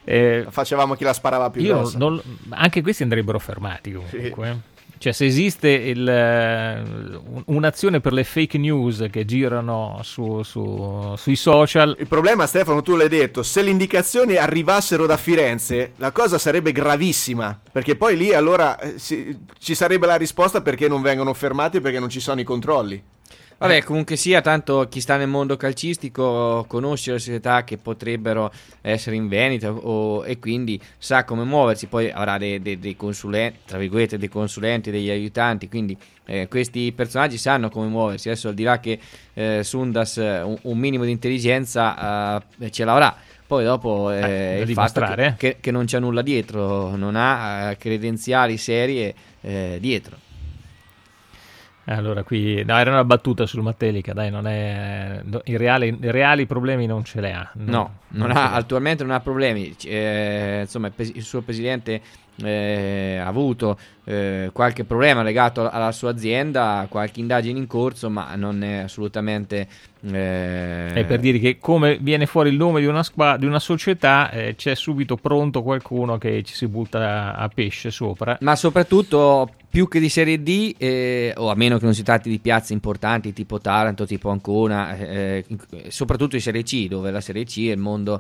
Facevamo chi la sparava più grossa. Anche questi andrebbero fermati comunque. Sì. Cioè, se esiste un'azione per le fake news che girano sui social... Il problema, Stefano, tu l'hai detto, se le indicazioni arrivassero da Firenze, la cosa sarebbe gravissima, perché poi lì allora ci sarebbe la risposta perché non vengono fermati e perché non ci sono i controlli. Vabbè, comunque sia, tanto chi sta nel mondo calcistico conosce le società che potrebbero essere in vendita e quindi sa come muoversi, poi avrà dei consulenti, tra virgolette dei consulenti, degli aiutanti, quindi questi personaggi sanno come muoversi. Adesso, al di là che Sundas un minimo di intelligenza ce l'avrà, poi dopo il fatto che non c'è nulla dietro, non ha credenziali serie dietro. Allora, qui era una battuta sul Matelica, dai, non è i reali problemi non ce li ha. Attualmente non ha problemi. Insomma, il suo presidente ha avuto qualche problema legato alla sua azienda, qualche indagine in corso, ma non è assolutamente... È per dire che come viene fuori il nome di una società, c'è subito pronto qualcuno che ci si butta a pesce sopra. Ma soprattutto, più che di Serie D, o a meno che non si tratti di piazze importanti tipo Taranto, tipo Ancona, soprattutto in Serie C, dove la Serie C è il mondo...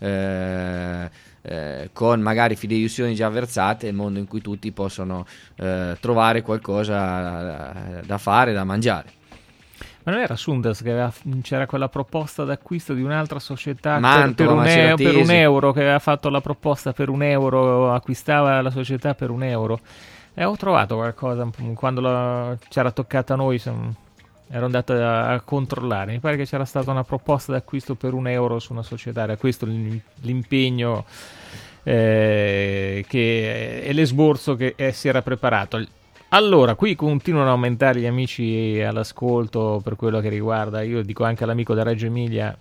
con magari fideiussioni già versate, il mondo in cui tutti possono trovare qualcosa da fare, da mangiare. Ma non era Sundas che c'era quella proposta d'acquisto di un'altra società Mantova, per un euro, che aveva fatto la proposta per €1, acquistava la società per €1? Ho trovato qualcosa quando c'era toccata a noi, ero andato a controllare, mi pare che c'era stata una proposta d'acquisto per €1 su una società, era questo l'impegno e l'esborso che si era preparato. Allora, qui continuano a aumentare gli amici all'ascolto per quello che riguarda, io dico anche all'amico da Reggio Emilia,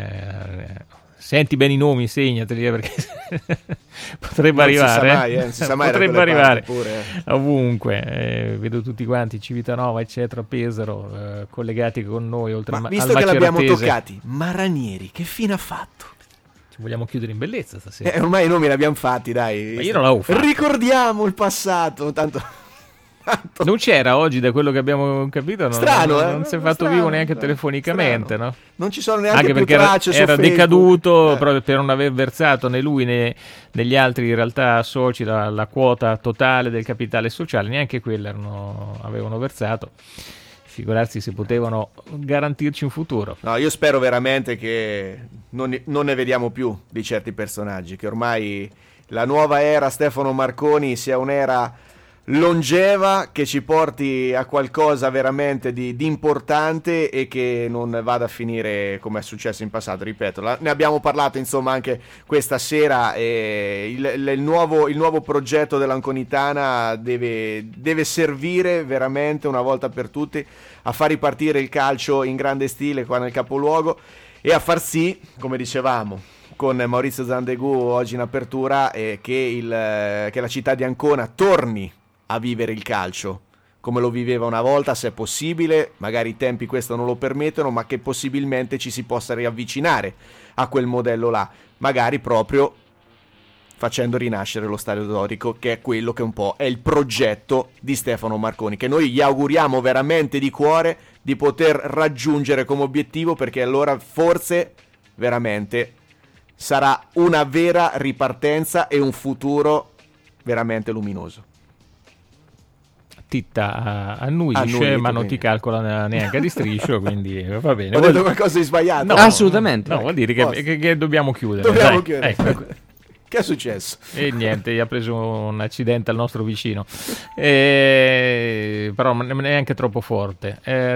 senti bene i nomi, segnateli, perché potrebbe arrivare. Non si sa mai, potrebbe arrivare pure, ovunque. Vedo tutti quanti, Civitanova, eccetera, Pesaro, collegati con noi, oltre al visto che l'abbiamo toccati, Maranieri, che fine ha fatto? Ci vogliamo chiudere in bellezza stasera. Ormai i nomi li abbiamo fatti, dai. Ma io non l'avevo fatto. Ricordiamo il passato, tanto... Non c'era oggi, da quello che abbiamo capito, non si è fatto vivo neanche telefonicamente, no? Non ci sono neanche anche più perché tracce su era Facebook. decaduto proprio per non aver versato né lui né negli altri in realtà soci la quota totale del capitale sociale, neanche quella avevano versato. Figurarsi se potevano garantirci un futuro. No, io spero veramente che non ne vediamo più di certi personaggi, che ormai la nuova era Stefano Marconi sia un'era longeva, che ci porti a qualcosa veramente di importante e che non vada a finire come è successo in passato. Ripeto, ne abbiamo parlato insomma anche questa sera, il nuovo progetto dell'Anconitana deve servire veramente una volta per tutti a far ripartire il calcio in grande stile qua nel capoluogo e a far sì, come dicevamo con Maurizio Zandegù oggi in apertura, che la città di Ancona torni a vivere il calcio come lo viveva una volta, se è possibile, magari i tempi questo non lo permettono, ma che possibilmente ci si possa riavvicinare a quel modello là, magari proprio facendo rinascere lo Stadio Dorico, che è quello che un po' è il progetto di Stefano Marconi, che noi gli auguriamo veramente di cuore di poter raggiungere come obiettivo, perché allora forse veramente sarà una vera ripartenza e un futuro veramente luminoso. Titta annuisce, ma non ti calcola neanche di striscio, quindi va bene. Ho detto qualcosa di sbagliato? No, assolutamente. No, vuol dire che dobbiamo chiudere. Ecco. Che è successo? E niente, gli ha preso un accidente al nostro vicino, però neanche troppo forte.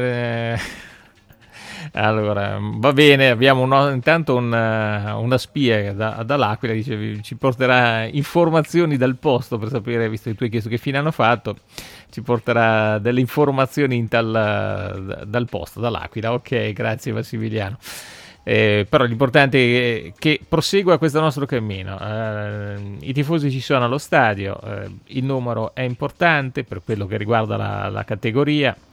Allora, va bene, abbiamo intanto una spia dall'Aquila, dice, ci porterà informazioni dal posto per sapere, visto che tu hai chiesto che fine hanno fatto, ci porterà delle informazioni dal posto, dall'Aquila. Ok, grazie Massimiliano. Però l'importante è che prosegua questo nostro cammino. I tifosi ci sono allo stadio, il numero è importante per quello che riguarda la categoria.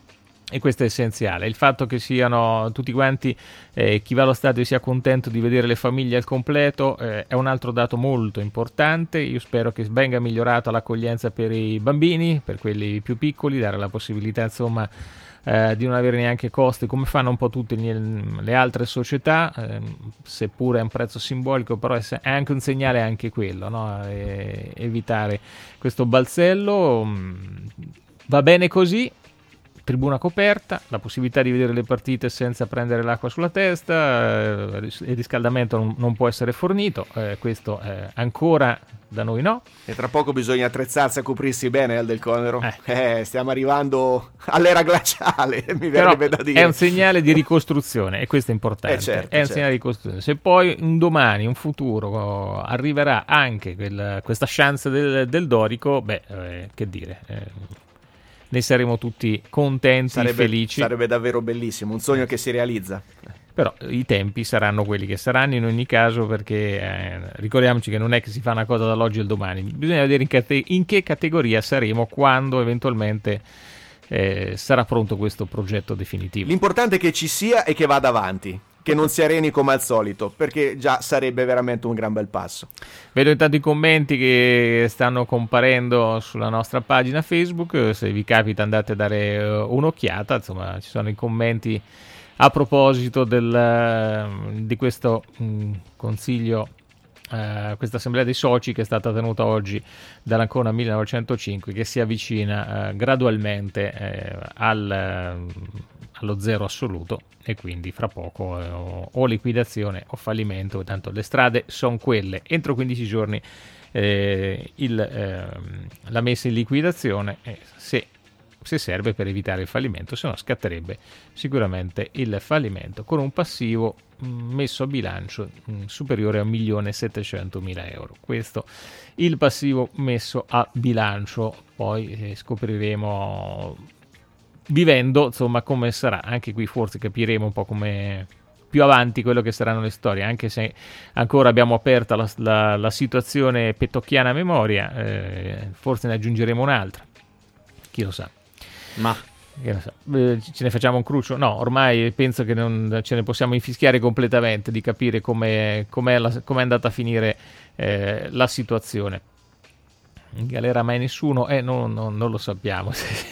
E questo è essenziale. Il fatto che siano tutti quanti, chi va allo stadio sia contento di vedere le famiglie al completo, è un altro dato molto importante. Io spero che venga migliorata l'accoglienza per i bambini, per quelli più piccoli, dare la possibilità insomma di non avere neanche costi come fanno un po' tutte le altre società, seppure è un prezzo simbolico, però è anche un segnale anche quello, no? Evitare questo balzello. Va bene così. Tribuna coperta, la possibilità di vedere le partite senza prendere l'acqua sulla testa, il riscaldamento non può essere fornito, questo ancora da noi no. E tra poco bisogna attrezzarsi a coprirsi bene del Conero. Stiamo arrivando all'era glaciale, mi verrebbe da dire. È un segnale di ricostruzione e questo è importante. Certo, è un segnale di ricostruzione. Se poi un domani, un futuro, arriverà anche questa chance del Dorico, che dire... ne saremo tutti contenti e felici. Sarebbe davvero bellissimo, un sogno che si realizza. Però i tempi saranno quelli che saranno in ogni caso, perché ricordiamoci che non è che si fa una cosa dall'oggi al domani. Bisogna vedere in che categoria saremo quando eventualmente sarà pronto questo progetto definitivo. L'importante è che ci sia e che vada avanti, che non si areni come al solito, perché già sarebbe veramente un gran bel passo. Vedo intanto i commenti che stanno comparendo sulla nostra pagina Facebook, se vi capita andate a dare un'occhiata, insomma ci sono i commenti a proposito di questo consiglio, questa assemblea dei soci che è stata tenuta oggi dall'Ancona 1905, che si avvicina gradualmente allo zero assoluto, e quindi fra poco o liquidazione o fallimento, tanto le strade sono quelle. Entro 15 giorni la messa in liquidazione, se serve per evitare il fallimento, se no scatterebbe sicuramente il fallimento con un passivo messo a bilancio superiore a 1.700.000 euro. Questo il passivo messo a bilancio, poi scopriremo vivendo insomma come sarà. Anche qui forse capiremo un po' come più avanti quello che saranno le storie, anche se ancora abbiamo aperta la situazione pettocchiana a memoria, forse ne aggiungeremo un'altra, chi lo sa. Ma ce ne facciamo un cruccio? No, ormai penso che non ce ne possiamo infischiare completamente di capire com'è andata a finire la situazione. In galera mai nessuno? Non lo sappiamo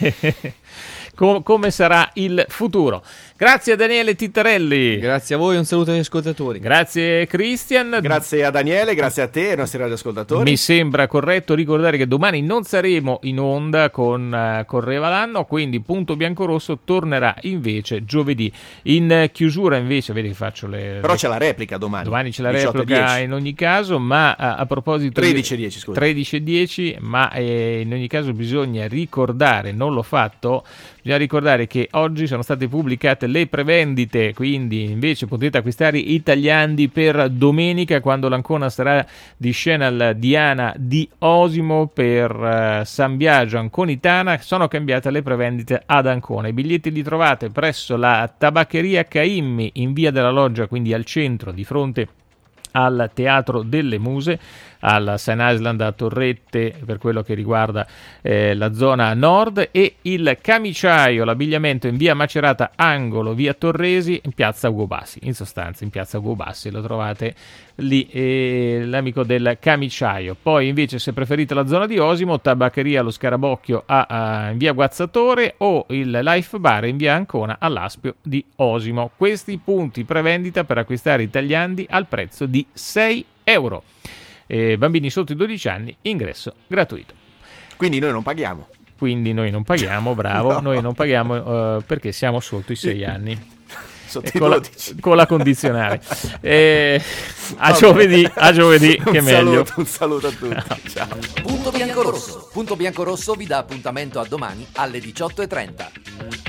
come sarà il futuro. Grazie a Daniele Tittarelli. Grazie a voi, un saluto agli ascoltatori. Grazie Christian. Grazie a Daniele, grazie a te e ai nostri radioascoltatori. Mi sembra corretto ricordare che domani non saremo in onda con Correva l'anno, quindi Punto Biancorosso tornerà invece giovedì. In chiusura invece, vedi che faccio Però c'è la replica domani. Domani c'è la replica in ogni caso, ma a proposito 13:10, scusa. 13:10, ma in ogni caso bisogna ricordare, non l'ho fatto, bisogna ricordare che oggi sono state pubblicate le prevendite, quindi invece potete acquistare i tagliandi per domenica, quando l'Ancona sarà di scena al Diana di Osimo per San Biagio Anconitana. Sono cambiate le prevendite ad Ancona. I biglietti li trovate presso la tabaccheria Caimmi in via della Loggia, quindi al centro, di fronte al Teatro delle Muse, alla St. Island a Torrette per quello che riguarda la zona nord, e il Camiciaio, l'abbigliamento, in via Macerata angolo via Torresi, in piazza Ugo Bassi. In sostanza in piazza Ugo Bassi lo trovate lì, l'amico del Camiciaio. Poi invece, se preferite la zona di Osimo, tabaccheria Lo Scarabocchio in via Guazzatore, o il Life Bar in via Ancona all'Aspio di Osimo. Questi punti prevendita per acquistare i tagliandi al prezzo di 6 euro. Bambini sotto i 12 anni, ingresso gratuito. Quindi noi non paghiamo. Bravo. No. Noi non paghiamo perché siamo sotto i 6 anni. Con la condizionale. A giovedì, che meglio. Un saluto a tutti. Ciao. Punto Biancorosso vi dà appuntamento a domani alle 18:30.